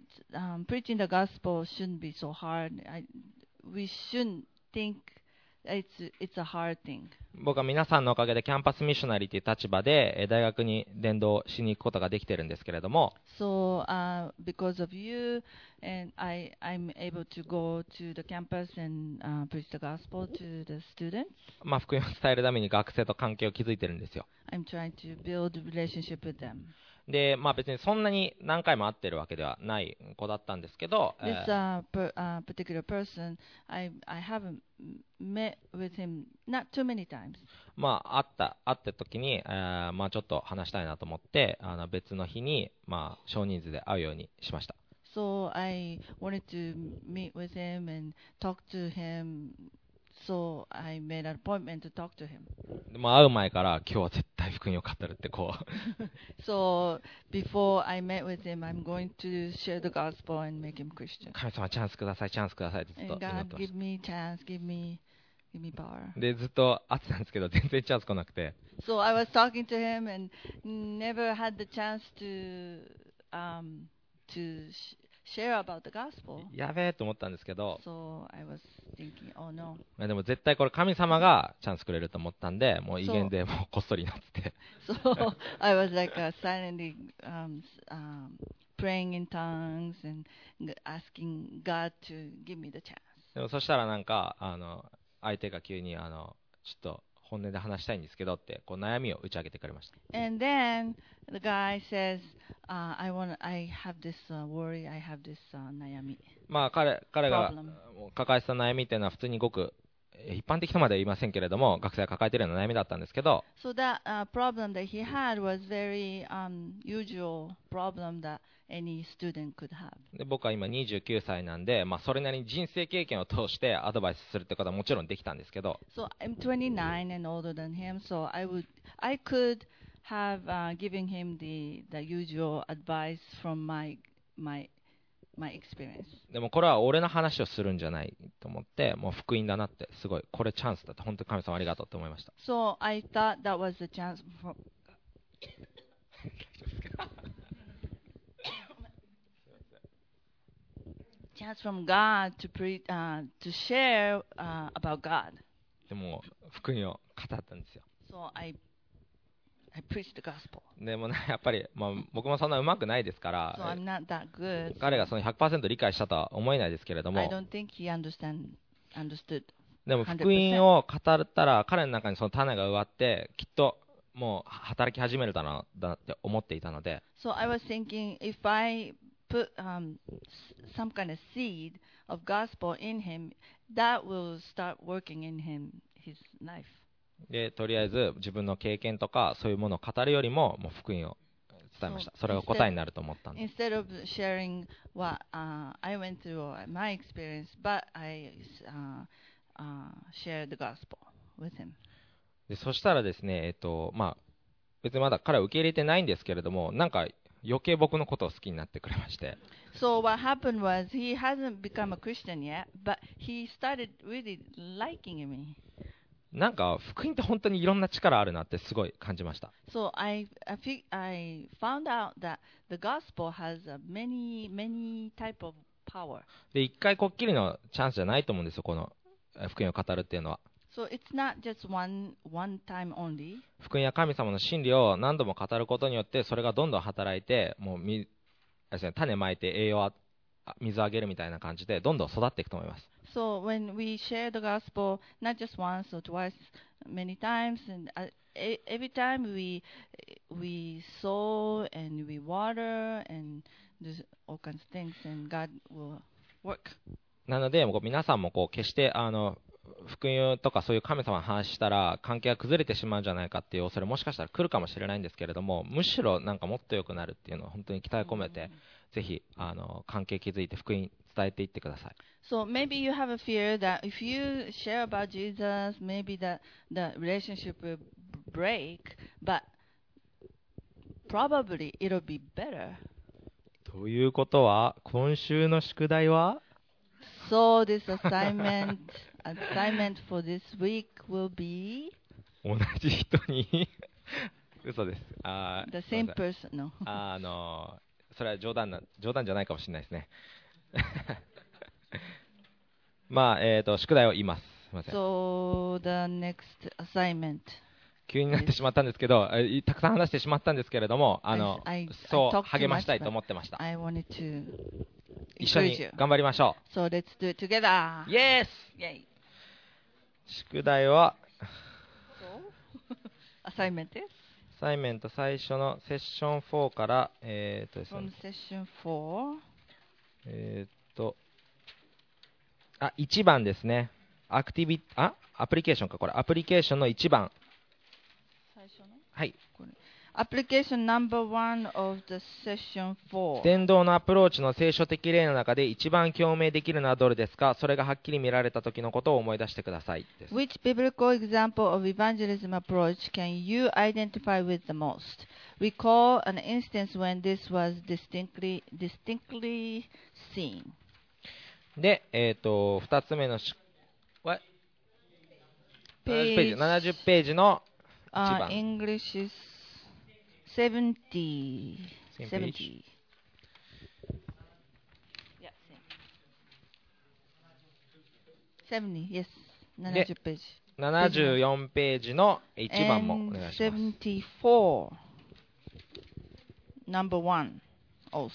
um, preaching the gospel shouldn't be so hard. I, we shouldn't think it's it's a hard thing. 僕は皆さんのおかげでキャンパスミッショナリーという立場でえー大学に伝道しに行くことができてるんですけれども、 So uh, because of you, and I I'm able to go to the campus and uh, preach the gospel to the students. まあ、福音を伝えるために学生と関係を築いてるんですよ。 I'm trying to build a relationship with them. で、まあ、別にそんなに何回も会ってるわけではない子だったんですけど、 This えー uh, per, uh, particular person, I I haven't met with him not too many times. まあ、会った会った時に、えーまあ、ちょっと話したいなと思ってあの別の日に、まあ、少人数で会うようにしました。 So I wanted to meet with him and talk to him. So I made an appointment to talk to him. でまあ、会う前から今日は絶対福音を語るってこう So before I met with him, I'm going to share the gospel and make him Christian. 神様チャンスくださいチャンスくださいってずっと And 祈って God, まし give me chance, give me, give me power. た。でずっと会ってたんですけど全然チャンス来なくて、 So I was talking to him and never had the chance to um, to sh- share about the gospel. やべえと思ったんですけど、 So I was thinking, oh no. まあでも絶対これ神様がチャンスくれると思ったんで、もう威厳でもうこっそりなってて、 So I was like uh, silently um, s- um, praying in tongues and g- asking God to give me the chance. でもそしたらなんかあの相手が急にあのちょっと本音で話したいんですけどってこう悩みを打ち明けてくれました。 And then the guy says, uh, I want, I have this uh, worry, I have this uh, nayami. まあ彼彼が Problem. 抱えてた悩みっていうのは普通にごくえー一般的とまでは言いませんけれども、学生が抱えているような悩みだったんですけど、 So that uh, problem that he had was very um, usual problem that any student could have. で僕は今にじゅうきゅうさいなんで、まあ、それなりに人生経験を通してアドバイスするってことはもちろんできたんですけど、 So I'm twenty-nine and older than him, so I would, I could have uh, given him the, the usual advice from my my my experience. でもこれは俺の話をするんじゃないと思って、もう福音だなって、すごい、これチャンスだって、本当に神様ありがとうって思いました。 So I thought that was a chance for chance from God to pre, uh, to share uh, about God. でも福音を語ったんですよ。 So I I preached the gospel. でもね、やっぱり、まあ、僕もそんな上手くないですか So ら、 I'm not that good. 彼がその ひゃくパーセント 理解したとは思えないですけれど I も、 don't think he understand understood. でも福音を語ったら彼の中にその種が植わってきっともう働き始めるだろうなって思っていたので、 So I was thinking if I put um, s- some kind of seed of gospel in him, that will start working in him, his life. でとりあえず自分の経験とかそういうものを語るよりももう福音を伝えました。それが答えになると思ったんで、 Instead of sharing what uh, I went through or my experience, but I uh, uh, shared the gospel with him. でそしたらですね、えっとまあ、別にまだ彼は受け入れてないんですけれども、なんか余計僕のことを好きになってくれまして、 So what happened was he hasn't become a Christian yet, but he started really liking me. なんか福音って本当にいろんな力あるなってすごい感じました。 So I I, fig- I found out that the gospel has a many many type of power. で一回こっきりのチャンスじゃないと思うんですよ、このえ福音を語るっていうのは。 So it's not just one one time only. 福音や神様の真理を何度も語ることによってそれがどんどん働いて、もうみあれですね、種まいて栄養をあ水をあげるみたいな感じでどんどん育っていくと思います。 So when we share the gospel, not just once or twice, many times, and uh, e- every time we we sow and we water and do all kinds of things, and God will work. なのでもう皆さんもこう決してあの福音とかそういう神様の話したら関係が崩れてしまうんじゃないかっていう恐れもしかしたら来るかもしれないんですけれども、むしろなんかもっと良くなるっていうのを本当に期待込めて、ぜひあの関係築いて福音伝えていってください。 So maybe you have a fear that if you share about Jesus, maybe that the relationship will break, but probably it'll be better. ということは今週の宿題は So this assignment assignment for this week will be 同じ人に嘘です。あー the ごめん same なさい person. No. あのそれは冗談な冗談じゃないかもしれないですね。まあ、えーと、宿題を言います。すみません。 So the next assignment. 急になってしまったんですけど、えたくさん話してしまったんですけれども、あの I- I- そう I talked too 励ましたい much, と思ってました。 I wanted to 一緒 encourage に you. 頑張りましょ So let's do it together. う。イエス Yay. 宿題は So assignment is アサイメント最初のセッションフォーから、えーとですね from session four. えーっと、あ、いちばんですね。アクティビ、あ、アプリケーションか、これ。アプリケーションのいちばん。はい。 Application number one of the session four. 伝道のアプローチの聖書的例の中で一番共鳴できるのはどれですか？それがはっきり見られた時のことを思い出してください。です。 Which biblical example of evangelism approach can you identify with the most? Recall an instance when this was distinctly distinctly seen. で、えーっと、ふたつめのし、What? ななじゅうページ、ななじゅうページのいち Uh, 番。 English is seventy. Same page. seventy. Yeah, same. seventy, yes. ななじゅうページ。 ななじゅうよんページのいちばんもお And 願いします。 seventy-four. Number one also.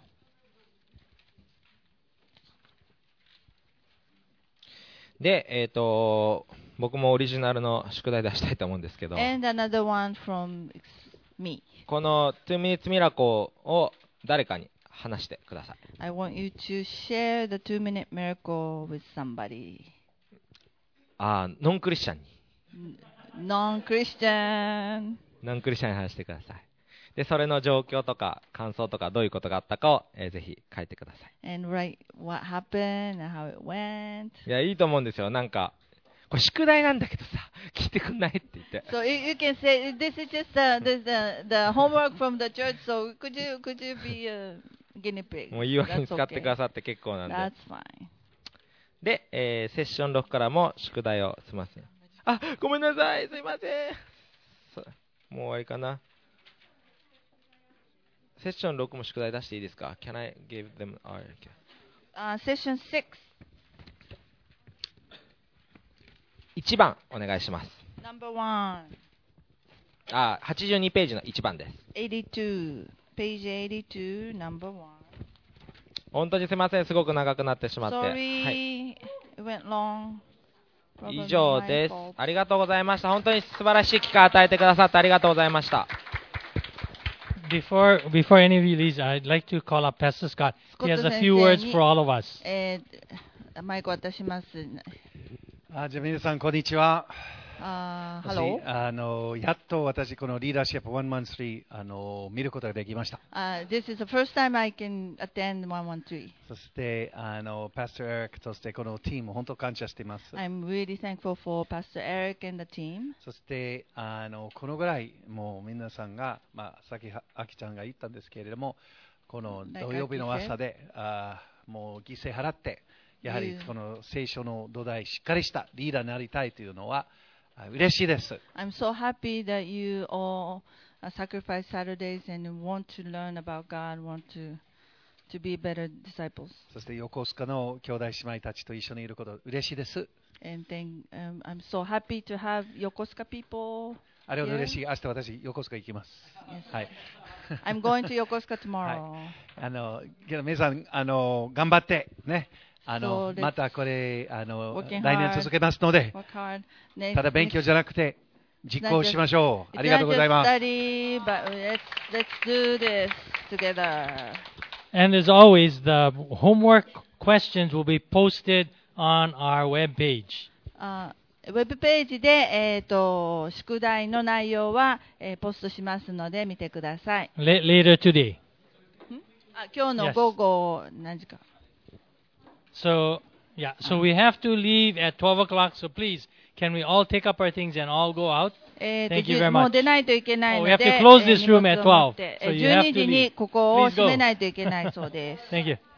で、えっ、と、僕もオリジナルの宿題出したいと思うんですけど、 And another one from me. このに minutes miracle を誰かに話してください。 I want you to share the two minute miracle with somebody. あー、ノンクリスチャンに、 Non-Christian. ノンクリスチャンに話してください。で、それの状況とか感想とかどういうことがあったかを、えーぜひ書いてください。 And write what happened and how it went. いや、いいと思うんですよ。なんか、これ宿題なんだけどさ、聞いてくんないって言って。 So you, you can say this is just the, the the the homework from the church. So could you could you be uh, guinea pig. もう言い訳に That's 使ってくだ okay. さって結構なんで。 That's fine. で、えーセッションろくからも宿題をすいません。あ、ごめんなさい、すいません。そもう終わりかな。セッションろくも宿題出していいですか？ Can I give them... Uh, session six. いちばんお願いします。 Number one. あ、はちじゅうにページのいちばんです。 eighty-two. Page eighty-two, number one. 本当にすいません、すごく長くなってしまって。はい、 Sorry, it went long. 以上 Probably で my す。 fault. ありがとうございました。本当に素晴らしい機会を与えてくださってありがとうございました。 Before before any of you leaves, I'd like to call up Pastor Scott. He has a few words for all of us. えー、マイク渡します。 あ、じゃあ皆さんこんにちは。 あー、 私 Hello. あのやっと私このリーダーシップワンワンスリーあの見ることができました。 Uh, this is the first time I can attend one one three. そしてあのパスターエリックそしてこのチーム本当感謝しています。 I'm really thankful for Pastor Eric and the team. そしてあのこのぐらいもう皆さんが、まあ、さっきあきちゃんが言ったんですけれども、この土曜日の朝であもう犠牲払ってやはりこの聖書の土台しっかりしたリーダーになりたいというのは嬉しいです。 I'm so happy that you all uh, sacrifice Saturdays and want to learn about God, want to to be better disciples. そして横須賀の兄弟姉妹たちと一緒にいること嬉しいです。 And then um, I'm so happy to have Yokosuka people. あれほど嬉しい。明日私横須賀行きます。 Yes. はい。 I'm going to Yokosuka tomorrow. あのけど皆さんあの頑張ってね。あの So またこれあの working 来年 hard. 続けますので、 Work hard. Next, ただ勉強じゃなくて実行しましょう。 It's ありがとうございます。 not just study, but let's let's do this together. And as always, the homework questions will be posted on our web page. あウェブページで、えー、と宿題の内容は、えーポストしますので見てください。 La- later today. あ今日の Yes. 午後何時か。 So, yeah, so we have to leave at twelve o'clock. So please, can we all take up our things and all go out? えーと Thank you very もう much. 出ないといけないの Oh, で、 we have to close えー this room at 荷物を持って twelve. So えー you have to じゅうにじに leave. ここを Please go. 閉めないといけないそうです。 Thank you.